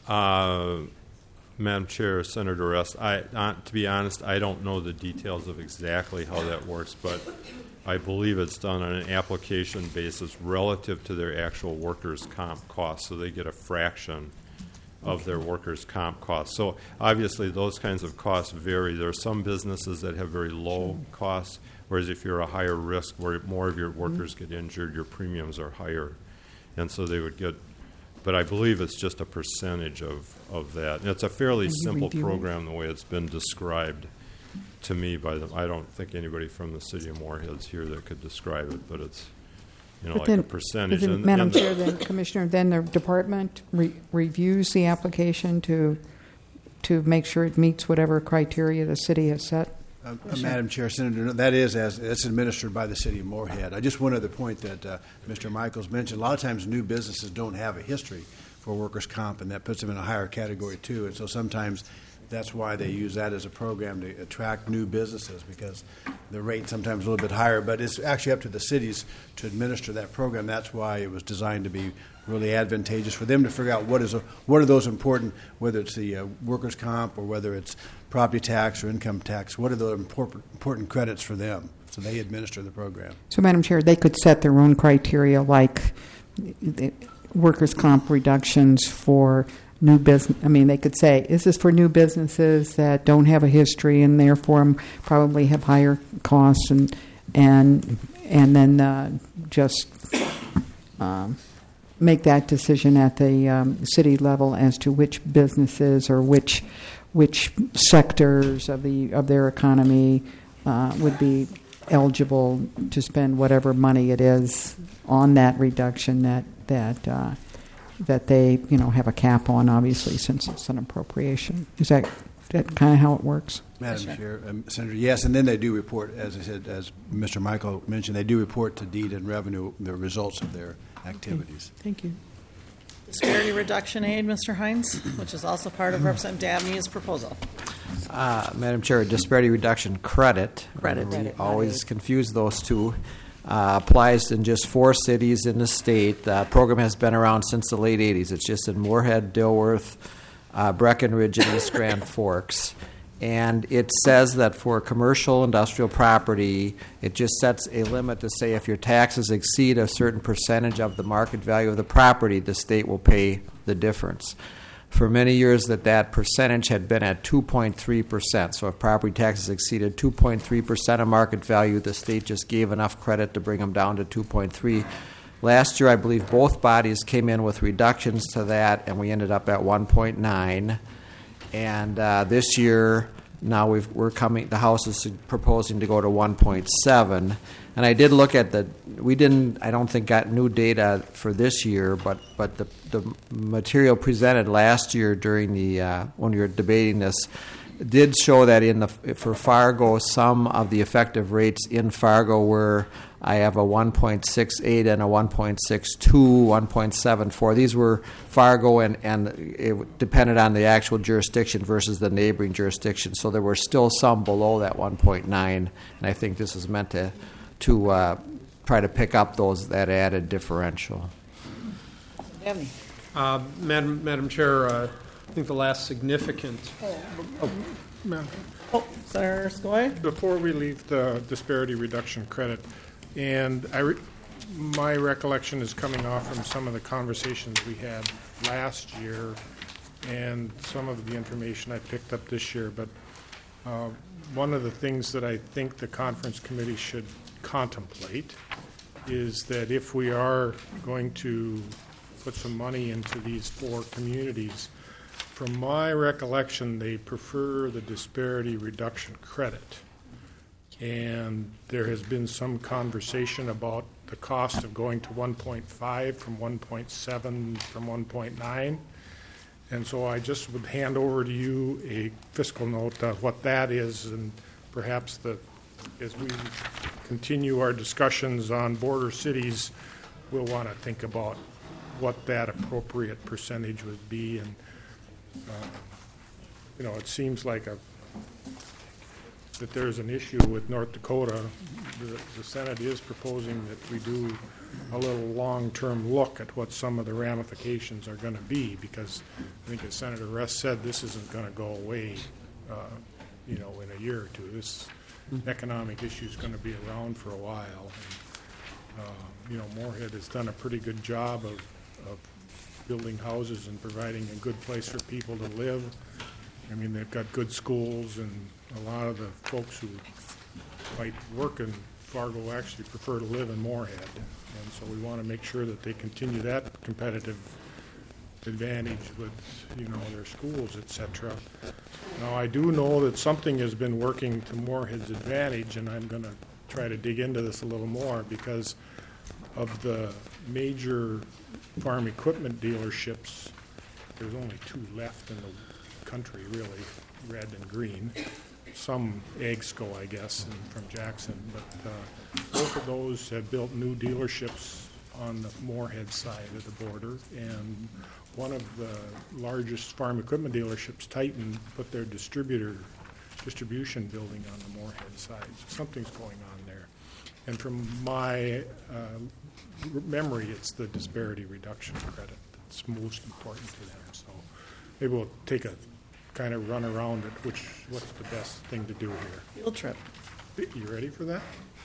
Uh, Madam Chair, Senator Rest, I, uh, to be honest, I don't know the details of exactly how that works, but I believe it's done on an application basis relative to their actual workers' comp costs, so they get a fraction of their workers' comp costs. So obviously those kinds of costs vary. There are some businesses that have very low costs, whereas if you're a higher risk where more of your workers get injured, your premiums are higher. And so they would get but I believe it's just a percentage of, of that. And it's a fairly And you simple review it. program the way it's been described to me by the, I don't think anybody from the city of Moorhead's here that could describe it, but it's, you know, But like then- a percentage. then, And- Madam and the- Chair, then, Commissioner, then the department re- reviews the application to, to make sure it meets whatever criteria the city has set? Uh, uh, Madam Chair, Senator, that is as it's administered by the city of Moorhead. I just one other point that uh, Mister Michaels mentioned. A lot of times, new businesses don't have a history for workers' comp, and that puts them in a higher category too. And so sometimes that's why they use that as a program to attract new businesses, because the rate sometimes is a little bit higher. But it's actually up to the cities to administer that program. That's why it was designed to be really advantageous for them to figure out what is a, what are those important, whether it's the uh, workers' comp or whether it's property tax or income tax. What are the important important credits for them? So they administer the program. So, Madam Chair, they could set their own criteria, like the workers' comp reductions for new business. I mean, they could say, is this for new businesses that don't have a history and therefore probably have higher costs, and and and then uh, just um, make that decision at the um, city level as to which businesses or which which sectors of the of their economy uh, would be eligible to spend whatever money it is on that reduction that that uh, that they you know have a cap on, obviously, since it's an appropriation. Is that that kind of how it works? Madam Chair, um, Senator, yes, and then they do report, as I said, as Mister Michael mentioned, they do report to Deed and Revenue the results of their activities. Thank you. Disparity reduction aid, Mister Hines, which is also part of Representative Dabney's proposal. Uh, Madam Chair, disparity reduction credit. Credit. We Credit, not always aid. confuse those two. Uh, applies in just four cities in the state. The program has been around since the late eighties. It's just in Moorhead, Dilworth, uh, Breckenridge, and East Grand Forks. And it says that for commercial industrial property, it just sets a limit to say if your taxes exceed a certain percentage of the market value of the property, the state will pay the difference. For many years, that that percentage had been at two point three percent. So if property taxes exceeded two point three percent of market value, the state just gave enough credit to bring them down to two point three. Last year, I believe both bodies came in with reductions to that, and we ended up at one point nine. And uh, this year, now we've, we're coming. The House is proposing to go to one point seven. And I did look at the. We didn't. I don't think got new data for this year, but but the the material presented last year during the uh, when we were debating this did show that in the for Fargo, some of the effective rates in Fargo were. I have a one point six eight and a one point six two, one point seven four. These were Fargo, and, and it depended on the actual jurisdiction versus the neighboring jurisdiction. So there were still some below that one point nine, and I think this is meant to to uh, try to pick up those that added differential. Dabney. Uh, Madam, Madam Chair, uh, I think the last significant. Oh, ma'am. Oh, Senator Skoye? Before we leave the disparity reduction credit, and I re- my recollection is coming off from some of the conversations we had last year and some of the information I picked up this year, but uh, one of the things that I think the conference committee should contemplate is that if we are going to put some money into these four communities, from my recollection, they prefer the disparity reduction credit. And there has been some conversation about the cost of going to one point five from one point seven from one point nine. And so I just would hand over to you a fiscal note of what that is, and perhaps the, as we continue our discussions on border cities, we'll want to think about what that appropriate percentage would be. And uh, you know, it seems like a that there's an issue with North Dakota. The, the Senate is proposing that we do a little long-term look at what some of the ramifications are going to be, because I think as Senator Ress said, this isn't going to go away, uh, you know, in a year or two. This economic issue is going to be around for a while. And, uh, you know, Moorhead has done a pretty good job of, of building houses and providing a good place for people to live. I mean, they've got good schools, and a lot of the folks who might work in Fargo actually prefer to live in Moorhead. And so we want to make sure that they continue that competitive advantage with, you know, their schools, et cetera. Now, I do know that something has been working to Moorhead's advantage, and I'm going to try to dig into this a little more because of the major farm equipment dealerships. There's only two left in the country, really, red and green. Some Agsco, I guess, and from Jackson, but uh, both of those have built new dealerships on the Moorhead side of the border, and one of the largest farm equipment dealerships, Titan, put their distributor distribution building on the Moorhead side. So something's going on there. And from my uh, memory, it's the disparity reduction credit that's most important to them. So maybe we'll take a kind of run around it, which what's the best thing to do here. Field trip. You ready for that?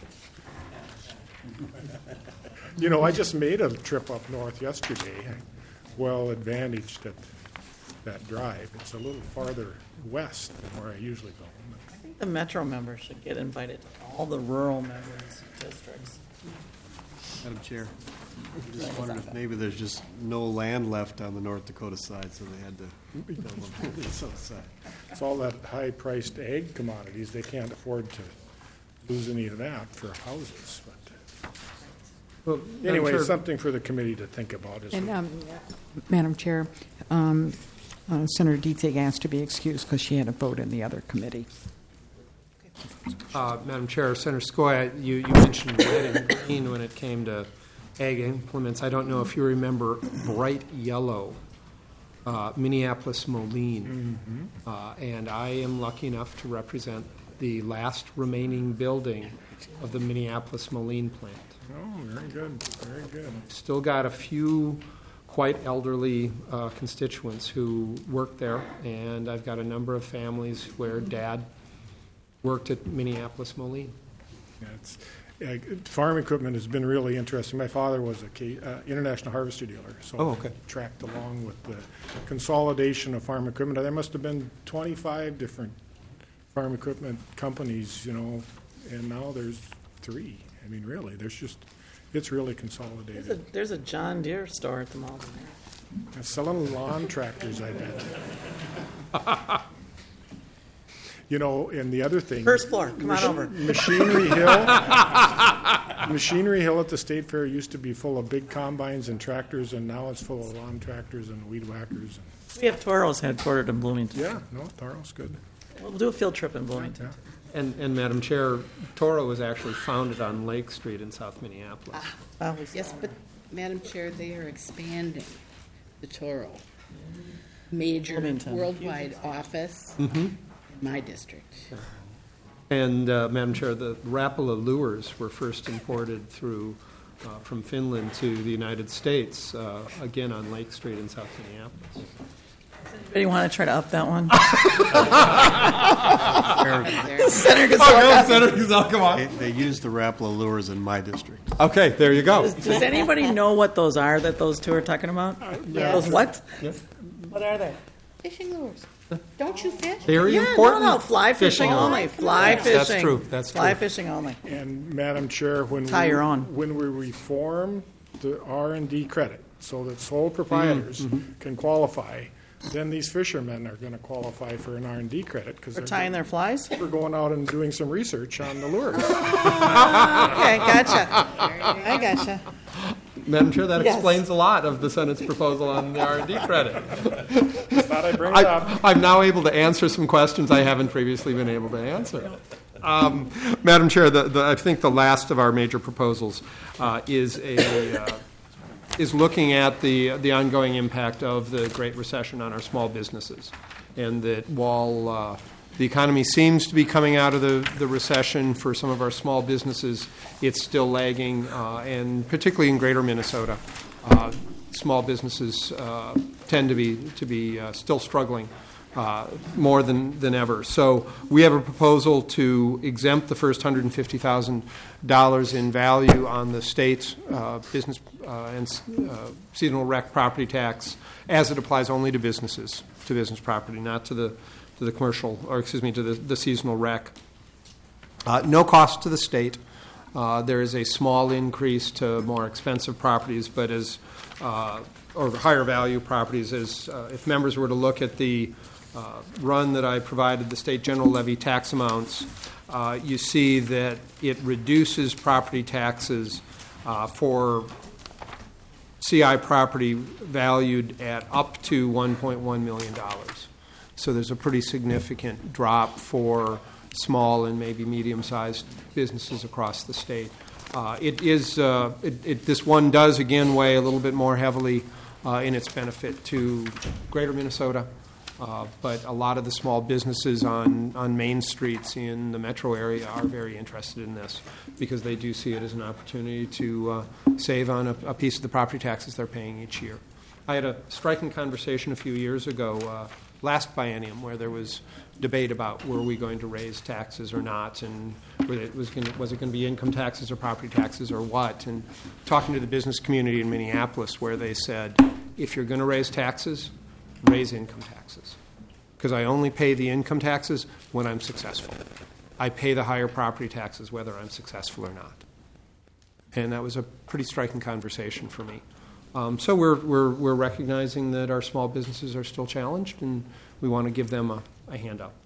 You know, I just made a trip up north yesterday, well advantaged at that drive. It's a little farther west than where I usually go. I think the Metro members should get invited to all the rural members districts. Madam Chair, I just wondered if maybe there's just no land left on the North Dakota side, so they had to build them on the south side. It's all that high-priced ag commodities. They can't afford to lose any of that for houses. But Well, anyway, Chair- something for the committee to think about. As And, we- um, Madam Chair, um, uh, Senator Dietzig asked to be excused because she had a vote in the other committee. Uh, Madam Chair, Senator Skoye, you, you mentioned red and green when it came to ag implements. I don't know if you remember bright yellow, uh, Minneapolis Moline. Uh, and I am lucky enough to represent the last remaining building of the Minneapolis Moline plant. Oh, very good, very good. Still got a few quite elderly uh, constituents who work there, and I've got a number of families where Dad worked at Minneapolis Moline. Yeah, it's, uh, farm equipment has been really interesting. My father was a K, uh, international harvester dealer, so Oh, okay. I tracked along with the consolidation of farm equipment. There must have been twenty-five different farm equipment companies, you know, and now there's three. I mean, really, there's just, it's really There's a, consolidated. there's a John Deere store at the mall. They're selling lawn tractors, I bet. You know, and the other thing. First floor, come on Mach- over. Machinery Hill. Machinery Hill at the State Fair used to be full of big combines and tractors, and now it's full of lawn tractors and weed whackers. We have Toro's headquartered in Bloomington. Yeah, no, Toro's good. We'll do a field trip in Bloomington. And, and Madam Chair, Toro was actually founded on Lake Street in South Minneapolis. Well, Yes, but Madam Chair, they are expanding the Toro. Major Bloomington. worldwide office Mhm. in my district. And, uh, Madam Chair, the Rapala lures were first imported through, uh, from Finland to the United States, uh, again on Lake Street in South Minneapolis. Anybody want to try to up that one? Senator Senator Oh, Gazal. no, Senator Gazal, come on. They, they use the Rapala lures in my district. Okay, there you go. Does, does anybody know what those are that those two are talking about? yes. Those what? Yes. What are they? Fishing lures. Don't you fish? Very yeah, important. No, no, fly fishing, Fishing. only. Fly fishing. That's true, that's Fly true. fishing only. And Madam Chair, when Tie we, your own. when we reform the R and D credit so that sole proprietors can qualify, then these fishermen are going to qualify for an R and D credit because They're tying their flies? we're going out and doing some research on the lures. Okay, gotcha. I gotcha. Madam Chair, that Yes. explains a lot of the Senate's proposal on the R and D credit. Thought I'd bring it I, up. I'm now able to answer some questions I haven't previously been able to answer. Um, Madam Chair, the, the, I think the last of our major proposals uh, is a uh, is looking at the the ongoing impact of the Great Recession on our small businesses, and that while uh, the economy seems to be coming out of the, the recession for some of our small businesses, it's still lagging, uh, and particularly in Greater Minnesota, uh, small businesses uh, tend to be to be uh, still struggling uh, more than, than ever. So we have a proposal to exempt the first one hundred fifty thousand dollars in value on the state's uh, business uh, and uh, seasonal rec property tax, as it applies only to businesses, to business property, not to the to the commercial, or excuse me, to the, the seasonal rec. Uh, no cost to the state. Uh, there is a small increase to more expensive properties, but as uh, or higher value properties is, uh, if members were to look at the uh, run that I provided, the state general levy tax amounts, uh, you see that it reduces property taxes uh, for C I property valued at up to one point one million dollars. So there's a pretty significant drop for small and maybe medium-sized businesses across the state. Uh, it is uh, it, it, this one does again weigh a little bit more heavily uh, in its benefit to Greater Minnesota, uh, but a lot of the small businesses on on main streets in the metro area are very interested in this because they do see it as an opportunity to uh, save on a, a piece of the property taxes they're paying each year. I had a striking conversation a few years ago, uh, last biennium, where there was debate about were we going to raise taxes or not, and whether it was, going to, was it going to be income taxes or property taxes or what. And talking to the business community in Minneapolis, where they said, if you're going to raise taxes, raise income taxes, because I only pay the income taxes when I'm successful. I pay the higher property taxes whether I'm successful or not. And that was a pretty striking conversation for me. Um, so we're, we're, we're recognizing that our small businesses are still challenged, and we want to give them a, a hand up.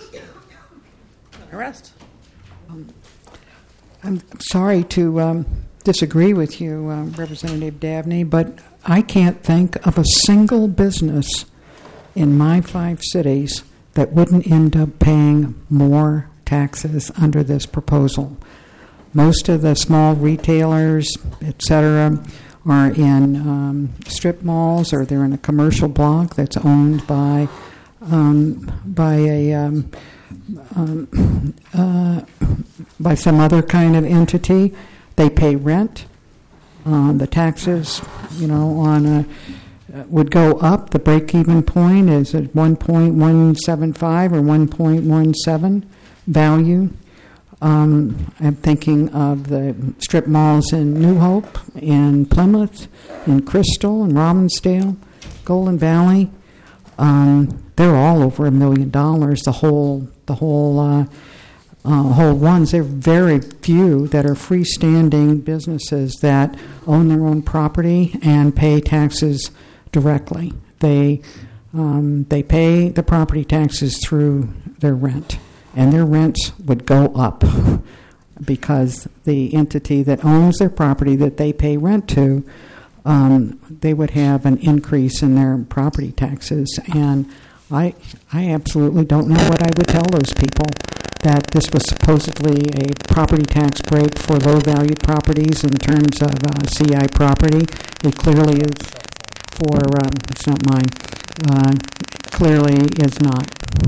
Arrest. Um, I'm sorry to um, disagree with you, uh, Representative Dabney, but I can't think of a single business in my five cities that wouldn't end up paying more taxes under this proposal. Most of the small retailers, et cetera, are in um, strip malls, or they're in a commercial block that's owned by um, by a um, um, uh, by some other kind of entity. They pay rent. Uh, the taxes, you know, on a, uh, would go up. The break-even point is at one point one seven five or one point one seven value. Um, I'm thinking of the strip malls in New Hope, in Plymouth, in Crystal, in Robbinsdale, Golden Valley. Um, they're all over a million dollars. The whole, the whole, uh, uh, whole ones. There are very few that are freestanding businesses that own their own property and pay taxes directly. They, um, they pay the property taxes through their rent. And their rents would go up because the entity that owns their property that they pay rent to, um, they would have an increase in their property taxes. And I, I absolutely don't know what I would tell those people, that this was supposedly a property tax break for low-valued properties in terms of uh, C I property. It clearly is for, um, it's not mine, uh, clearly is not.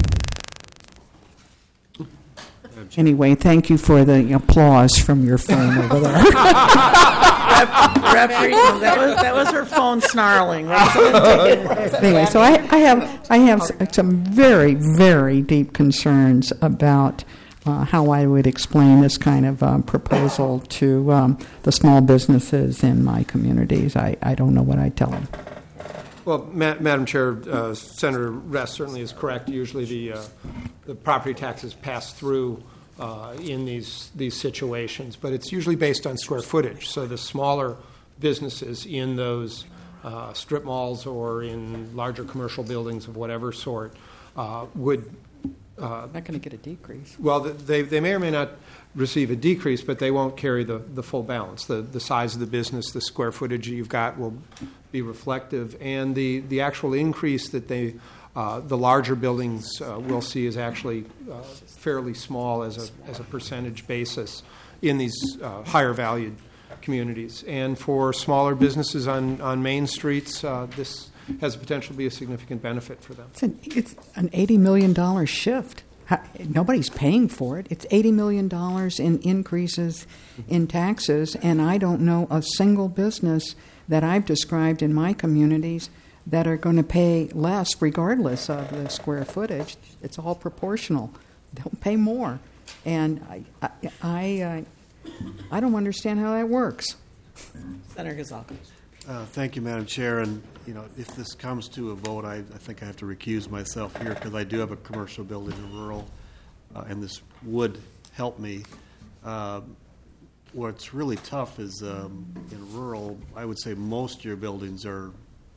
Anyway, thank you for the applause from your phone over there. Rep, referee, that was that was her phone snarling. Anyway, so I, I have I have some very very deep concerns about uh, how I would explain this kind of um, proposal to um, the small businesses in my communities. I, I don't know what I'd tell them. Well, Ma- Madam Chair, uh, Senator Rest certainly is correct. Usually the uh, the property taxes pass through uh, in these these situations, but it's usually based on square footage. So the smaller businesses in those uh, strip malls or in larger commercial buildings of whatever sort uh, would uh, not going to get a decrease. Well, they they may or may not receive a decrease, but they won't carry the, the full balance. The the size of the business, the square footage you've got will be reflective, and the, the actual increase that they uh, the larger buildings uh, will see is actually uh, fairly small as a as a percentage basis in these uh, higher valued communities. And for smaller businesses on, on main streets, uh, this has the potential to be a significant benefit for them. It's an, it's an eighty million dollars shift. How, nobody's paying for it. It's eighty million dollars in increases in taxes, and I don't know a single business that I've described in my communities that are going to pay less regardless of the square footage. It's all proportional. They'll pay more. And I, I, I, uh, I don't understand how that works. Senator Gazalka. Uh, thank you, Madam Chair. And, you know, if this comes to a vote, I, I think I have to recuse myself here because I do have a commercial building in rural, uh, and this would help me. Uh, what's really tough is um, in rural, I would say most of your buildings are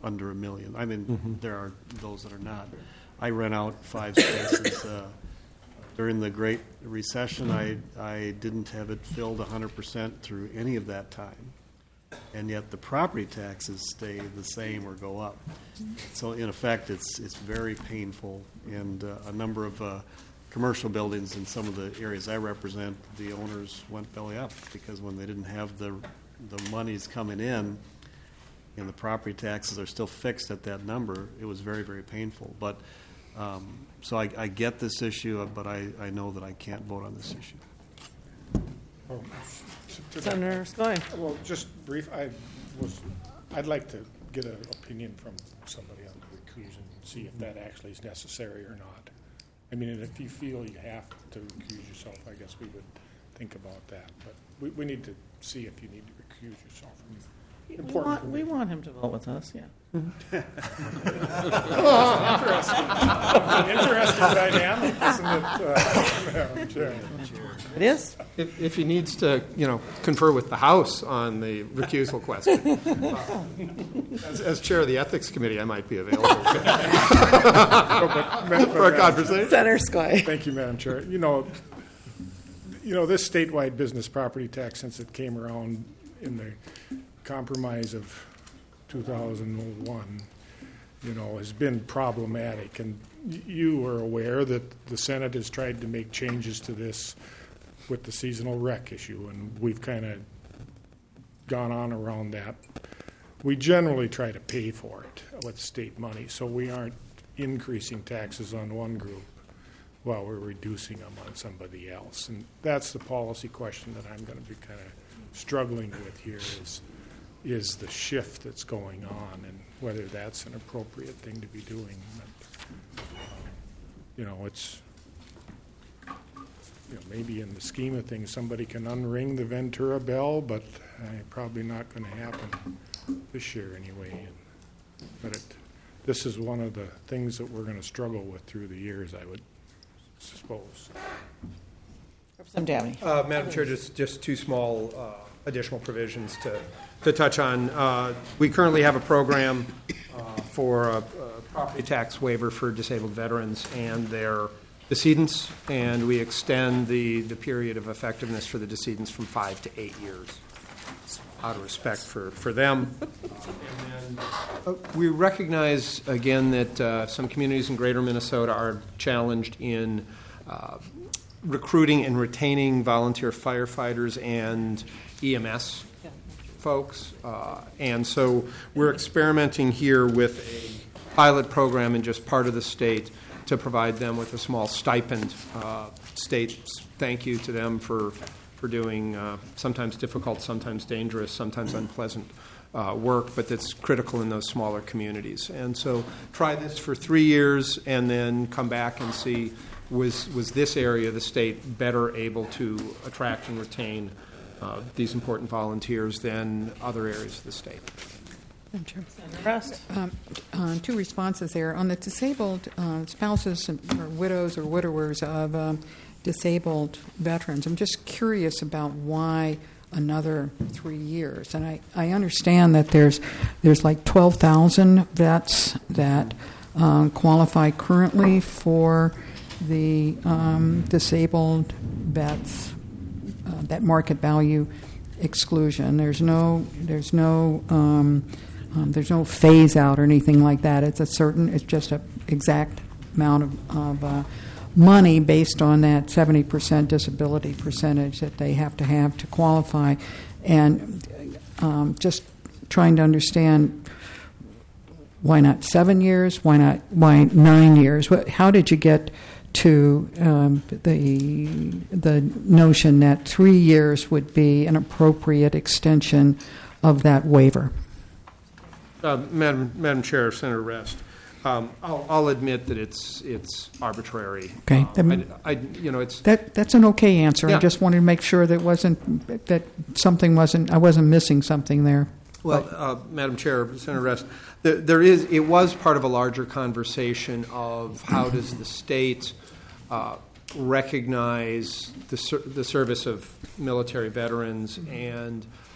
under a million. I mean, Mhm. there are those that are not. I rent out five spaces. Uh, during the Great Recession, I, I didn't have it filled one hundred percent through any of that time. And yet the property taxes stay the same or go up. So in effect, it's, it's very painful. And uh, a number of uh, commercial buildings in some of the areas I represent, the owners went belly up because when they didn't have the, the monies coming in and the property taxes are still fixed at that number, it was very, very painful. But um, so I, I get this issue, but I, I know that I can't vote on this issue. Oh, to that- Senator Skoye. Well, just brief, I was, I'd like to get an opinion from somebody on the reclusion, see if that actually is necessary or not. I mean, and if you feel you have to recuse yourself, I guess we would think about that. But we, we need to see if you need to recuse yourself from We important. want, we want him to vote with us, yeah. Oh, interesting. An interesting dynamic, isn't it, uh, Madam Chair? It is. If, if he needs to, you know, confer with the House on the recusal question, uh, as, as chair of the Ethics Committee, I might be available No, but- but- for a but- conversation. Senator Skoye. Thank you, Madam Chair. You know, you know, this statewide business property tax, since it came around in the compromise of two thousand one, you know, has been problematic. And y- you are aware that the Senate has tried to make changes to this with the seasonal rec issue, and we've kind of gone on around that. We generally try to pay for it with state money, so we aren't increasing taxes on one group while we're reducing them on somebody else. And that's the policy question that I'm going to be kind of struggling with here is, is the shift that's going on and whether that's an appropriate thing to be doing. But, um, you know, it's, you know, maybe in the scheme of things, somebody can unring the Ventura bell, but uh, probably not going to happen this year anyway. And, but it, this is one of the things that we're going to struggle with through the years, I would suppose. Representative Dabney. Uh, Madam Chair, just, just two small uh, additional provisions to, to touch on. Uh, we currently have a program uh, for a, a property tax waiver for disabled veterans and their decedents, and we extend the, the period of effectiveness for the decedents from five to eight years, out of respect for, for them. And then, uh, we recognize, again, that uh, some communities in greater Minnesota are challenged in uh, recruiting and retaining volunteer firefighters and E M S folks. Uh, and so we're experimenting here with a pilot program in just part of the state to provide them with a small stipend. Uh, state, thank you to them for, for doing uh, sometimes difficult, sometimes dangerous, sometimes unpleasant uh, work, but that's critical in those smaller communities. And so try this for three years and then come back and see was, was this area of the state better able to attract and retain uh, these important volunteers than other areas of the state. Rest. Um, uh, two responses there. On the disabled uh, spouses or widows or widowers of um, disabled veterans, I'm just curious about why another three years. And I, I understand that there's there's like twelve thousand vets that um, qualify currently for the um, disabled vets, uh, that market value exclusion. There's no there's no um, Um, there's no phase out or anything like that. It's a certain, it's just an exact amount of, of uh, money based on that seventy percent disability percentage that they have to have to qualify. And um, just trying to understand why not seven years? Why not, why nine years? What, how did you get to um, the, the notion that three years would be an appropriate extension of that waiver? Uh, Madam, Madam Chair, Senator Rest, um, I'll, I'll admit that it's it's arbitrary. Okay, Um, I, I, you know, it's that that's an okay answer. Yeah. I just wanted to make sure that wasn't that something wasn't I wasn't missing something there. well, uh, Madam Chair, Senator Rest, there, there is it was part of a larger conversation of how does the state uh, recognize the ser- the service of military veterans and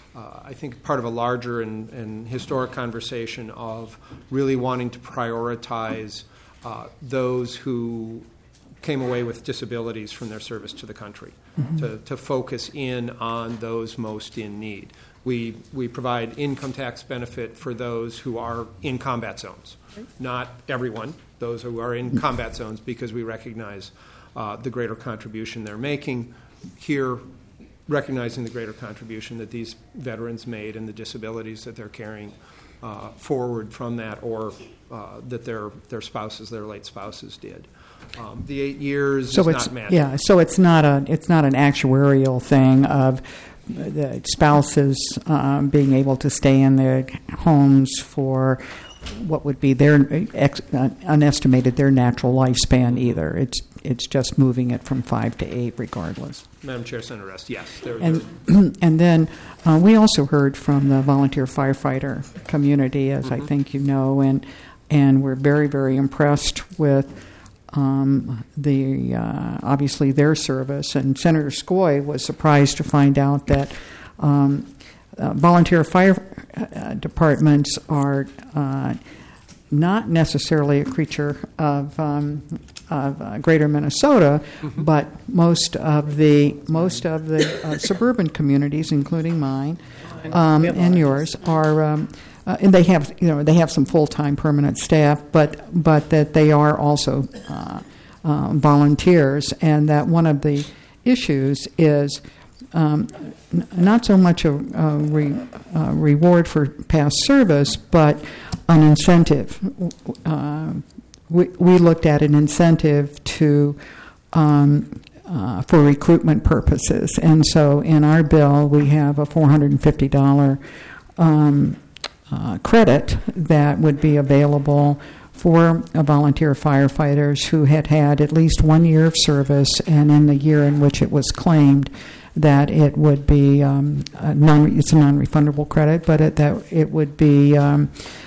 uh, I think, part of a larger and, and historic conversation of really wanting to prioritize uh, those who came away with disabilities from their service to the country, mm-hmm. to, to focus in on those most in need. We, we provide income tax benefit for those who are in combat zones. Okay. Not everyone, those who are in combat zones, because we recognize uh, the greater contribution they're making. Here, recognizing the greater contribution that these veterans made and the disabilities that they're carrying uh, forward from that, or uh, that their, their spouses, their late spouses did. Um, the eight years so is it's, not magic. Yeah, so it's not a it's not an actuarial thing of the spouses um, being able to stay in their homes for what would be their ex, uh, unestimated their natural lifespan either. It's it's just moving it from five to eight regardless. Madam Chair, Senator Rest, yes. There, and and then uh, we also heard from the volunteer firefighter community, as mm-hmm. I think you know, and and we're very very impressed with. Um, the uh, obviously their service, and Senator Scoy was surprised to find out that um, uh, volunteer fire uh, departments are uh, not necessarily a creature of, um, of uh, Greater Minnesota, mm-hmm. but most of the most of the uh, suburban communities, including mine um, and yours, are. Um, Uh, and they have, you know, they have some full-time permanent staff, but but that they are also uh, uh, volunteers, and that one of the issues is um, n- not so much a, a re, uh, reward for past service, but an incentive. Uh, we we looked at an incentive to. Um, Uh, for recruitment purposes, and so in our bill we have a four hundred fifty dollars um, uh, credit that would be available for uh, volunteer firefighters who had had at least one year of service, and in the year in which it was claimed that it would be um, a non it's a non-refundable credit, but it, that it would be um,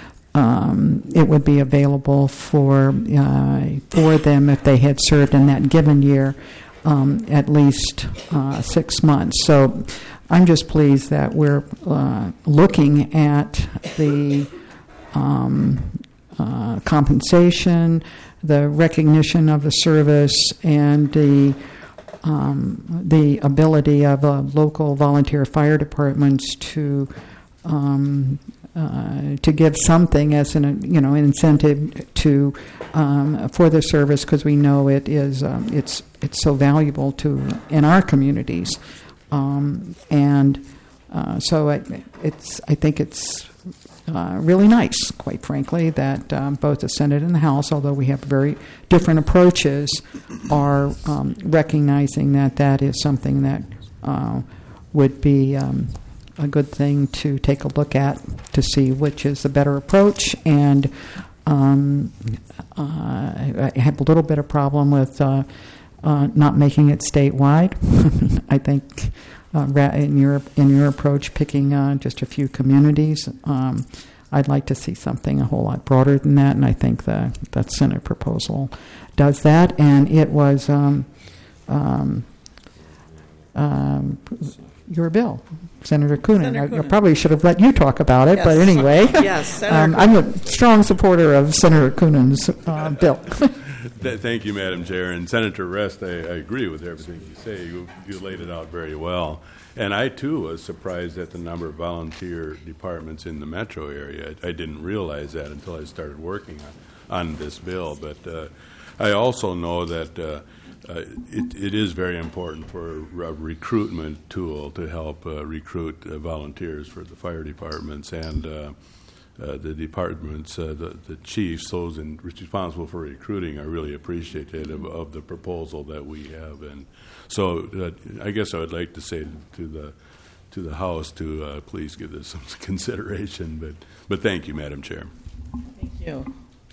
um, it would be available for uh, for them if they had served in that given year. Um, at least uh, six months. So I'm just pleased that we're uh, looking at the um, uh, compensation, the recognition of the service, and the um, the ability of uh, local volunteer fire departments to um, uh, to give something as an you know an incentive to um, for the service, because we know it is um, it's it's so valuable to in our communities, um, and uh, so it, it's I think it's uh, really nice, quite frankly, that um, both the Senate and the House, although we have very different approaches, are um, recognizing that that is something that uh, would be um, a good thing to take a look at to see which is the better approach. And um, uh, I have a little bit of problem with uh, uh, not making it statewide. I think uh, in your in your approach, picking uh, just a few communities, um, I'd like to see something a whole lot broader than that, and I think the that Senate proposal does that. And it was um, um, um, your bill, Senator Coonan. Senator Coonan. I, I probably should have let you talk about it, yes. but anyway, yes, Senator um, I'm a strong supporter of Senator Coonan's uh, bill. Thank you, Madam Chair. And Senator Rest, I, I agree with everything you say. You, you laid it out very well. And I, too, was surprised at the number of volunteer departments in the metro area. I, I didn't realize that until I started working on, on this bill. But uh, I also know that uh, uh, it, it is very important for a recruitment tool to help uh, recruit uh, volunteers for the fire departments and uh, Uh, the departments, uh, the, the chiefs, those in, responsible for recruiting, are really appreciative of the proposal that we have. And so uh, I guess I would like to say to the to the House to uh, please give this some consideration. But, but thank you, Madam Chair. Thank you.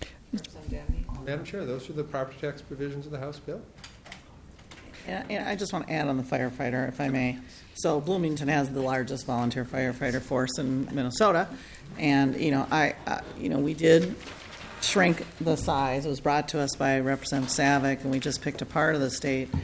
Madam Chair, those are the property tax provisions of the House bill. And, and I just want to add on the firefighter, if I may. So Bloomington has the largest volunteer firefighter force in Minnesota, and you know, I, uh, you know, we did shrink the size. It was brought to us by Representative Savick, and we just picked a part of the state.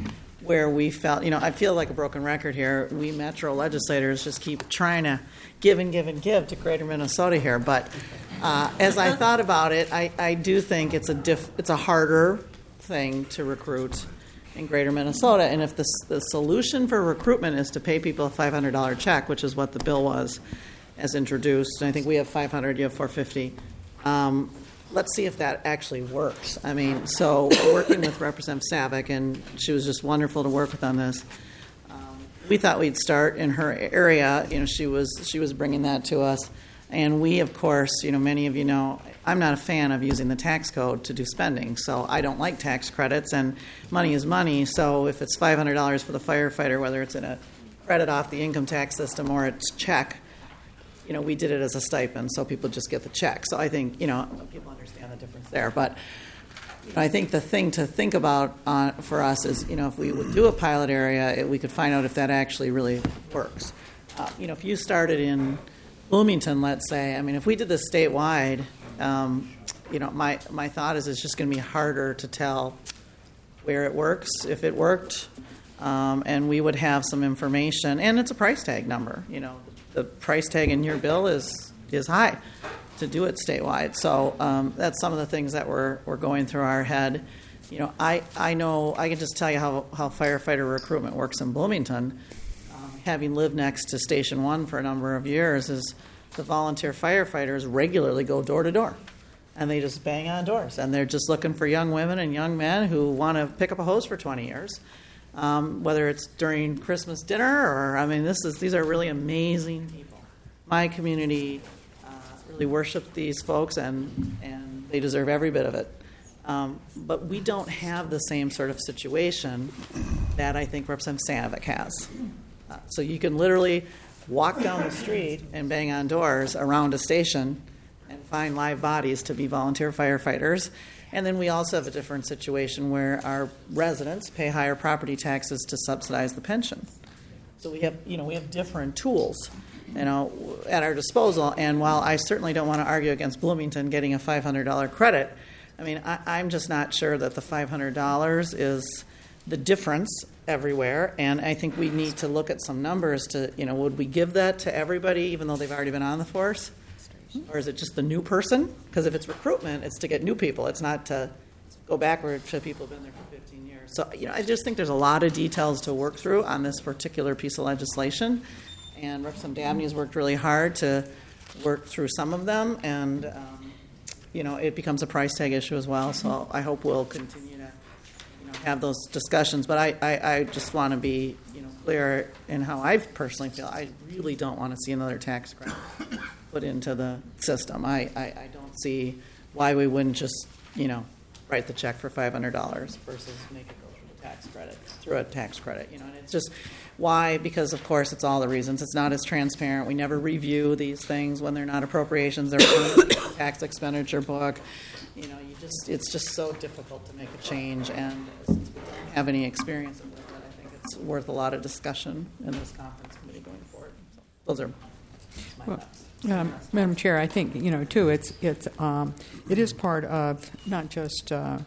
where we felt, you know, I feel like a broken record here. We Metro legislators just keep trying to give and give and give to Greater Minnesota here. But uh, as I thought about it, I, I do think it's a diff, it's a harder thing to recruit in Greater Minnesota. And if the, the solution for recruitment is to pay people a five hundred dollars check, which is what the bill was as introduced, and I think we have five hundred, you have four hundred fifty. Um, let's see if that actually works. I mean, so working with Representative Savick, and she was just wonderful to work with on this. Um, we thought we'd start in her area. You know, she was she was bringing that to us, and we, of course, you know, many of you know, I'm not a fan of using the tax code to do spending, so I don't like tax credits, and money is money. So if it's five hundred dollars for the firefighter, whether it's in a credit off the income tax system or it's check, you know, we did it as a stipend, so people just get the check. So I think, you know, people understand the difference there. But you know, I think the thing to think about uh, for us is, you know, if we would do a pilot area, it, we could find out if that actually really works. Uh, you know, if you started in Bloomington, let's say, I mean, if we did this statewide, um, you know, my, my thought is it's just going to be harder to tell where it works, if it worked, um, and we would have some information. And it's a price tag number, you know. The price tag in your bill is is high to do it statewide. So um, that's some of the things that we're we're going through our head. You know, I, I know I can just tell you how, how firefighter recruitment works in Bloomington. Um, having lived next to Station One for a number of years, is the volunteer firefighters regularly go door to door, and they just bang on doors, and they're just looking for young women and young men who want to pick up a hose for twenty years. Um, whether it's during Christmas dinner or, I mean, this is these are really amazing people. My community uh, really worship these folks, and, and they deserve every bit of it. Um, but we don't have the same sort of situation that I think Representative Savick has. Uh, so you can literally walk down the street and bang on doors around a station and find live bodies to be volunteer firefighters. And then we also have a different situation where our residents pay higher property taxes to subsidize the pension. So we have, you know, we have different tools, you know, at our disposal. And while I certainly don't want to argue against Bloomington getting a five hundred dollars credit, I mean, I, I'm just not sure that the five hundred dollars is the difference everywhere. And I think we need to look at some numbers to, you know, would we give that to everybody even though they've already been on the force? Or is it just the new person? Because if it's recruitment, it's to get new people. It's not to go backward to people who've been there for fifteen years. So, you know, I just think there's a lot of details to work through on this particular piece of legislation. And Representative Dabney has worked really hard to work through some of them. And, um, you know, it becomes a price tag issue as well. So I hope we'll continue to, you know, have those discussions. But I, I, I just want to be, you know, clear in how I personally feel. I really don't want to see another tax credit put into the system. I, I, I don't see why we wouldn't just, you know, write the check for five hundred dollars versus make it go through the tax credit, through a tax credit. You know, and it's just why, because of course it's all the reasons. It's not as transparent. We never review these things when they're not appropriations. They're in the tax expenditure book. You know, you just it's just so difficult to make a change, and since we don't have any experience with it, I think it's worth a lot of discussion in this conference committee going forward. So those are my Well, thoughts. Um, Madam Chair, I think, you know, too, it's it's um, it is part of not just uh,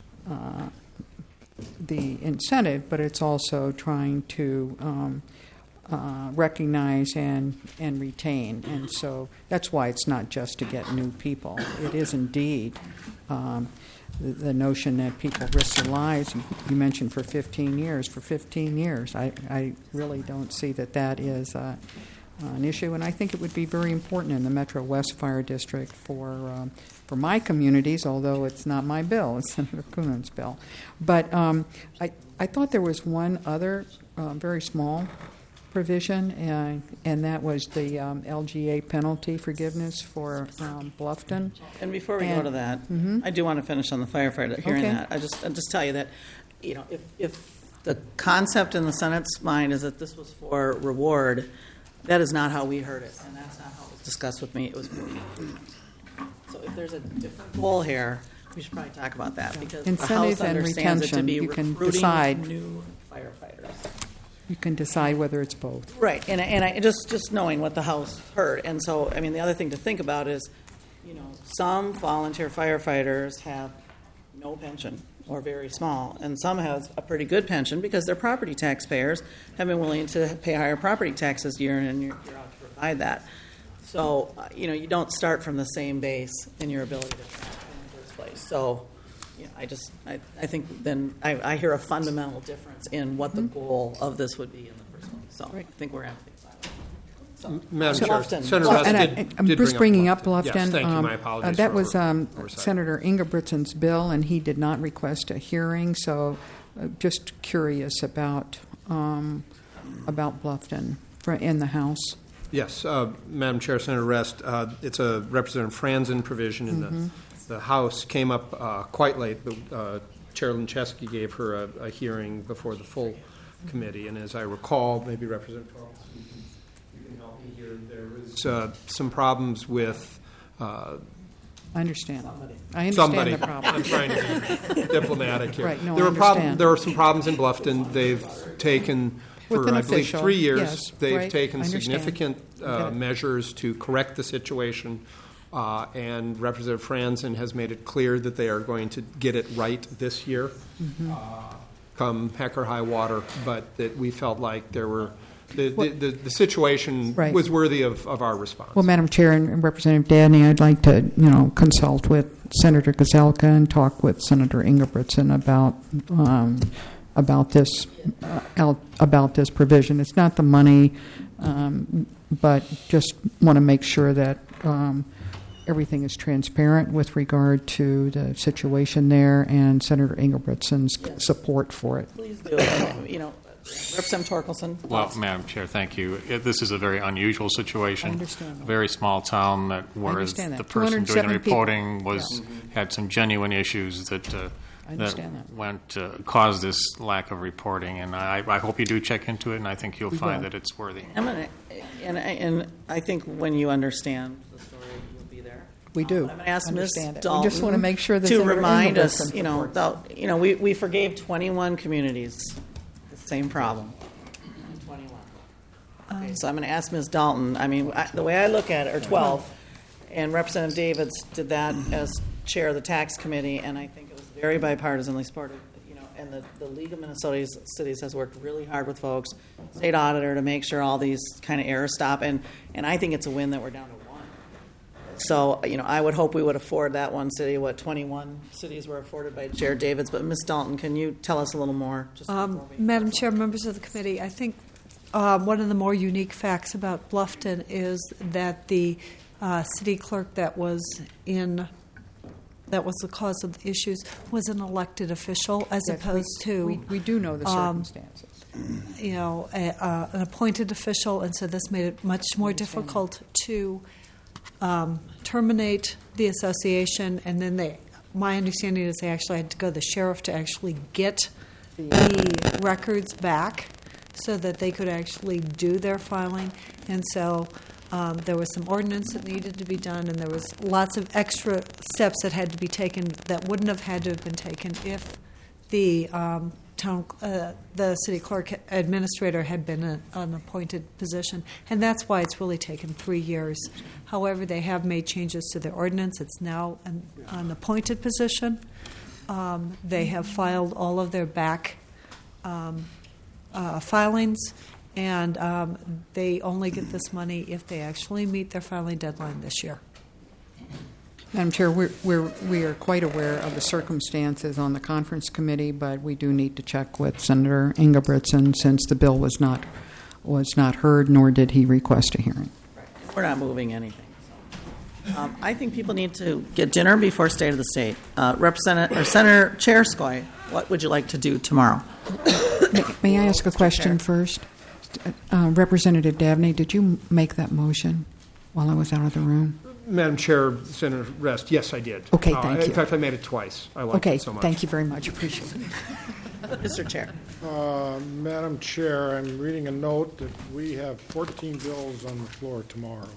uh, the incentive, but it's also trying to um, uh, recognize and and retain, and so that's why it's not just to get new people. It is indeed um, the, the notion that people risk their lives. You, you mentioned for fifteen years. For fifteen years, I I really don't see that that is. Uh, Uh, an issue, and I think it would be very important in the Metro West Fire District for um, for my communities, although it's not my bill, it's Senator Kunin's bill. But um, I, I thought there was one other uh, very small provision, and, and that was the um, L G A penalty forgiveness for um, Bluffton. And before we and, go to that, mm-hmm. I do want to finish on the firefighter. Hearing Okay. that, I just I just tell you that, you know, if if the concept in the Senate's mind is that this was for reward, that is not how we heard it, and that's not how it was discussed with me. It was. So if there's a different goal here, we should probably talk about that, because Incentive the House and understands it to retention, be you can recruiting decide. new firefighters. You can decide whether it's both. Right, and and I just just knowing what the House heard, and so I mean the other thing to think about is, you know, some volunteer firefighters have no pension, or very small, and some have a pretty good pension because their property taxpayers have been willing to pay higher property taxes year in and year out to provide that. So, uh, you know, you don't start from the same base in your ability to transfer in the first place. So, you know, I just, I, I think then I, I hear a fundamental difference in what the goal of this would be in the first place. So I think we're having to think about it. So, Madam so Chair, Bluffton. Senator Well, Russ and I- did, I'm did just bring bringing up up Bluffton. Bluffton. Yes, thank you. um, My uh, apologies. That for was um, oversight. Senator Ingebrigtsen's bill, and he did not request a hearing, so uh, just curious about, um, about Bluffton for- in the House. Yes, uh, Madam Chair, Senator Rest, uh, it's a Representative Franzen provision in Mhm. the, the House, came up uh, quite late, but uh, Chair Linchesky gave her a, a hearing before the full committee, and as I recall, maybe Representative Carlson, you can, you can help me here, there was uh, some problems with uh, I understand. I understand somebody. the problem. I'm trying to be diplomatic here. Right, no, there I were problem, understand. There were some problems in Bluffton. They've taken, With for an I believe official, three years, yes, they've right, taken I understand. significant uh, Okay. measures to correct the situation. Uh, and Representative Franzen has made it clear that they are going to get it right this year, Mhm. uh, come heck or high water. But that we felt like there were the the, Well- the, the situation Right. was worthy of, of our response. Well, Madam Chair and Representative Dabney, I'd like to, you know, consult with Senator Gazelka and talk with Senator Ingebrigtsen about um, about this uh, out- about this provision. It's not the money, um, but just want to make sure that um, everything is transparent with regard to the situation there and Senator Ingebrigtsen's Yes. support for it. Please do. And, you know, Representative Torkelson. Well, Madam Chair, thank you. It- This is a very unusual situation. I understand that. A very small town that where understand the that. person doing the 207 people. reporting was had some genuine issues that uh, I understand that. went uh, caused this lack of reporting. And I, I hope you do check into it, and I think you'll We find will. that it's worthy. I'm gonna, and, I- and I think when you understand the story, you'll be there. We do. I'm going to ask Miz Understand it. We Dalton just want to make sure that to Senator remind us, Ingebrigtsen you know, supports the, you know, we, we forgave twenty-one communities the same problem. twenty-one. Okay, so I'm going to ask Miz Dalton. I mean, I, the way I look at it, or twelve, and Representative Davids did that as chair of the tax committee, and I think it was very bipartisanly supported. You know, and the, the League of Minnesota Cities has worked really hard with folks, state auditor, to make sure all these kind of errors stop. And and I think it's a win that we're down to one. So, you know, I would hope we would afford that one city what twenty-one cities were afforded by Chair Davids. But Miz Dalton, can you tell us a little more? Just Um, before we- Madam Chair, members of the committee, I think uh, one of the more unique facts about Bluffton is that the uh, city clerk that was in, that was the cause of the issues, was an elected official as Yes, we- opposed to. we- we do know the um, circumstances. You know, a, uh, an appointed official, and so this made it much more understand difficult to um, terminate the association, and then they. My understanding is they actually had to go to the sheriff to actually get the records back so that they could actually do their filing. And so um, there was some ordinance that needed to be done, and there was lots of extra steps that had to be taken that wouldn't have had to have been taken if the um, town, uh, the city clerk administrator had been a, an appointed position. And that's why it's really taken three years. However, they have made changes to their ordinance. It's now an, an appointed position. Um, they have filed all of their back um, uh, filings, and um, they only get this money if they actually meet their filing deadline this year. Madam Chair, we're, we're, we are quite aware of the circumstances on the conference committee, but we do need to check with Senator Ingebrigtsen since the bill was not was not heard, nor did he request a hearing. We're not moving anything. So. Um, I think people need to get dinner before State of the State. Uh, Representative or Senator Chair Skoye, what would you like to do tomorrow? May, may I ask a question first? Uh, Representative Dabney, did you make that motion while I was out of the room? Madam Chair, Senator Rest, yes, I did. Okay, Uh, thank in you. fact, I made it twice. I liked Okay, it so much. thank you very much. Appreciate it. Mister Chair. Uh, Madam Chair, I'm reading a note that we have fourteen bills on the floor tomorrow.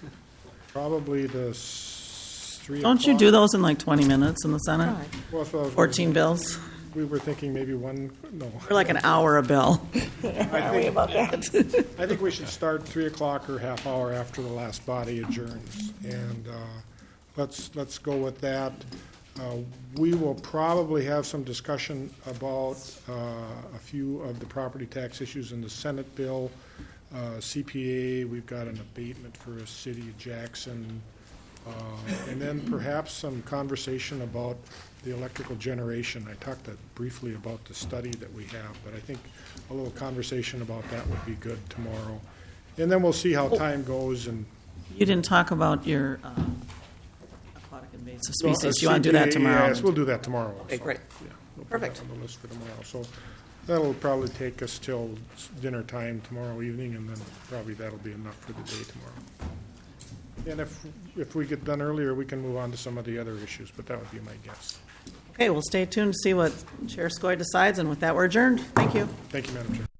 Probably the s- three Don't you o'clock- do those in like twenty minutes in the Senate? Well, that's what I was fourteen gonna- bills? We were thinking maybe one, no. We're like an hour a bill. I Are we think- about that? I think we should start three o'clock or half hour after the last body adjourns, and uh, let's let's go with that. Uh, We will probably have some discussion about uh, a few of the property tax issues in the Senate bill. Uh, C P A, we've got an abatement for a city of Jackson. Uh, And then perhaps some conversation about the electrical generation. I talked that briefly about the study that we have, but I think a little conversation about that would be good tomorrow. And then we'll see how time goes and. You didn't talk about your uh, aquatic invasive Well, species. uh, You want to do that C P A, tomorrow? Yes, we'll do that tomorrow. Okay, so, great. yeah, we'll put that Perfect. on the list for tomorrow. So that'll probably take us till dinner time tomorrow evening, and then probably that'll be enough for the day tomorrow. And if, if we get done earlier, we can move on to some of the other issues, but that would be my guess. Okay, we'll stay tuned to see what Chair Skoye decides, and with that, we're adjourned. Thank you. Thank you, Madam Chair.